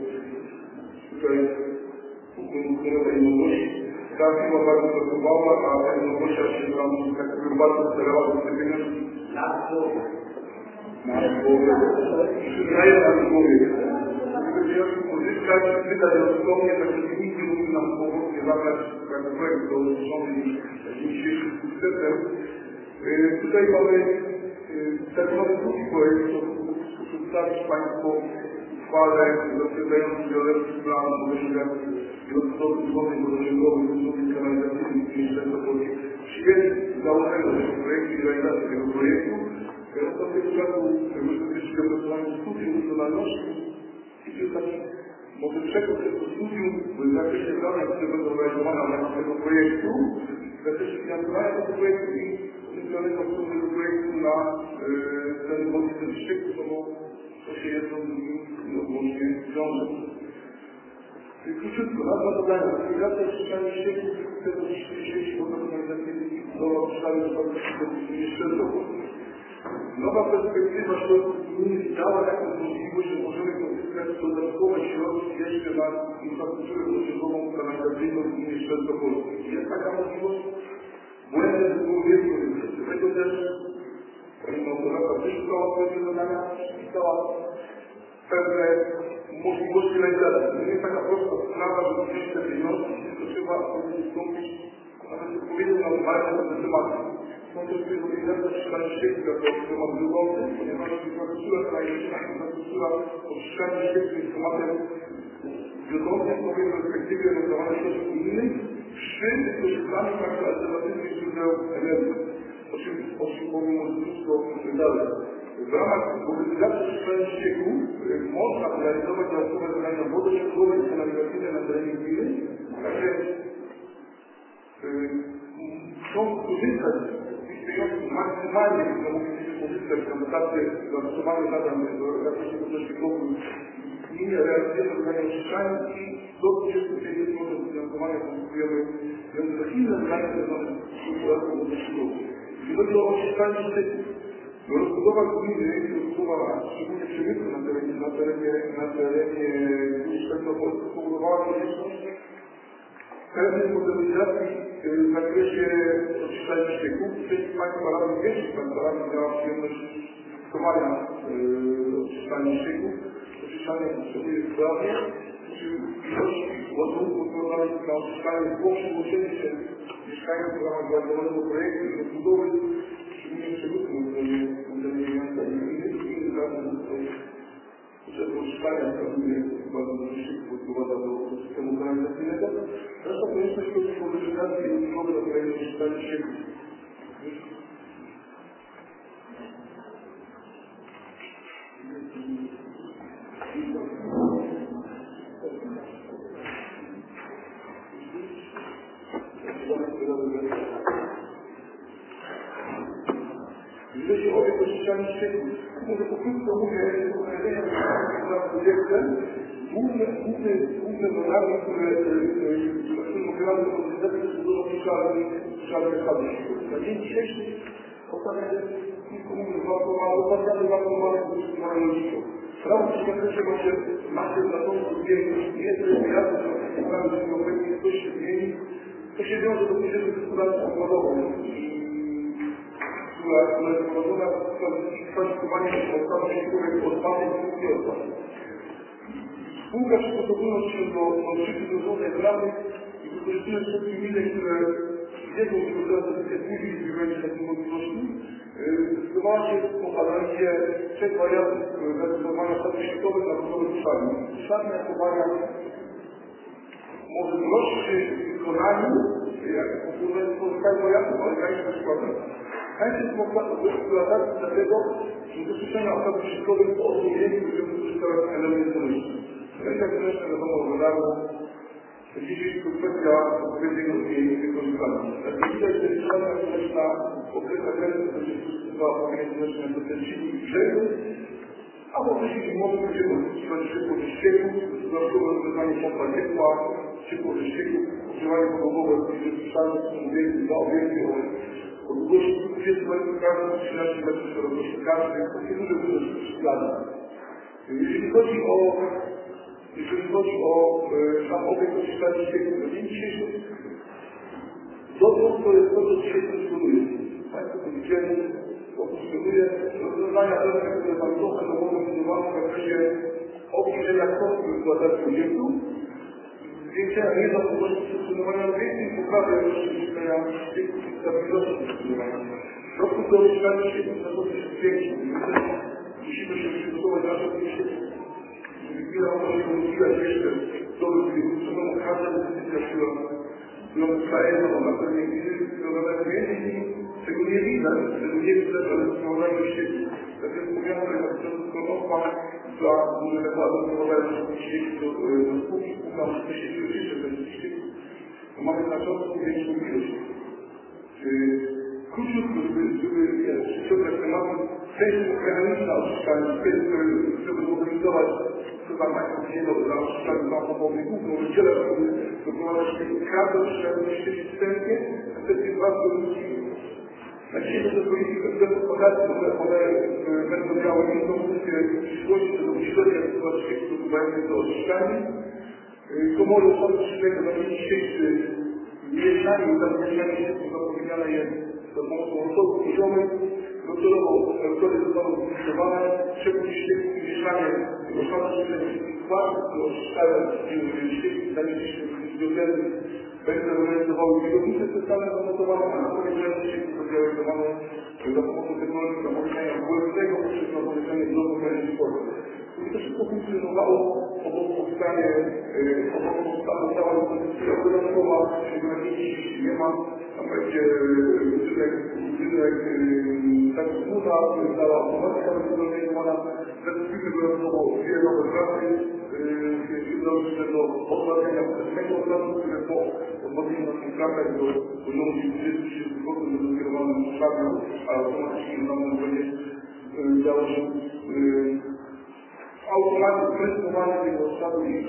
Tutaj ukłonionej nowości. Ta firma bardzo pracowała, a ta nowościa się tam tak jakby bardzo starała do te pieniądze na głowę. Na głowę. Przyznaję na głowę. Żeby pieniądze pozyskać, wydać rozsądnie, tak żeby nikt nie mógł nam powodnie zabrać jako projekt dołożony już dzisiejszym sukcesem. Tutaj mamy taki nowy drugi projekt, to przedstawić Państwu uchwałę zatwierdzającą wieloletni plan podejścia wielostosowych zgodnych wodociągowych usług kanalizacyjnych w gminie Częstochowie. Przyjęli założenia tego projektu i realizacji tego projektu. Od tego czasu myśmy też wypracowali studium wykonalności i to jest taki może przekrój tego studium w zakresie zadań, które będą realizowane w ramach tego projektu, w zakresie finansowania tego projektu i uzyskanego tego projektu na ten wodny ten szyk, to się jedno z drugim odłącznie wiąże. Króciutko, nazwa zadania. Aktywizacja oczyszczania ścieków tego sieci wodno-kanalizacyjnej i budowa obszaru do Szczęstochowa. Nowa perspektywa środków gminy dała taką możliwość, że możemy pozyskać dodatkowe środki jeszcze na infrastrukturę wodociągową kanalizacyjną w gminie Szczęstochowa. Jest taka możliwość? Błędy było wielkie. Dlatego też Pani Małgorzata wyszukała swoje zadania, wpisała pewne możliwości realizacji. To nie jest taka prosta sprawa, że wziąć te pieniądze, tylko trzeba wystąpić nawet odpowiednio na uwagę na te tematy. Są też organizacja oczyszczania ścieków jako temat wywodny, ponieważ infrastruktura kanalizacyjna, infrastruktura oczyszczania ścieków jest tematem wiodącym w nowej perspektywie realizowania środków innych przy wykorzystaniu takich alternatywnych źródeł energii. O czym, o czym powiem może krótko dalej. W ramach modernizacji oczyszczania ścieków można realizować dodatkowe zadania wodociągowe i kanalizacyjne na terenie gminy, także chcą korzystać z tych pieniądzów maksymalnie, które moglibyśmy pozyskać na dotację zastosowanych zadań do zakresie wodociągowym w gminie, realizujemy zadania oczyszczania i do dwudziestu pięciu procent finansowania pozyskujemy inne zadania związane z gospodarką wodociągową. Jeśli chodzi o oczyszczalni styków. Rozbudowa gminy, rozbudowa szczególnie przemysłu na terenie, na terenie, na terenie Świętopolski spowodowała konieczność pewnej modernizacji w zakresie oczyszczalni ścieków. Część Państwa radnych, większość Państwa radnych miała przyjemność stosowania oczyszczalni ścieków. Oczyszczalnia potrzebuje sprawy, przy ilości ładunków wykonanych na oczyszczalni po przyłączeniu się mieszkając w ramach realizowanego projektu i rozbudowy szczególnie przemysłu na terenie miasta i innych innych razem potrzeby oczyszczania sprawuje bardzo dużo ścieków odprowadza do systemu kanalizacyjnego. Zresztą konieczność chodzi o modernizację i rozbudowę do kolejnych oczyszczalni ścieków. Jeżeli chodzi o oczyszczalni ścieków, może pokrótce mówię o określeniu projektem. Główne, główne, główne zadania, które są określane do organizacji są dużo obszarnych stadów ścieków. Na dzień dzisiejszy ostatnie kilku mówię zaopłacane zaopłacane użytkowane rodziców. Prawo w tym zakresie macie, macie na to zmienić. Jest to jasne, że sprawy, że obecnie coś się zmieni, to się wiąże do poziomie gospodarki odpadową. która jest prowadzona w kwalifikowanie odpadów ściekowych odpadów i odpadów. Spółka przygotowując się do szybkich rozwiązań prawnych i wykorzystując wszystkie gminy, które wiedzą, że teraz decyzję później zbierając takiej możliwości, zdecydowała się po analizie trzech wariantów realizowania statów ściekowych na budowę szarni. Szarnia jako wariant może droższy w wykonaniu, jak pozostaje wariantów, ale granicznych składów. Chęć jest eksploatacji dlatego, że do czyszczenia odpadów ściekowych po odmówieniu będziemy korzystać z elementów ręcznych. Ręczne ręczne wiadomo wydarło. Dziś jest to kwestia odpowiedniego jej wykorzystania. Jak widać, że czyszczalnia ręczna określa granice, to jest stosowana odpowiednie ręczne do tęcini i brzegu, a w okresie zimowym będziemy używać ciepło ze ścieków, dodatkowe rozwiązanie pompa ciepła, ciepło ze ścieków, używanie podłogowe w czyszczalni są obiekty dla obiekty o długości dwudziestu metrów każdy, trzynaście metrów szerokości każdy, takie duże szklane. Jeżeli chodzi o jeżeli chodzi o e, sam obiekt oczyszczalni ścieków, na dzień dzisiejszy dotąd to jest to, co dzisiaj funkcjonuje. Państwo to widzieli, to funkcjonuje. Rozwiązania pewne, które tam są, będą mobilizowane w zakresie obniżenia kosztów eksploatacji obiektu, zwiększenia niezależności funkcjonowania obiektu i poprawy rozszerzenia ścieków i stabilizacji funkcjonowania. Rozkład do oczyszczalni ścieków na to jest większy. Musimy się przygotować na to, żeby chwila ona się rozwijać jeszcze do wybudowania każda decyzja, która którą zostaje na pewnie gminy, która między innymi tego nie widać, tego nie widać, ale wprowadzają ścieki. Tak jest powiązane na początku osoba, która duże nakłady wprowadzają ścieki do spółki, spółka musi się cieszyć, że ten ścieki, to mamy znacząco większą ilość. Króciutko, żeby, żeby przyciągać tematy, część mechaniczna oczyszczalni, żeby zmobilizować, co tam Państwo wiedzą, dla oczyszczalni samochodowej, główną rozdzielę, żeby doprowadzić każdą oczyszczalnię ścieżki wstępnie, wstępnie dwa składniki. Na dzisiaj to jest polityka gospodarki, one będą miały inną funkcję w przyszłości, to do myślenia sytuacji ścieżki dopływającej do oczyszczalni. Komory osady przyszłego na dzień dzisiejszy mieszanie i zamieszanie ścieków zapowiedziane jest za pomocą osobów poziomych, docelowo metody zostaną zlikwidowane, przepływ ścieków i mieszanie osady przyszłego składów, do oczyszczania ścieków i zamieszanie ścieków będzie realizowały biegownicze specjalne zamontowane, a na powiedzeniu ścieków będzie realizowane za pomocą technologii zapowiedzenia błędnego poprzez zapowiedzenie bloku mechanizmu sportu. I to wszystko funkcjonowało obok powstanie, obok powstania cała inwestycja dodatkowa, którego na dzień dzisiejszy nie ma. Tam będzie budynek, budynek tak zbuda, cała automatyka będzie zorganizowana. Zacznijmy dodatkowo dwie nowe pracy, dążymy do odwadzenia wstępnego obrazu, które po odwadzeniu na tych pracach do poziomu dwudziestu trzydziestu procent będą kierowane do szarnią, a automatycznie nam będzie działo się automatycznie precyzowanie tego osadu i,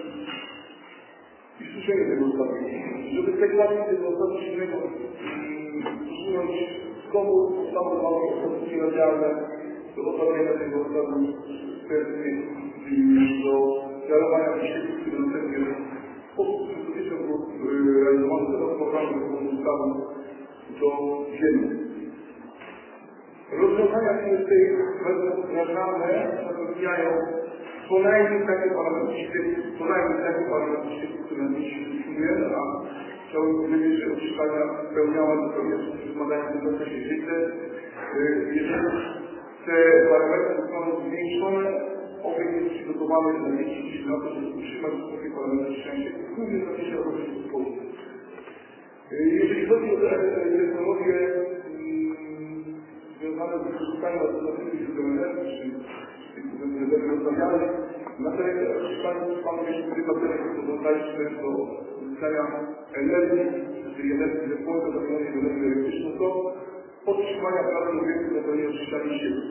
i suszenie tego osadu. Żeby tej klasy tego osadu silnego usunąć z komór, podstawowe mamy osobniki radialne do obalenia tego stanu spersji do działania wysiłków, które następnie w sposób systematycznie realizowany teraz programy stanu do ziemi. Rozwiązania, które tutaj będą wdrażane, zapewniają co najmniej takie parametry świetne, co najmniej takie parametry świetne, które my się wykonujemy, a chciałbym powiedzieć, że oczyszczania spełniała zupełnie wymagania w zakresie życia. Jeżeli te parametry zostaną zwiększone, obiekt jest przygotowany na dzieci na to, żeby utrzymać takie parametry szczęścia, głównie w zakresie rozwoju zespołu. Jeżeli chodzi o te technologie związane z wykorzystaniem alternatywnych źródeł energii, czy energii odnawialnej, na terenie oczyszczania trwaną jeszcze cztery baterie fotowoltaiczne do uzyskania energii, czyli energii ze słońca, zamienionej w energię elektryczną, do podtrzymania pracy obiektu na terenie oczyszczania sieci.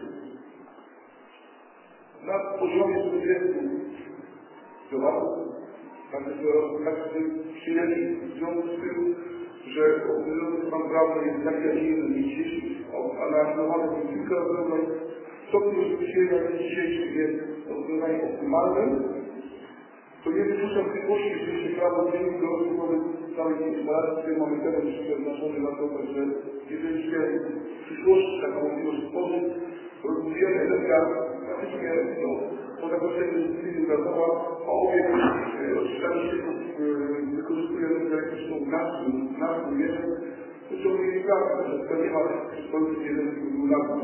Na poziomie czterdziestu kilowatów, także przyjęli w związku z tym, że obowiązujący stan prawny jest taki, a nie jeden niż dzisiejszy, analizowany w kilka rozwiązań, stopień przyjęcia dzisiejszy jest rozwiązaniem optymalnym, to nie wyklucza możliwości, jeżeli się prawo zmieni do rozbudowy całej instalacji, której mamy teraz przeznaczony na to, że jeżeli się w przyszłości taką możliwość stworzyć, rozbudujemy energia praktycznie no, po zakończeniu dyscypliny gazowa, a obiekt oczyszczania się wykorzystuje energię elektryczną w naszym, w naszym mierze, to są mieli prawdę, że to nie ma przyszłości jeden z naszych.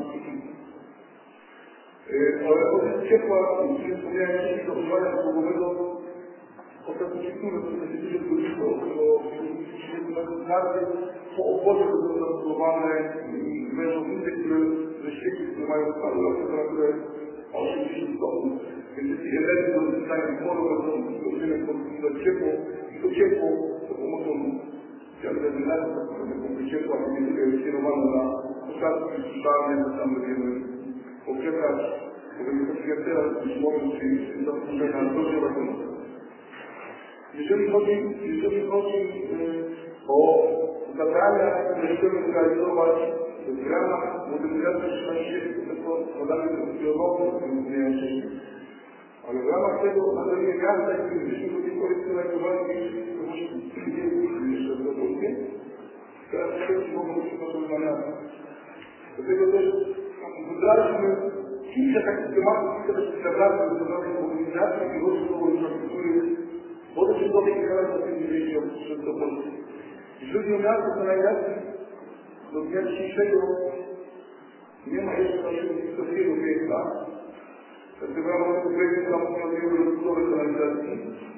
Ale od ciepła, który wspomniałem wcześniej, do używania podłogowego, ostatnio niektóre to się dużo zgodziło, bo narty po obwodzie będą zabudowane wężownice, które ze świeci, które mają stałą temperaturę osiemdziesiąt stopni. Więc jeśli energii do uzyskania sporu będą rozwiązane pod ciepło i to ciepło za pomocą terminacji, tak ciepła będzie kierowane na posadki suszarnie, tam będziemy określać, powinien być teraz być może, czyli zasłużenia dużo ratunku. Jeżeli chodzi, jeżeli chodzi yy, o zadania, które chcemy zrealizować w ramach modernizacji szkolnictwa, to zadania biologiczne, o którym mówiłem wcześniej. Ale w ramach tego zadania miasta, które byśmy do tej pory zrealizowali więcej jeszcze w Polsce, teraz wszyscy mogą być przygotowywane. Dlatego też wybraliśmy kilka takich tematów, kilka takich zabrania związanych z modernizacją i rozwój infrastruktury wodociągowej i kanalizacyjnej wejścia do Polski. Jeżeli chodzi o miasto kanalizacji, do dnia dzisiejszego nie ma jeszcze naszego historicznego miejsca. Także w ramach tego projektu zamówienia rozbudowy kanalizacji.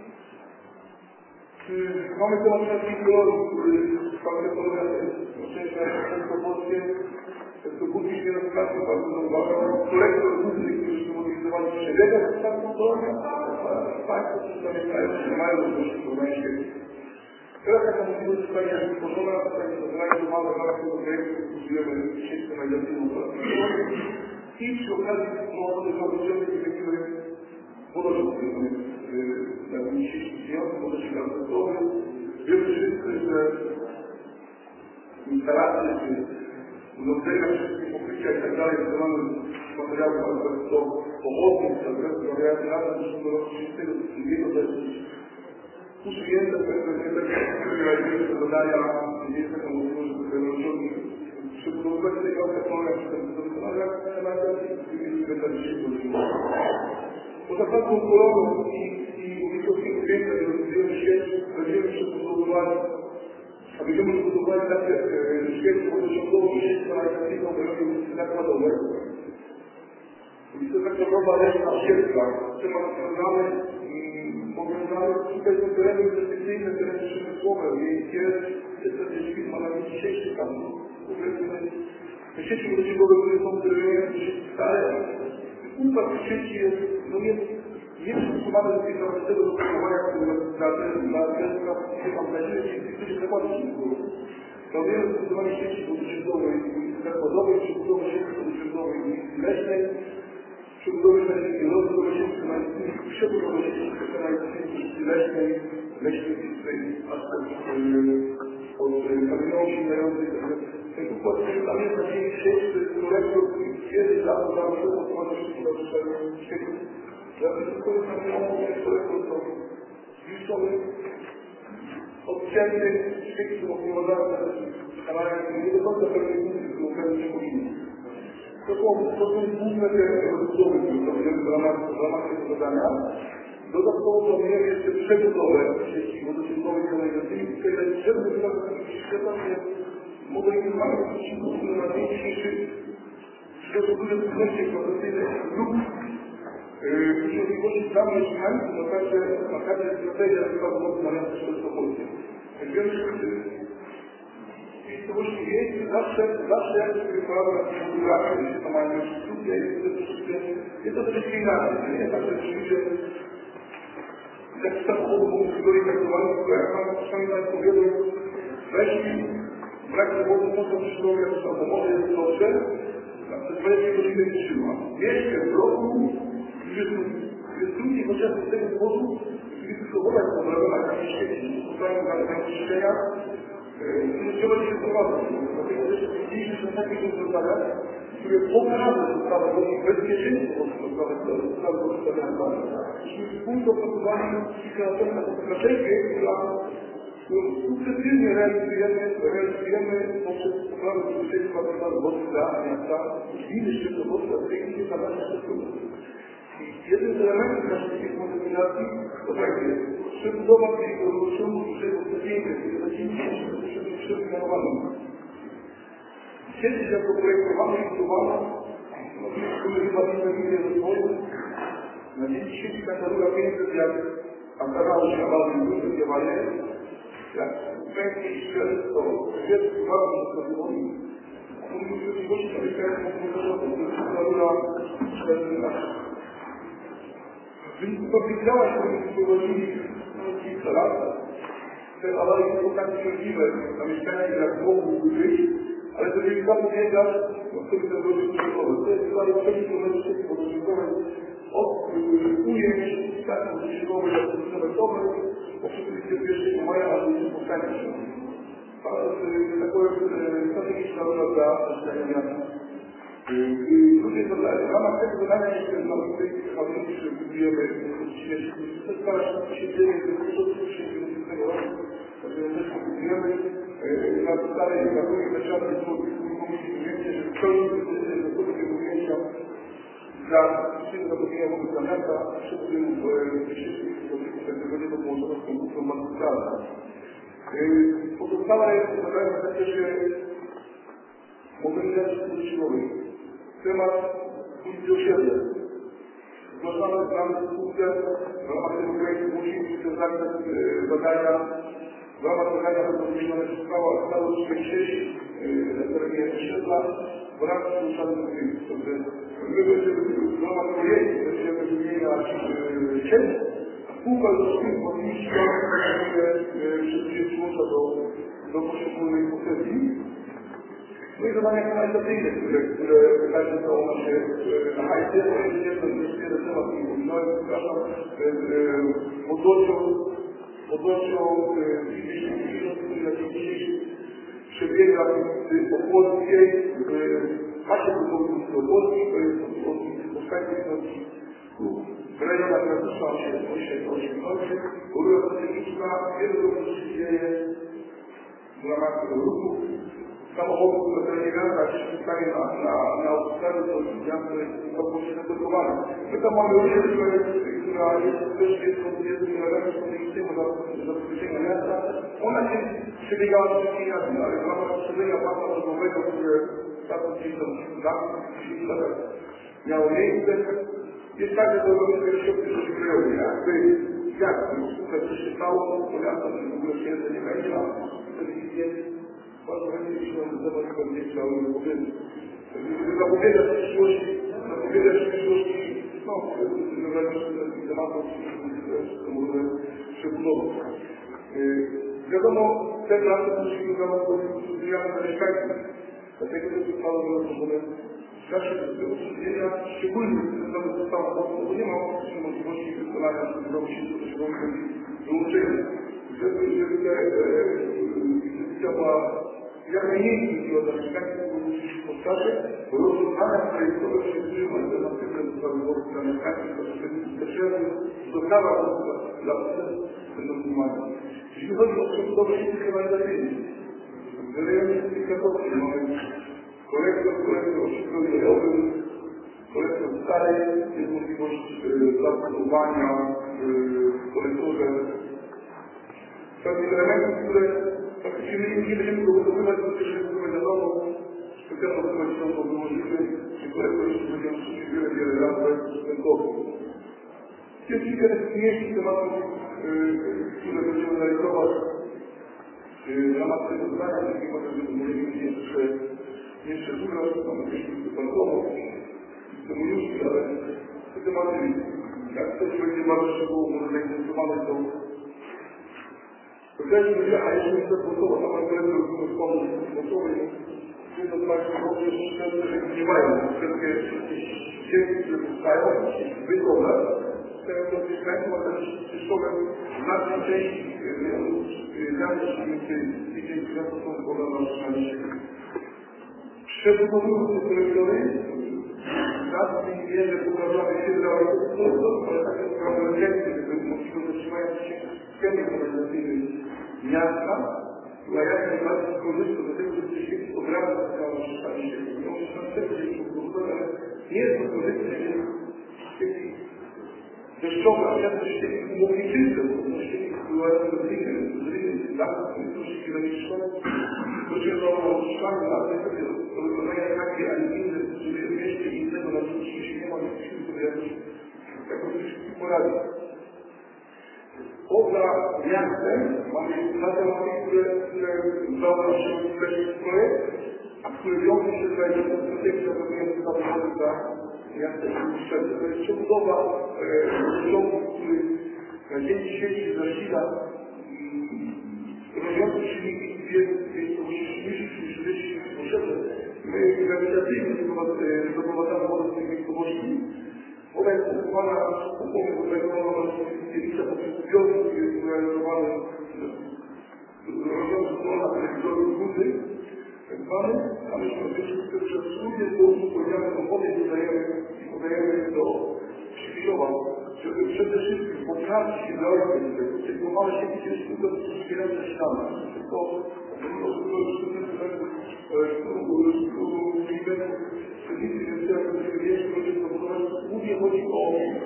Mamy temat takiej kolonii, który faktycznie jest na Polskie. To budzi się na pracy bardzo zauważał. Kolektor główny, którzy zmobilizowali przebiegać w taką kolonię, a państwo, którzy zamieszkają, nie mają możliwości porównania świetnie. Teraz taka możliwość zostanie stworzona, zostanie zrealizowana w ramach tego projektu, budujemy sieć kanalizacyjną i przy okazji prowadzone założenie efektywy wodociągu. Na tym dzisiejszym związku wodociąg gazowy. Wiemy wszyscy, że instalacje czy urządzenia, wszystkie pokrycia i tak dalej, wykonane z materiałów alkoholowych, rozmawiając razem z zeszłego roku trzydziestego drugiego to jest usunięte pewne realizuje te zadania, gdzie jest taką możliwość, żeby rozciągnąć przebudowywać tego technologia, czy ten doskonale kanalizacji, który będzie dzisiaj potrzebny. Poza taką kolorą i umiejętnością piękna, że rozwijamy sieć, będziemy przebudowywali a będziemy zbudowali takie świetne wodociągowe i sieć kanalizacyjną w rejonie nakładowej. I to taka nowa leśna ścieżka, temat związany, powiązany tutaj są tereny inwestycyjne, tereny przemysłowe, miejskie, jest też firma na dzień dzisiejszy tam, powiedzmy, te sieci wodociągowe, które są w terenie stare, układ sieci jest, no jest nie przystosowany do tej tego zastosowania, które na ten firma znajduje się w tych zakładach siłkowych. Planujemy zastosowanie sieci wodociągowej i zakładowej, przebudowy sieci wodociągowej i leśnej, przebudowy sieci rozbudowy sieci kanalizacyjnej, przebudowy sieci kanalizacyjnej leśnej, leśnej tutaj aspekt od kamieniołów silnających. Ten układ, tam jest na sieci sieć, kiedyś dawno założyło społeczność stowarzyszenia świetnie. Żeby tylko jest na mnie niektóre są zniszczone, odcięty, świetnie opływające kanałem, nie do końca pewnie punkty, którą pewnie nie powinny. To są, to są główne te rozbudowy, które robimy w ramach, w ramach tego zadania. Dodatkowo planujemy jeszcze przebudowę sieci wodociągowej kanalizacyjnej, w której żeby świetnie modernizować odcinków na dzień dzisiejszy przygotowuje trudności eksploatacyjnych lub możliwości dla mieszkańców na każde, na każde strategia rozkładu wody na miasto Częstochowskie. W większości miejscowości wiejskich zawsze, zawsze jakoś wypada na fotografii, jeśli to mają już studia, jest to troszeczkę, jest to troszeczkę inaczej. Nie jest tak, że rzeczywiście jak samochodu mogą kategorii traktowanych, tylko jak Pan przynajmniej Państwo wiedzą, weszli, brak wody, można przyszłowiać jak samochody, jest dobrze, przez dwadzieścia godziny trzyma. Mieszkać w roku, jest trudniej chociażby z tego powodu, żeby dyskutować o problemach takich świeci, powstają na zanieczyszczenia, trzeba się prowadzą. Dlatego też widzieliśmy, że takie rozwiązania, które pokażą sprawę wodnych bezpieczeństwo sprawy wodnych, jeśli wspólnie opracowali kilka lat temu taką strategię, która sukcesywnie realizujemy, realizujemy poprzez poprawę bezpieczeństwa wodnych dla miasta, gminy Szczecinowosta, w tej chwili za nasze Szczecinowosta. I jeden z elementów naszej tej modernizacji to tak jest, przebudowa tego rozsądu dużego stopienia, który za dzień dzisiejszy przebudowaną. Kiedyś jako projektowano i budowano, no byśmy chyba nie mieli rozwoju, na dzień dzisiejszy taka druga pięćset jak aparaty się awaryjne, duże działanie, jak węgiel i szczelec, to jest bardzo zrobione. Mówimy o możliwości na wykręgu komputerowego, to jest taka rura szczelna. Powiedziała się, że wprowadzili kilka lat. Te awarie są tak możliwe na mieszkaniach, jak mogłyby być, ale to nie zapobiegać, no wtedy to było szybkowe. To jest dalej sześć kilometrów szybko wodociągowej od ujęć stacji wodociągowej do kilometrowej, poprzez ulicę pierwszego maja, aż do spotkania się. To jest tak powiem strategiczna rola dla mieszkania miasta. W ramach tego zadania jeszcze na tej chaotycznie przebudujemy to stara się dzieje w tysiąc dziewięćset siedemdziesiątego roku, także też przebudujemy na podstawie gatunków zaczętych komisji ujęcia, że pełni decyzję do tego ujęcia dla przyczyny zapobiegania wobec zamiasta przebudujemy w dzisiejszych tego nie to połączone z konkursą magistralną. Pozostała jest zadanie w zakresie modernizacji budżetowej. Temat ulicy Osiedle. Zgłaszamy plany spółkę w ramach tego projektu musimy przekazać zadania. W ramach zadania będą wymienione sprawa stało trzydzieści na terenie osiedla w ramach zgłoszonych projektów. My będziemy w ramach projektu będziemy wymieniać sieć, a spółka z wszystkich podliczeń wszystkie przyłącza do, do poszczególnej posesji. No i zadania kanalizacyjne, które, które także są nasze na hajcie, to jest jeden temat, który mówiłem, przepraszam, podłością, podłością który na dzień dzisiejszy przebiega w Opłockiej, w pasie budownicy Opłockiej, to jest Opłockiej Powstańskiej, w rejonach Ratusza osiemdziesiąt osiem, rura strategiczna, wiele dobrze się dzieje w ramach tego ruchu. Samochodów, które nie wracać w stanie na, na, na autostradę, to miasto jest całkowicie zablokowane. My tam mamy osiedle, która jest też jednym elementem strategicznego zabezpieczenia miasta. Ona się przebiegała troszeczkę inaczej, ale w ramach rozszerzenia pasa drogowego, które bardzo gdzieś tam dziesięć lat miało miejsce, jest tak, że to robi sobie środki rzeczywistości. Jakby, jak to się stało, to miasto w ogóle się nie będzie, a wtedy jest bardzo chętnie się nam temat pewnie chciały powiedzieć. Zapowiadać przyszłości, zapowiadać przyszłości, no, zagranicznych tematów, które możemy przebudować. Wiadomo, te klasy musimy zaraz zmiany na mieszkańców. Dlatego też zostało wyrażone w czasie tego przedstawienia, szczególnie w tym zostało mocno, bo nie ma oczywiście możliwości wykonania programu sieci potrzebowej wyłączenia. Żeby, żeby te inwestycja była jak najmniej chodziło dla mieszkańców, bo musi się czasie rozwiązania projektowe przewidują alternatywne ustawy wodne dla mieszkańców, które dostawa dla procesów będą wymaga. Jeśli chodzi o przebudowy sieci kanalizacyjnej, w rejonie Katowski mamy kolektor, kolektor ośrodkowym, kolektor stary, jest możliwość zabudowania w kolektorze pewnych elementów, które faktycznie my nie będziemy go budowywać, bo też jest to wiadomo, specjalną wychodzą to wyłożymy, że kolektor jeszcze będzie oczywiście wiele, wiele lat bezwzględowy. Jest kilka takich mniejszych tematów, które będziemy realizować w ramach tego zadania, takie możemy możemy jeszcze jeszcze szukać, mamy też wypadkowo, komuniuszki, ale te tematy, jak ktoś będzie bardzo szczegółowo może zainteresowany, to określmy, a jeszcze nie zastosowo, tam mam kolektor gospodarstwowy gospodarstwowy, jedno z Państwa dobrze, że nie mają wszystkie dzieci, które powstają, wygodę, chcemy do mieszkańców, a też przyszłe znacznej części i dzięki za to są wykonane na liście. Przebudowując te kolektory, raz i wiele pokazane się dla ale takie sprawy efekty, które możliwe zatrzymają się schemy organizacyjnej miasta, która jak najbardziej korzysta do tego, że się od razu zostało przestanie się. No, że na pewno jest to ale nie jest to korzystne, że sieci deszczowe, a często sieci umowniczyste, bo sieci fluorescencyjne, z rynek tak, które się chwilemiczne, to się do szklanki, ale do wykonania takiej, a nie inne, żeby się mieście innego na przykład się nie ma, musimy sobie jakoś jakoś poradzić. Poza miastem mamy dwa tematy, które udało się wkreślić w projekt, a które wiążą się z realizacją strategii zatrudniających zawodowym dla miasta i Szczecin. To jest przebudowa rządu, który na dzień dzisiejszy zasila robiący silniki jest mniejszy niż wcześniej potrzebne. My grawitacyjnie doprowadzamy wodę z tych miejscowości. Woda jest kupowana kupą, zrealizowana z kielicza poprzez zbiornik, jest realizowany robiący wolna telewizorów góry, tak zwany, a myśmy oczywiście przez studię sposób powiedziane tą wodę i podajemy, podajemy do Krzyżowa, żeby przede wszystkim poprawić się dla ojca, czyli bo mamy się gdzieś tylko wspierać ze ściany. Tylko pomimo, że to już głównie chodzi o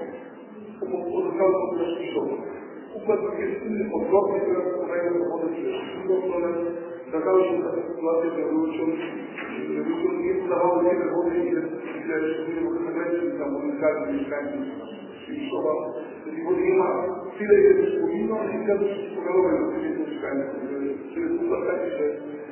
pozostałość dla Krzyżowa. Układ jest inny odwrotny, teraz podają do wody przez drugą stronę. Zdarzały się takie sytuacje, że ludziom nie podawały tyle wody, ile szczególnie w okresie tam komunikacji mieszkańców Krzyżowa. Czyli wody nie ma tyle, ile też powinno, ale i teraz się pogalować do tych mieszkańców. Czyli jest układ taki, że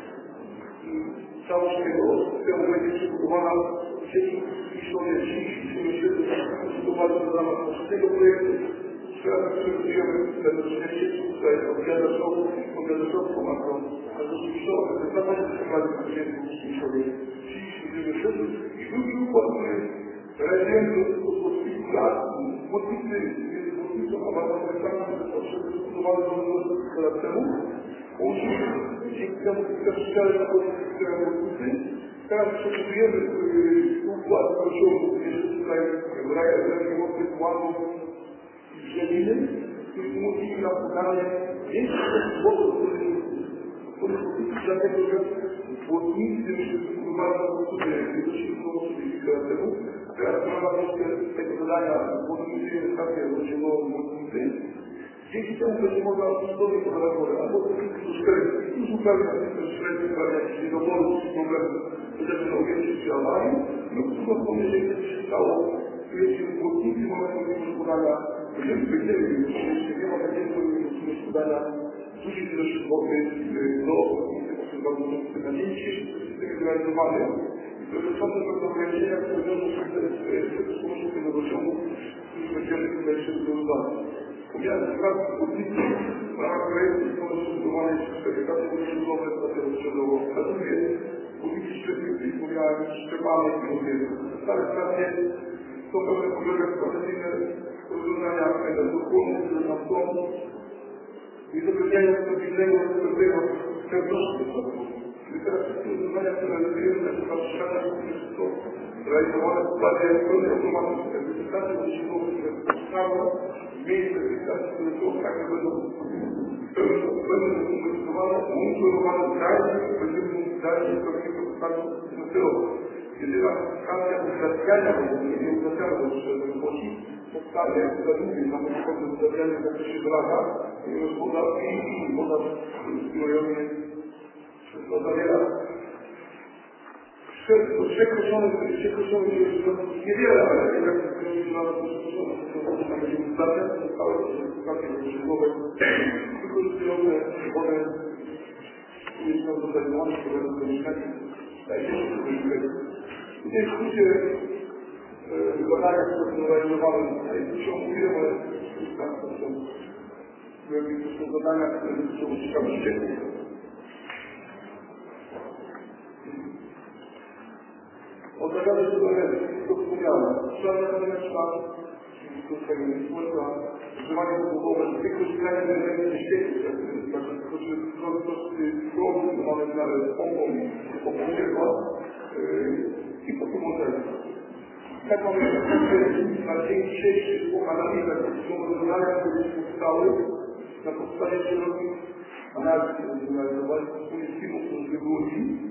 całość tego systemu będzie przygotowana w sieci Krzyżowej dziś, musimy się przygotować do ramach naszego projektu. Teraz przygotujemy te sieci tutaj organizatorów, organizatorów makro, ale rzeczywiście to jest naprawdę przykładem projektu Krzyżowej. Dziś będziemy szedł i drugi układ, który realizujemy od kilku lat, mocnicy, mocnicą awansowanych, które zbudowane do lat temu, połączymy dzięki temu kapitale na mocnicy. Teraz przygotujemy układ pociągu, jeszcze tutaj w rajach mocnych łamów i brzeginy, który umożliwi nam podanie większych złotów, których dlatego, że błotnicy się zbudowali na posługie, gdy się zbudowali temu. Teraz mamy jeszcze tego zadania błotnicy, stację rozdzielową błotnicy. Dzięki temu będzie można zbudować to na górę, albo do kilku szkieletów. I tu zupełnie na tych szkieletów, jak jakiś niedoborów czy problemów, chociażby na objęciu czy awarii, no to są pomysły, że się stało. Tu jest błotnicy, mamy możliwość podania, jeżeli będziemy, jeśli nie ma takiego możliwości podania dużej ilości wody do błotnicy, na dzień dzisiejszy jest zrealizowany. Dotyczące pewne ograniczenia, które wiążą się z pomocą tego rozciągu, który będziemy tutaj jeszcze wykonywali. Pomijając sprawę błotnicy, w ramach projektu są zbudowane cztery stacje rozciągowe, stacje rozciągowe, a drugie błotnicy szczepnicy, pomijając szczepane i mówię, stare stacje są pewne problemy eksploatacyjne, rozwiązania energochłonne, które tam są, i zapewniają stabilnego, pewnego pewności. I teraz wszystkie rozwiązania, które realizujemy, takie patrzenia, realizowane w składzie pełnej automatyki. Wystarczy, że się było powstało miejsce wystarczy, które są tak, że będą pełnie dokumentowane, monitorowane dalej, będziemy mógł dalej pewnego stanu finansowo. Jedyna kwestia uzgadniania, bo nie uzgadniania, bo trzeba zgłosić, powstanie zadługi na przykład uzgadniania w zakresie żelaza, ponieważ woda i woda zbrojona wszystko zawiera. Przekroczone, przekroczone jest niewiele, ale jak przekroczone na przekroczone, to będzie ustawia, zostały takie źródłowe wykorzystujące wodę umiejętną do zajmowania, które do mieszkania staje się wyżej. W tej skrócie badania, które są realizowane, tutaj się mówiłem, ale to są to są zadania, które dotyczą ciekawości. Odnawiamy się do energii, to wspomniałem. Żadna słoneczna, czyli krótkiego słońca, używanie podłogowe, wykorzystanie energii ze świeci, choćby koszty prądu, mamy nawet z pompą, pompą ciepła i fotowoltaikę. Tak mamy na dzień dzisiejszy analizę, są rozwiązania, które powstały na podstawie szerokich analiz, które zrealizowali wspólnie z firmą, którzy były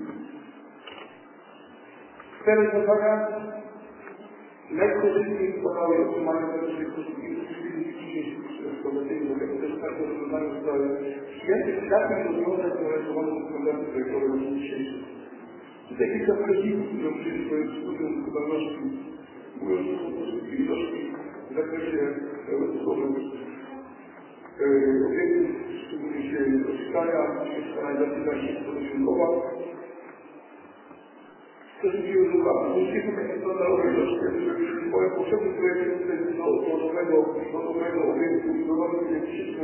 Cele zadania najkorzystniej zostały otrzymane w zakresie kosztów instytucyjnych, jak też takie rozwiązania zostały przyjęte w takich rozwiązań zrealizowanych w standardzie projektowym na dzień dzisiejszy. Tutaj kilka wskaźników, które musieli swoje studium wykonalności, mówiąc o wszystkich ilości w zakresie usługów obiektów, szczególnie się rozwiązania, kanalizacyjna i podosiłkowa. To jest dziwne, że nie są takie standardowe ilości. Moje poprzednie projekty do nowego, do nowego obiektu i do nowego elektrycznego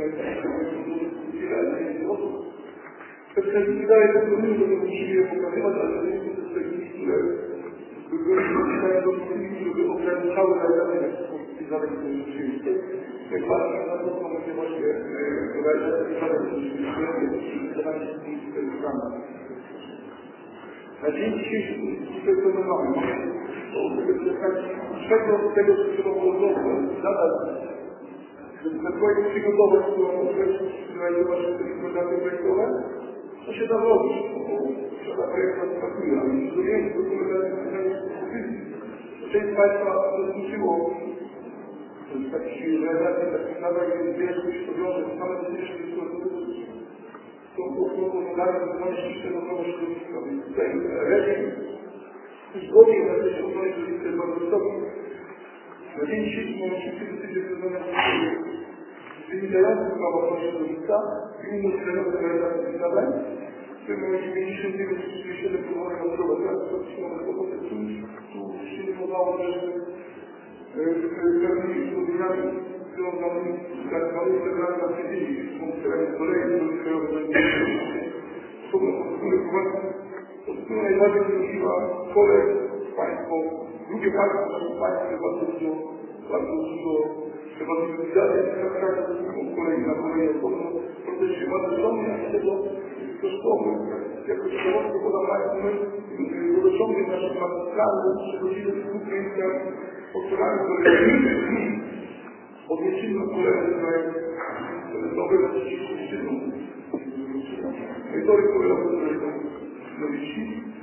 osób. Te wskaźniki dalej proponują, że musimy je pokazywać, ale to nie są te wskaźniki, które by były wykorzystane do wskaźniki, żeby ograniczały realizację tych zadań, które rzeczywiście. Jak patrzę na to, to będzie właśnie realizacja zadań, które rzeczywiście zadanie się z tymi wskaźnikami. Na dzień dzisiejszy tutaj co my mamy? Przegląd tego, co trzeba było zadać, żeby ten projekt przygotować, którą zrealizować te programy projektowe, to się da robić, bo trzeba projektować pracuje, ale nie zrozumiemy dokumentację część Państwa dotyczyło takich realizacji takich zadań, jest wiele powiążeń, same dotyczne są powołane do ścisłego ochrony środowiska. Więc tutaj reżim zgodnie na zakresie ochrony środowiska jest bardzo wysoki. Na dzień dzisiejszy mamy wszystkie decyzje związane z wynikającym z prawa ochrony środowiska i umożliwiającym realizację tych zadań. W tym momencie dziewięćdziesiąt dziewięć przecinek siedem procent na teraz to mamy kłopoty tu się nie podało, że pewnymi utrudnieniami związanymi z kartami integralnymi na tydzień, są terenie kolejne, które krajowe są najbardziej wynosiła kolej państwo, drugie państwo, naszym państwem bardzo dużo, bardzo dużo trzeba cywilizacji, tak kolei na kolei osobno, procesie bardzo ciągnie, a tego kosztowo, jako środowisko poza państwem, wodociągnie naszych magistralnych przechodzimy w dwóch miejscach powtóramy kolejne odniesiemy do kolejnych nowego szczytu. No i to jest kolejowy projektu na wsi.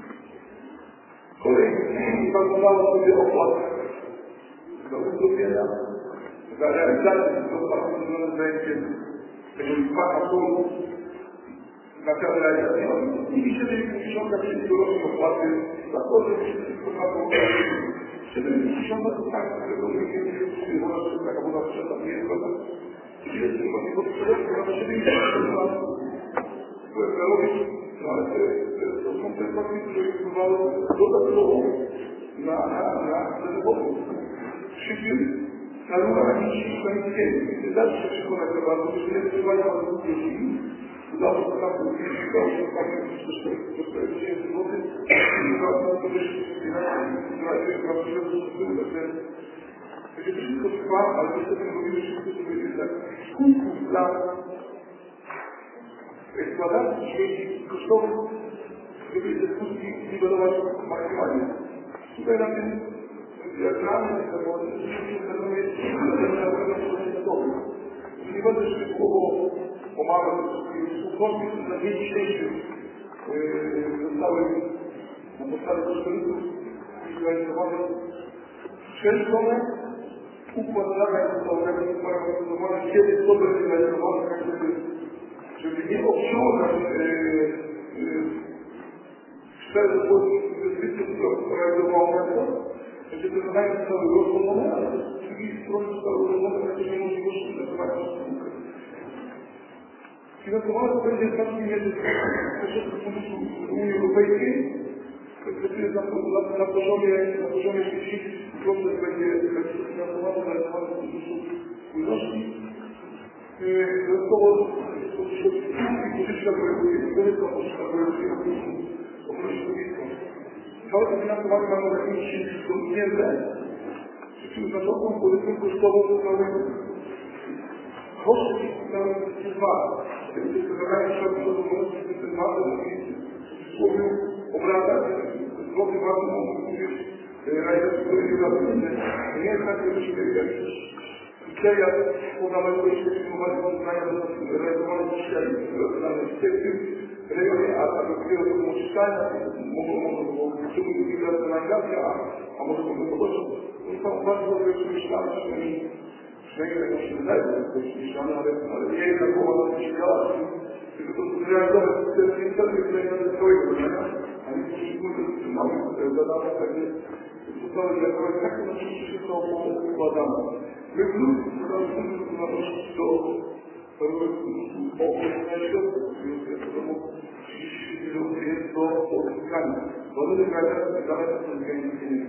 Kolej zaglądało sobie opłat za uzdrowienia, za realizację zostało zrobione zajęcie tego liczbaka szkoły na tę realizację. I myślę, że dziesiątka rocznie opłaty za to, że wszystko ma było siedemdziesiąt to tak, którego my nie mieliśmy przyjmować, że taka woda sprzęta nie jest woda. trzydzieści chyba nie potrzebujemy, to na siedemdziesiąt lat byłem robić, no ale to są te fakty, które wpływały dodatkowo na ten powód. Trzy firmy. Na rura na dziś na nic więcej. Gdy zawsze przekonać do bardzo, że nie wpływają na dwóch ludzi, udało się tam powiedzieć, że tak do czterdziestu tysięcy złotych i uważam, to też będzie wszystko trwa, ale niestety robimy wszystko, co będzie tak skutków dla eksploatacji śmieci kosztowych, żeby te skutki niwelować maksymalnie. Tutaj na tym diagramie nie będę szczegółowo omawiał tych słów, na dzień dzisiejszy zostały na podstawie kosztorysów zrealizowane przeliczone, układ zadań został zrealizowany, kiedy to będzie zrealizowane, tak żeby, żeby nie obciążać cztery inwestycje, które realizowało miasto, że te zadania zostały rozłożone, ale z drugiej strony zostały rozłożone na poziomie możliwości finansowania spółki. Finansowane to będzie znacznie między środków funduszu Unii Europejskiej, które na, na, na poziomie na poziomie trzydzieści procent będzie finansowane zrealizowane z funduszu spójności. Dodatkowo środki pożyczka projektowego, pożyczka projektowego ochrony środowiska. Całe to finansowanie ma na jakimś rozwinięte, przy czym znaczącą pozycję kosztową zostały koszty zostały dwa. Więc to zadanie trzeba było dokonać w tym dwa, w cudzysłowie obradach, złoty bardzo mogą mówić realizacji kolejnej nie jest tak, żebyśmy mieli jakiś kriteria fundamentu, jeśli przyjmować zadania realizowane dzisiaj w tym rejonie, a dopiero to oczyszczania, mogą przyjmować kilka realizacja, a może to wypowiedź. To są bardzo dobre przemyślane, przynajmniej przynajmniej tak się wydaje, to jest przemyślane, ale nie jest tak połowa na świata, tylko to zrealizować te inicjatywy, które nie swojego zadania, a nie poszczególnych małych zadań, także zostały zrealizować tak, to oczywiście się to układane. My wróć dodamy fundusz wykonawczości do ochrony środków, wiadomo, trzydzieści milionów jest do odzyskania. Warunek realizacji zadań są zorganizowane.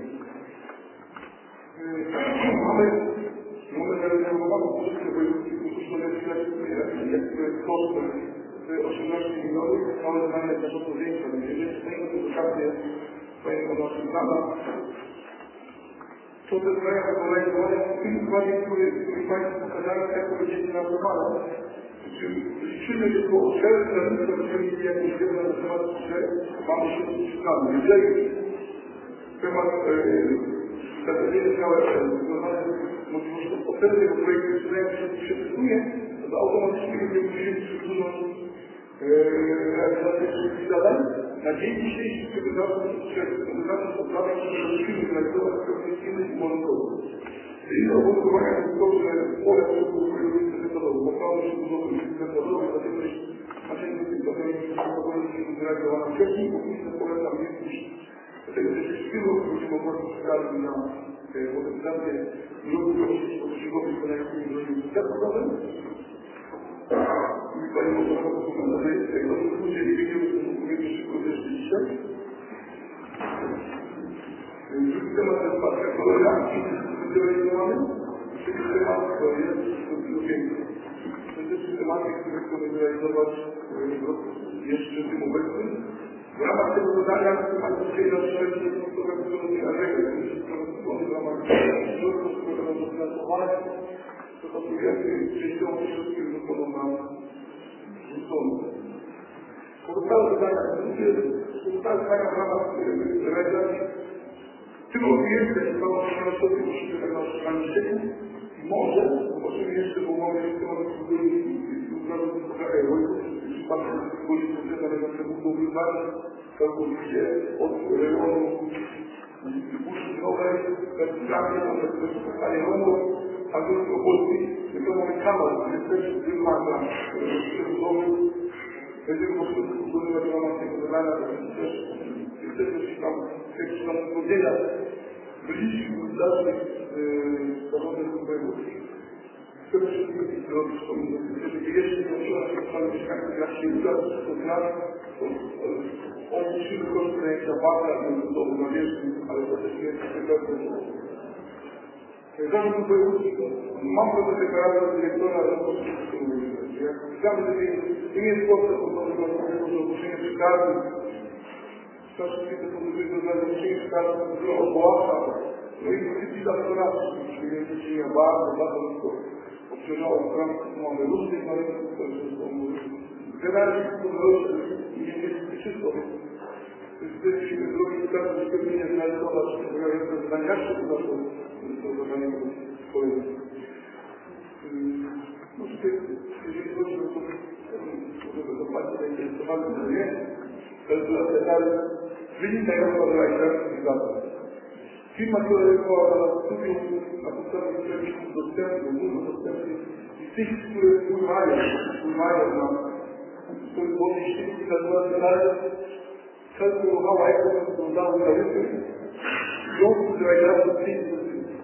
Mamy mamy zarejestrowaną pożyczkę wojewódzkiej funduszu jakby kosztem osiemnaście milionów, ale zadanie jest znacząco większe. Jeżeli stoimy to dokładnie swoim naszym planach, to te zadania będą realizowane w tym układzie, który, który Państwu pokazałem, jak to będzie finansowane. Liczymy, że po czerwcu będziemy mieli jakąś wiedzę na temat, że mamy się uzyskane. Jeżeli temat zagadnienie całe związane z możliwością oceny tego projektu, który się stosuje, to automatycznie będziemy musieli przesunąć realizację wszystkich zadań. Na dzień dzisiejszy, żeby zacząć odprawiać, że musimy zrealizować profesjonalnych i monitorowych. Czyli do obowiązywania jest to, że pole przepływu województwa metodowych, poprawy przebudowy metodowych, zatem naczelnik tych zadań powinien być zrealizowane wcześniej, powinien polecam jest już dlatego też wszystkiego, którzy mogą sprawdzić na organizację grupy potrzebowych wykonających rodzin zapasowych. I Pani Motorka wygląda, że jest tego, że ludzie nie wiedzą, że to mówimy szybko jeszcze dzisiaj. Drugi temat to jest patrzę koloria, zrealizowany. Trzeci temat to jest piękno. To są trzy tematy, które chcemy zrealizować jeszcze w tym obecnym. W ramach tego zadania Pani dzisiaj zatrzymać się do tego, co robi Arek, który jest prowadzony w ramach środków, które będą dofinansowane. To są więcej częściowo środki, które zostaną nam rzucone. Pozostałe zadania, pozostałe zadania w ramach realizacji w tym roku jeszcze jest cała strona środki musimy tak na otrzymanie ścieków i może zobaczymy jeszcze, bo mamy jeszcze temat kultury i uprawy w przypadku policji zależące budowy bazy całkowicie od rejonu Puszczy Nowej, Westerplatte, na spotkanie Romów, a z drugiej Polski, tylko mamy kanał, który też wymaga przebudowy. Będziemy po prostu wykonywać w ramach tego zadania, też jesteśmy się tam w tych przypadkach podzielać. Byliśmy w dalszych zarządach wojewódzkich. Przede wszystkim zrobić to, jeżeli jeszcze nie odczuwa się cały mieszkańcy, jak się uda, to znaczy, to obliczymy koszty zajęcia bata i budowy nawierzchni, ale to też nie jest pewne. Zarząd wojewódzki, mam pewne deklaracje od dyrektora, ale to wszystko mówię. Jak chciałby, żeby nie jest proste, to może ogłoszenie przekarty. Zawsze kiedy to mówię, że dla ogłoszenia przekarty to było odwoławcza. No i inwestycji dla wykonawców, czyli inwestycja bardzo, bardzo blisko obciążała sprawę, mamy różnych należnych, które są generalnie to nie jest wszystko. Musimy zrobić tak, że spełnienie znajdować, że jest najlepsze do zachowania swojego. No tutaj, jeżeli chodzi o to, żeby zobaczyć zainteresowany, to nie, to jest detale wynikające od realizacji zadań. Firma, która wykonała studium na podstawie przepisów dostępnych, ogólnodostępnych i tych, które wpływają, wpływają na swój podnieśnik i zachowanie dalej, kalkulowała, jak to wyglądało na rynku, w związku z realizacją tej inwestycji.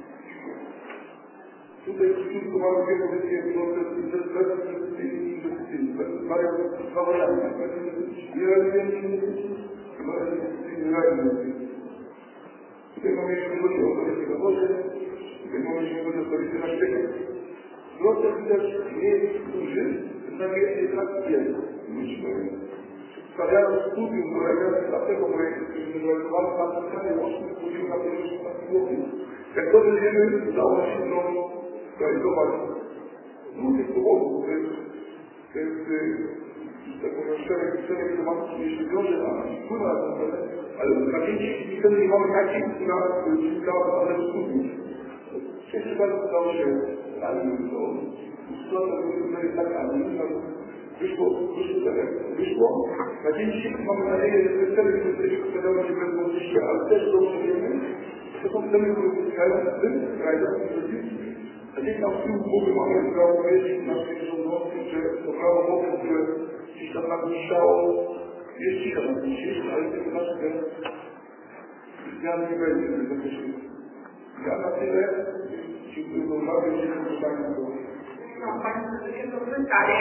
Tutaj wszystko mamy dwie pozycje inwestycyjne i inwestycyjne. Dwa warianty. Nie realizujemy inwestycji, chyba inwestycyjnie realizujemy. Tutaj mamy jeśli chodzi o koryty na wodzie, tutaj mamy jeśli chodzi o koryty na szczycie. Wzrost widać nie jest duży, jednak jest tak wielki. Przedstawiając studium do realizacji tamtego projektu, który zrealizowano na spotkanie łącznym studium na poziomie takim. Jak dobrze wiemy, udało się to realizować z różnych powodów. To jest, to jest tak powiem, szereg, szereg tematów, które się wiąże na wpływa na ten temat, ale na pięć wtedy nie mamy takiej, która wynikała na ten studium. W trzech przypadkach udało się ani to sytuacja to jest taka, ani wyszło, wyszło, wyszło. Na dzień dzisiejszy mamy nadzieję, że te cele, które jesteśmy przedstawiały się bez możliwości, ale też dobrze wiemy, to są cele, które wynikają z tym, realizacji inwestycji. A gdzieś tam z tyłu głowy mamy prawo wiedzieć naszych rządzących, że to prawo wodne, które gdzieś tam nadmieszało, jest dzisiaj nadmieszało, ale to znaczy, że zmiany nie będzie w tym zakresie. Ja na tyle, dziękuję za uwagę, dziękuję za Państwo. No, Państwo się to pytali,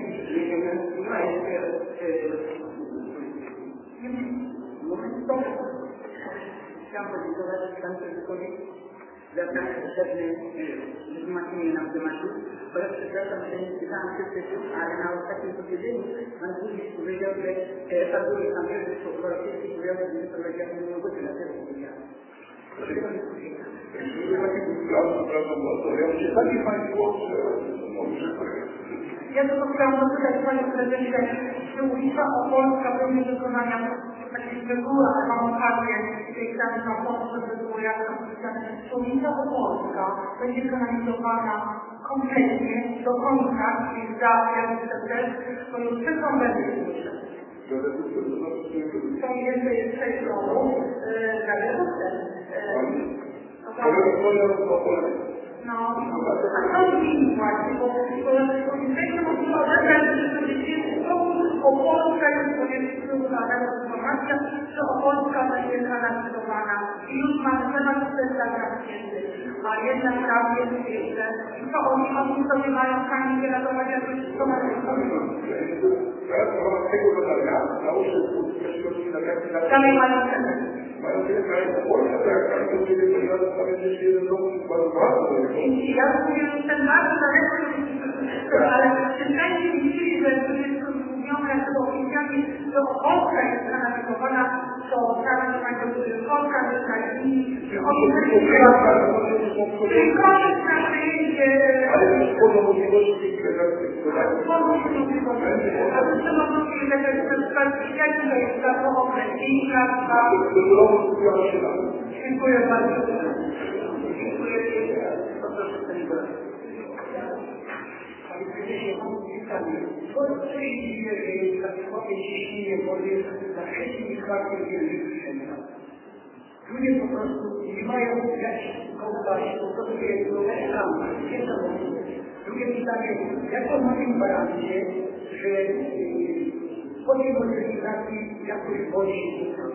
chciałam podziękować Panu Prezydentowi za tak potrzebne wzmocnienie nam tematu oraz przepraszam, że nie pytałam się wtedy, ale na ostatnim posiedzeniu Pan Burmistrz powiedział, że fabuły tam jest po rosyjski powiedział, że nie prowadziła nie mogło się na tego powiedzieć. Taki Państwo, że może Ja tylko chciałam zapytać Panie Prezesie, czy ulica Opolska będzie wykonania takich reguł, ale mam okazję tej klasy na Polsce było jak napisane, czy ulica Opolska będzie kanalizowana kompletnie do końca, czyli za P S, to już trzy konwencje. Są jeszcze jest sześć domów, za redukcję. No, a to jest właśnie, bo jesteśmy mówili o rzeczach, o Polska jest powiedzona informacja, że Opolska będzie kanalizowana i już mamy temat temat zamknięty. A jednak prawie jeszcze, to oni, oni sobie mają fajnie ratować jakoś to na tego zadania nauczy się na jak dalej mają cenę. mają tyle krajów w Polsce, to jak tam to będzie powiedziane, tam jest jeszcze jeden dom bardzo bardzo. I ja mówię, że ten bardzo daleko, ale przynajmniej widzieli, że to jest mówione, że oficjalnie to Polska jest kanalizowana, to wcale nie ma Polska, że na linii, oni tylko na wyjście, ale już wchodzą możliwości integracji. wchodzą możliwości, ale to możliwości integracji, jaki to jest za to okres, pięć lat, dwa. Dziękuję bardzo. Dziękuję. Jeżeli takie ciśnienie wody na wszystkich kwartach wielkich ludzie po prostu nie mają jakichś kołtarzy, po prostu jest to tam, gdzie to może. Drugie pytanie, jaką mamy gwarancję, że po tej modernizacji jakoś wody się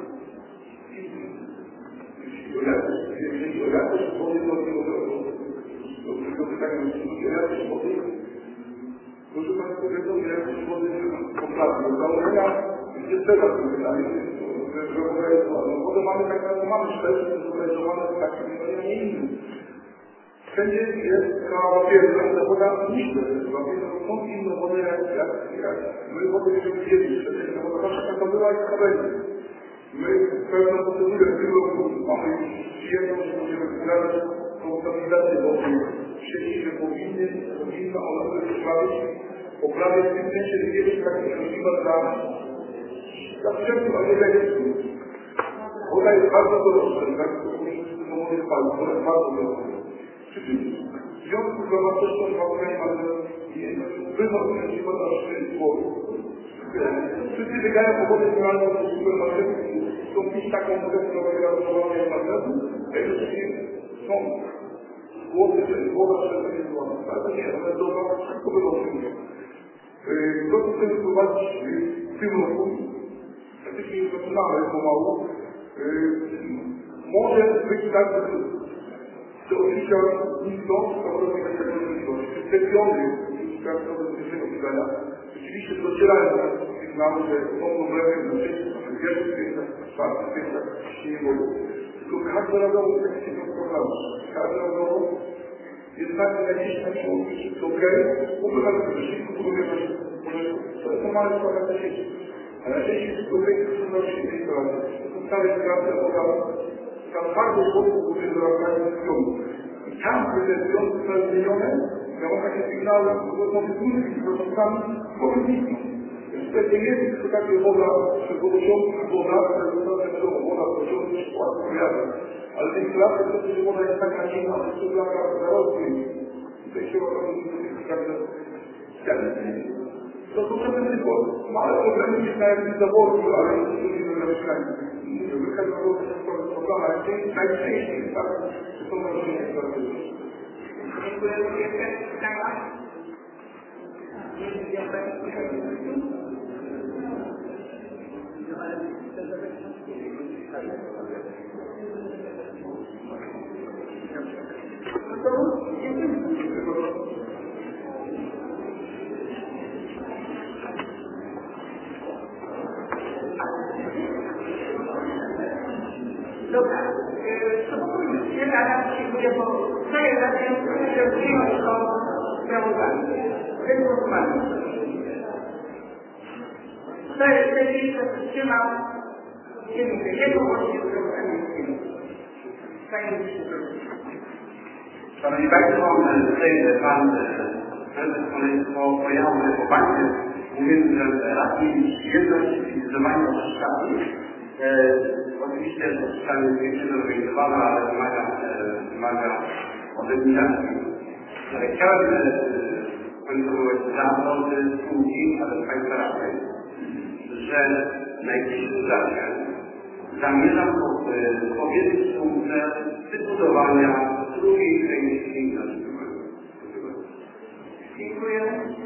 Jeżeli o jakość wody chodzi o tego pytania, o jakość wody, proszę Państwa, wiedzą, że jakość wody poprawia. Założenia jest teraz to pytanie, że wodę mamy tak naprawdę, mamy szczerze, zrealizowane z takim, a nie innym. Wszędzie jest cała pierwsza, ta woda niższa, są inne wody jak, jak, jak my wody będziemy wiedzieć, że ta woda zawsze taka była i taka będzie. My pełną procedurę w tym roku mamy już przyjemność, że będziemy wdrażać tą stabilizację wody w sieci, że powinny, powinna ona sobie sprawić poprawę w tym sensie, że jest taka możliwa dla Zawsze, ale lekki. Woda jest bardzo dorosła, tak? To może spalić, woda jest bardzo dorosła. W związku z zawartością wapnia, ale wysoki na przykład aż cztery głowy. Wszyscy biegają po wodę mineralną do supermarketu, chcą pić taką wodę, która wyrazowana jest marketu, a jednocześnie są głowy, głowa przetestowana. Ale to nie, one do was wszystko wyłączyły. To, co chcemy wprowadzić w tym roku, praktycznie już zaczynamy pomału, może być tak, że to oczywiście nisko, to może być tak nisko. Te piony, tak to do pierwszego pytania, rzeczywiście docierają do nas sygnały, że są problemy na trzecim, na pierwszym świętach, na czwartym świętach, nie mogą. Tylko każdorazowo tak się to programu. Każdorazowo jest tak, że jakieś na przykład wszystko ok, upływać do wszystko, próbuje na się to jest normalne sprawa na sieci. A na sieci jest ok, to są nasze instalacji. To są całe sprawy programu. Tam bardzo słodko będzie dorabiają z pionu. I tam, gdzie te piony są zmienione, miało takie sygnały, bo są wytłumione z procesami powinniski. Więc to nie jest tylko takie woda, że wodociągu i woda, które zostały wiadomo, woda w pociągu czy płatno pojadę. Ale te instalacje, to że woda jest taka zimna, że to dla rozwój. Tutaj się okazuje, że to jest także to są pewne tylko małe problemy, nie znają jakieś zawodu, ale to są inne na mieszkaniu. Mówię, wychodzi do tego problemu, ale najczęściej jest tak, że są naruszenia strategiczne. Dziękuję. Jeszcze pytania? Dobra, spokojnie, nie rada się będzie, bo co jest za tym, że przyjąć to sprawozdanie. Wygłosowano. To jest ten list, który trzymał jego właśnie sprawozdanie. Szanowni Państwo, tutaj Pan Prezes pojechał po bandzie, mówiąc, że raczej jedność cywilizowania oczyszczalni. Oczywiście oczyszczalnie jest więcej zorganizowana, ale wymaga, wymaga modernizacji. Chciałem poinformować zarząd spółki, ale Państwa Rady, że w najbliższym czasie zamierzam powiedzieć spółce wybudowania drugiej części naszego. Dziękuję.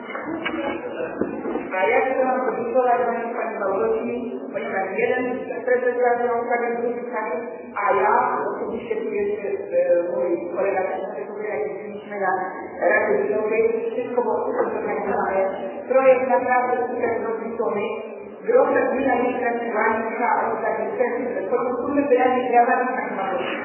A ja chciałam podziękować Pani Małgosi, ponieważ jeden prezes Rady Ołtarzy drugi taki, a ja oczywiście tu jest mój kolega sekretarza, jak jesteśmy na Radzie Widowej, wszystko było zorganizowane. Projekt naprawdę super rozliczony. Grosze gmina jest pracowani, trzeba oddać niestety, podróżujmy wyraźnie dla Was, Pani Małgosi.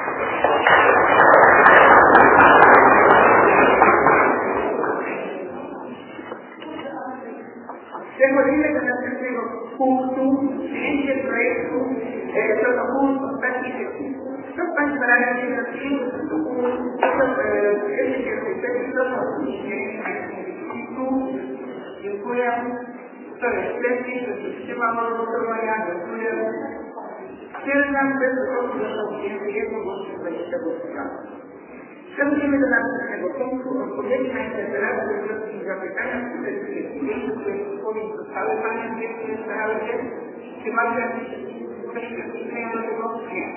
Przechodzimy do następnego punktu, przyjęcie projektu protokołu ostatniej sesji. Proszę Państwa, na razie na przyjęciu protokołu przyjęcie pierwszej sesji, proszę o zniesienie Dziękuję. To jest wcześniej, że się wstrzymano do głosowania. Dziękuję. Stwierdzam, że protokół został przyjęty jednogłośnie dwadzieścia głosów za. Przechodzimy do następnego punktu. Odpowiedzi na interpelacje i zapytania w kwestii klientów, które odpowiedź zostały. Panie Dziewczyny, starały się, czy macie jakieś przeświadczenia do tego? Nie.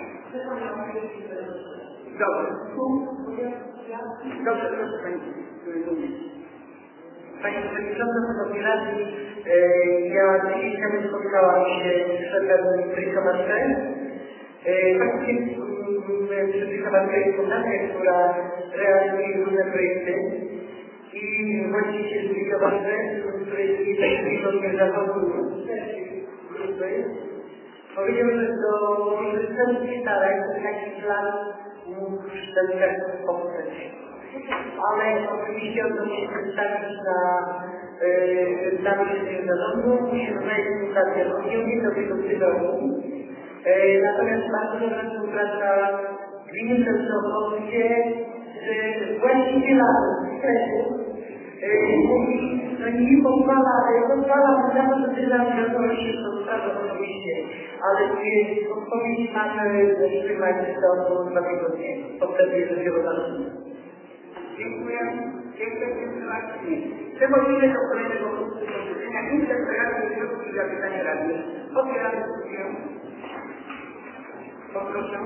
Dobrze. Dobrze, proszę Pani. Pani Przewodnicząca, Szanowni Radni, ja dzisiaj spotkałam się z szefem Brickamarce. Faktycznie przy Brickamarce jest fundacja, która realizuje różne projekty i właściciel Brickamarce, który jest jednym z zarządu grupy, powiedział, że do Uniwersytetu Starek taki plan mógł ten zakres powstać. Ale oczywiście odnosi się przedstawić na przedstawić zarządu, musimy znaleźć współpracę rozdzielnie do tego tygodniu. Natomiast bardzo dobra współpraca gminy Częstochowskie z właścicielami sklepu mówi, no nie pozwala, pozwala mu na to, że zaangażować się w tą sprawę oczywiście, ale odpowiedź mamy trzymać do dwa tygodnie, to wtedy jest dopiero dalej. Dziękuję. Dziękuję bardzo. Przechodzimy do kolejnego punktu posiedzenia. Interpelacji i wnioski za pytanie Rady. Otwieram dyskusję. Poproszę.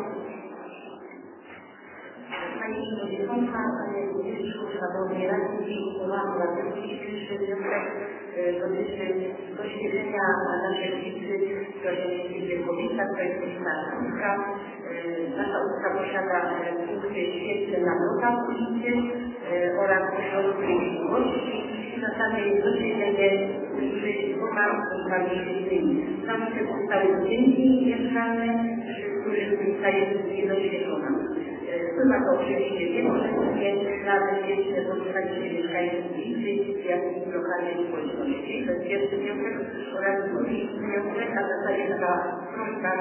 Pani Przewodnicząca, Panie Burmistrzu, Szanowni Radni, dziękuję bardzo. Dzisiejszy wniosek dotyczy doświadczenia naszej ulicy, która się mieści w Wielkowicach, to jest ulica Słupska. Nasza ulica posiada punkty świetne na blokach ulicy oraz ośrodki miłości. W zasadzie jest doświadczenie ulicy dwoma ulicami świetnymi. Tam się powstały budynki mieszkalne, w których ulica jest niedoświetlona. Wpływa to oczywiście niepotrzebnie na bezpieczne poruszanie się mieszkańców ulicy, jak i lokalnej społeczności. To jest pierwszy wniosek oraz drugi wniosek, a w zasadzie taka prośba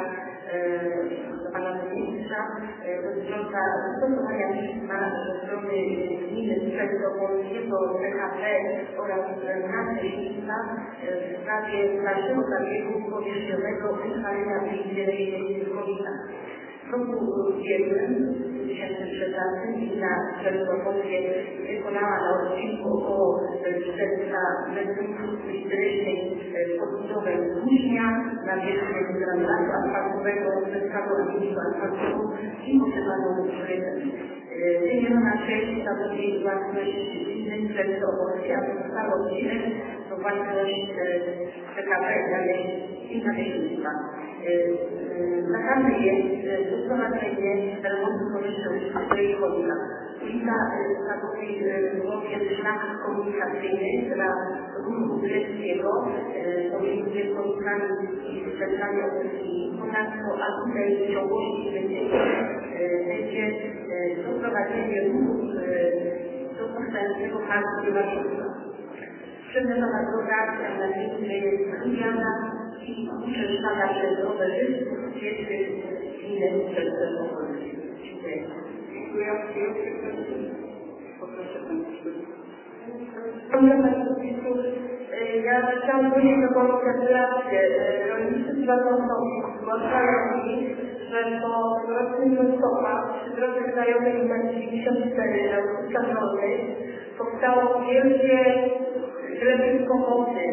do Pana Ministra dotycząca stosowania pisma ze strony gminy Strzelico-Polskiego, P K P oraz nadleśnictwa w sprawie dalszego zabiegu powierzchniowego wychwalenia ulicy Wielkowicach. W roku ubiegłym, w dwa tysiące trzynastym, gmina Strzelico-Polskie wykonała na odcinku około czterysta metrów historycznej podbudowę włócznia na wierzchnię granulatu asfaltowego, bezprawą linią asfaltową i potrzebaną rynkiem. Wymieniona część stanowi własność gminy Strzelico-Polskie, a pozostałą gminę to własność P K P i nadleśnictwa. Zakazane jest uprowadzenie remontu konieczności, której chodzi. Ulica stanowi również szlak komunikacyjny dla ruchu greckiego pomiędzy Wielkowicami i centralnie obecnymi. Ponadto atutej ciągłości będzie uprowadzenie ruchu do powstającego parku prywatnego. Przedmiotowa droga na gminę jest wymiana i uczęszczana przez rowerzystów pieszych gminę Strzelico-Polskie. Dziękuję. Dziękuję. Poproszę Pani Panie Burmistrzu, ja chciałam powiedzieć do Panu gratulacje. Rolnicy Związku zgłaszają mi, że po rocznym listopad przy drodze krajowej numer dziewięćdziesiąt cztery na Ulicach Rolnej powstało wielkie zlewisko wody.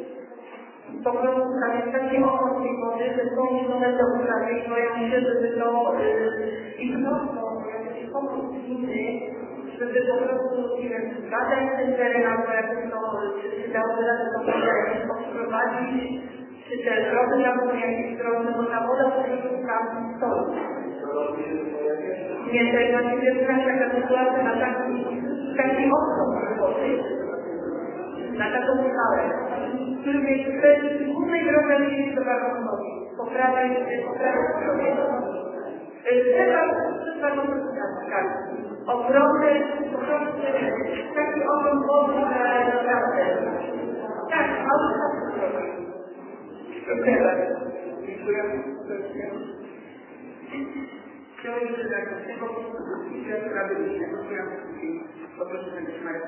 Po prostu tam jest takie okno tej wody, że są nowe do uprawy i boją się, żeby to i wnoszą jakiś pomysł gminy, żeby po prostu badać ten teren, albo jakoś to, czy dałoby radę to wodę jakoś odprowadzić, czy te drogi tam są jakieś drogi, bo ta woda po prostu tam stoi. Nie, to jest właśnie pierwsza taka sytuacja na taki, taki okno wody. Na taką skałę, który jest z głównej drogi do Warszawski, po prawej, po prawej stronie. Trzeba, trzeba to tak. Ogromny, po prostu taki ogrom wody, że naprawdę. Tak, ale to zrobić. Dziękuję bardzo. Dziękuję. Chciałem jeszcze tak, z tego punktu widzenia sprawy innego, która poproszę Pani Marek.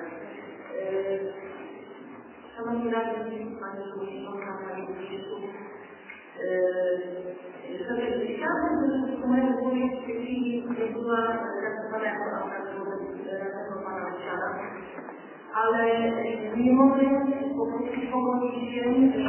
Szanowni Radni, Pani Przewodnicząca, Panie Burmistrzu, chciałabym, żeby dokument w tej chwili nie była traktowana jako autorytet Pana Ościana, ale nie mogę po prostu pogodzić się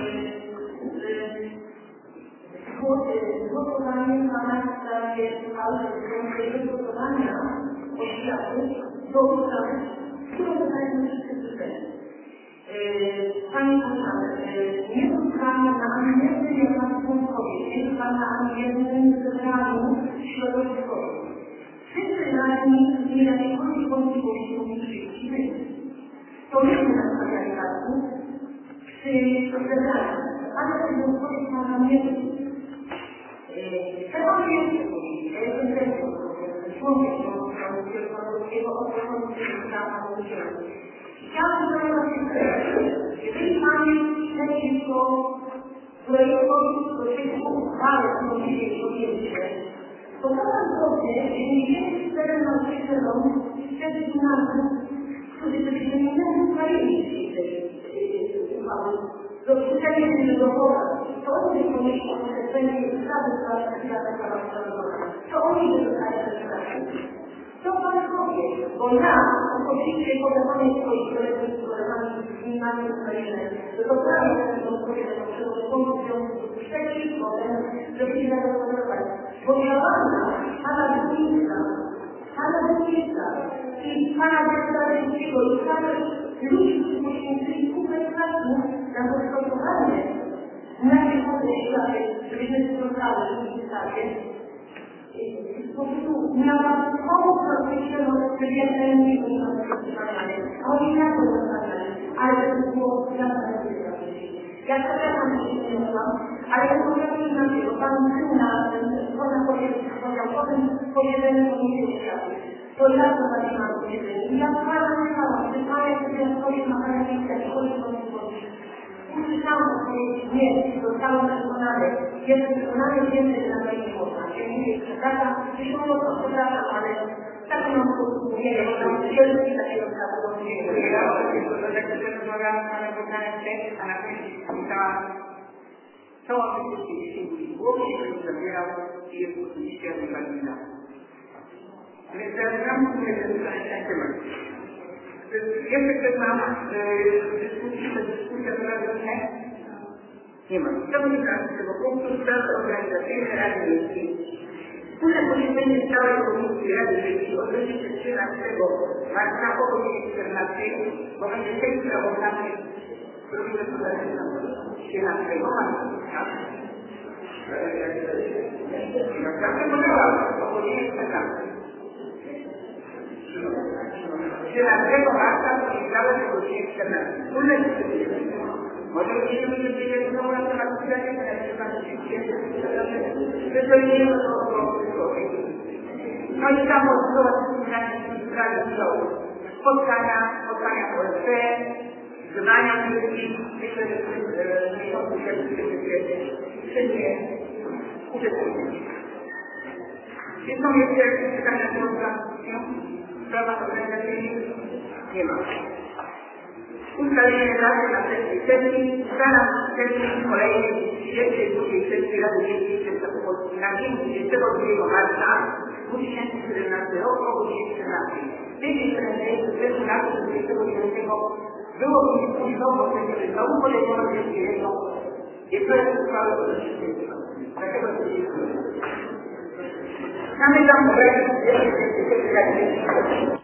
z głosowaniem Pana w sprawie przygotowania oświatu do ustawy, którą zostajemy wszyscy słyszeli. Panie Koszary, nie zostanie na ani jednym jednostkowie, nie zostanie na ani jednym zebraniu środowiskowym. Wszyscy radni nie jakiekolwiek wątpliwości mogli przyjść i wyjść. To nie jest nastawianie radnych przy zebraniu, ale ten wątpliwość można nie być. Trzeba więcej powiedzieć, ja jestem też członkiem Wielkopolskiego Oddziału Sprawa Urzędu. Chciałabym zadać jeżeli Panie przeciwko projektowi przeciwko uchwale, którą dzisiaj podjęliście, to to nam zrobię, że nie wiem, cztery na trzy rąk wtedy gimnazjum, którzy sobie nie będą chwalili uchwały, do uczenia się do Boga. To oni pomyślą, że będzie ustawy dla świata prawa. To oni wydostają te sprawy. To Pan powie, bo ja oczywiście podawanie swoich kolegów z kolegami z gminami Ukrainy, to prawie będą powiedzieć o przewodniczącym związku przeciwko temu, żeby się zagospodarować. Bo działania Pana Dumińska, Pana Dumińska i Pana Wystarczyńskiego i Pana ludzi, którzy poświęcili kupę czasu na dostosowanie naszych podejścia, żebyśmy sprzątały w ustawie, po prostu miała pomóc rozliczną wywiedzenie i uzasadnienie. Oni na to zostawiali, ale to było jasne wyjaśnienie. Ja to też mam się nie mówiłam, ale ja powiedziałam na wielu, Pan Syna, można powiedzieć, powiedział o tym powiedzeniu Komisji Oświaty. To ja prowadziłam powiedzenie. I ja Pana myślałam, że Pan jest związkowy na Pana miejsca, szkoły Komisji. Usłyszałam o swojej śmierci, zostałam przekonane. Jestem przekonany więcej na moich głosach. Ja mówię, przepraszam, przyszło to, przepraszam, ale tak mam po prostu mówię, bo tam wielki takiego sprawu. Dziękuję bardzo. To tak się rozmawiałam z Panem Bogdanem, a na koniec pisałam, co oczywiście dzisiaj mówi w głowie, który zabierał i jest oczywiście rywalina. Więc zaczynam mówię ten temat. Jeszcze ktoś mam dyskusję, to dyskusja teraz nie? Nie ma. Chciałbym wracać do tego punktu sprawy organizacyjnej Rady Miejskiej. Wspólne posiedzenie stałej Komisji Rady Miejskiej odbędzie się trzynastego marca o godzinie czternastej, bo będzie tej sprawozdanie robimy tutaj trzynastego marca. Tak? Tak to powiedziałam, o godzinie czternastej. trzynastego marca przyjechały do godziny czternastej. Wspólne posiedzenie. Może będziemy wiedzieli znowu na temat pytania, ale jak się Pan wypełnimy to obowiązkowo. No i tam odbyła się sprawy spotkania, spotkania w O S P, zgrania wszystkich, myślę, że miesiącu się wszędzie uczestniczyć. Czy są jeszcze jakieś pytania do organizacji? W sprawach organizacyjnych? Nie ma. Ustalenie daty na sesji sesji, zaraz sesji kolejnej trzydziestej drugiej sesji Rady Miejskiej Częstochowskiej na dzień dwudziestego drugiego marca dwa tysiące siedemnastego roku o godzinie czternastej. Tydzień prędzej, w zeszłym roku dwudziestego dziewiątego było późno, bo wtedy znowu podejmono decyzję jedną i projekt uchwały do wszystkiego. Dlatego to dziękuję. Mamy tam projekt,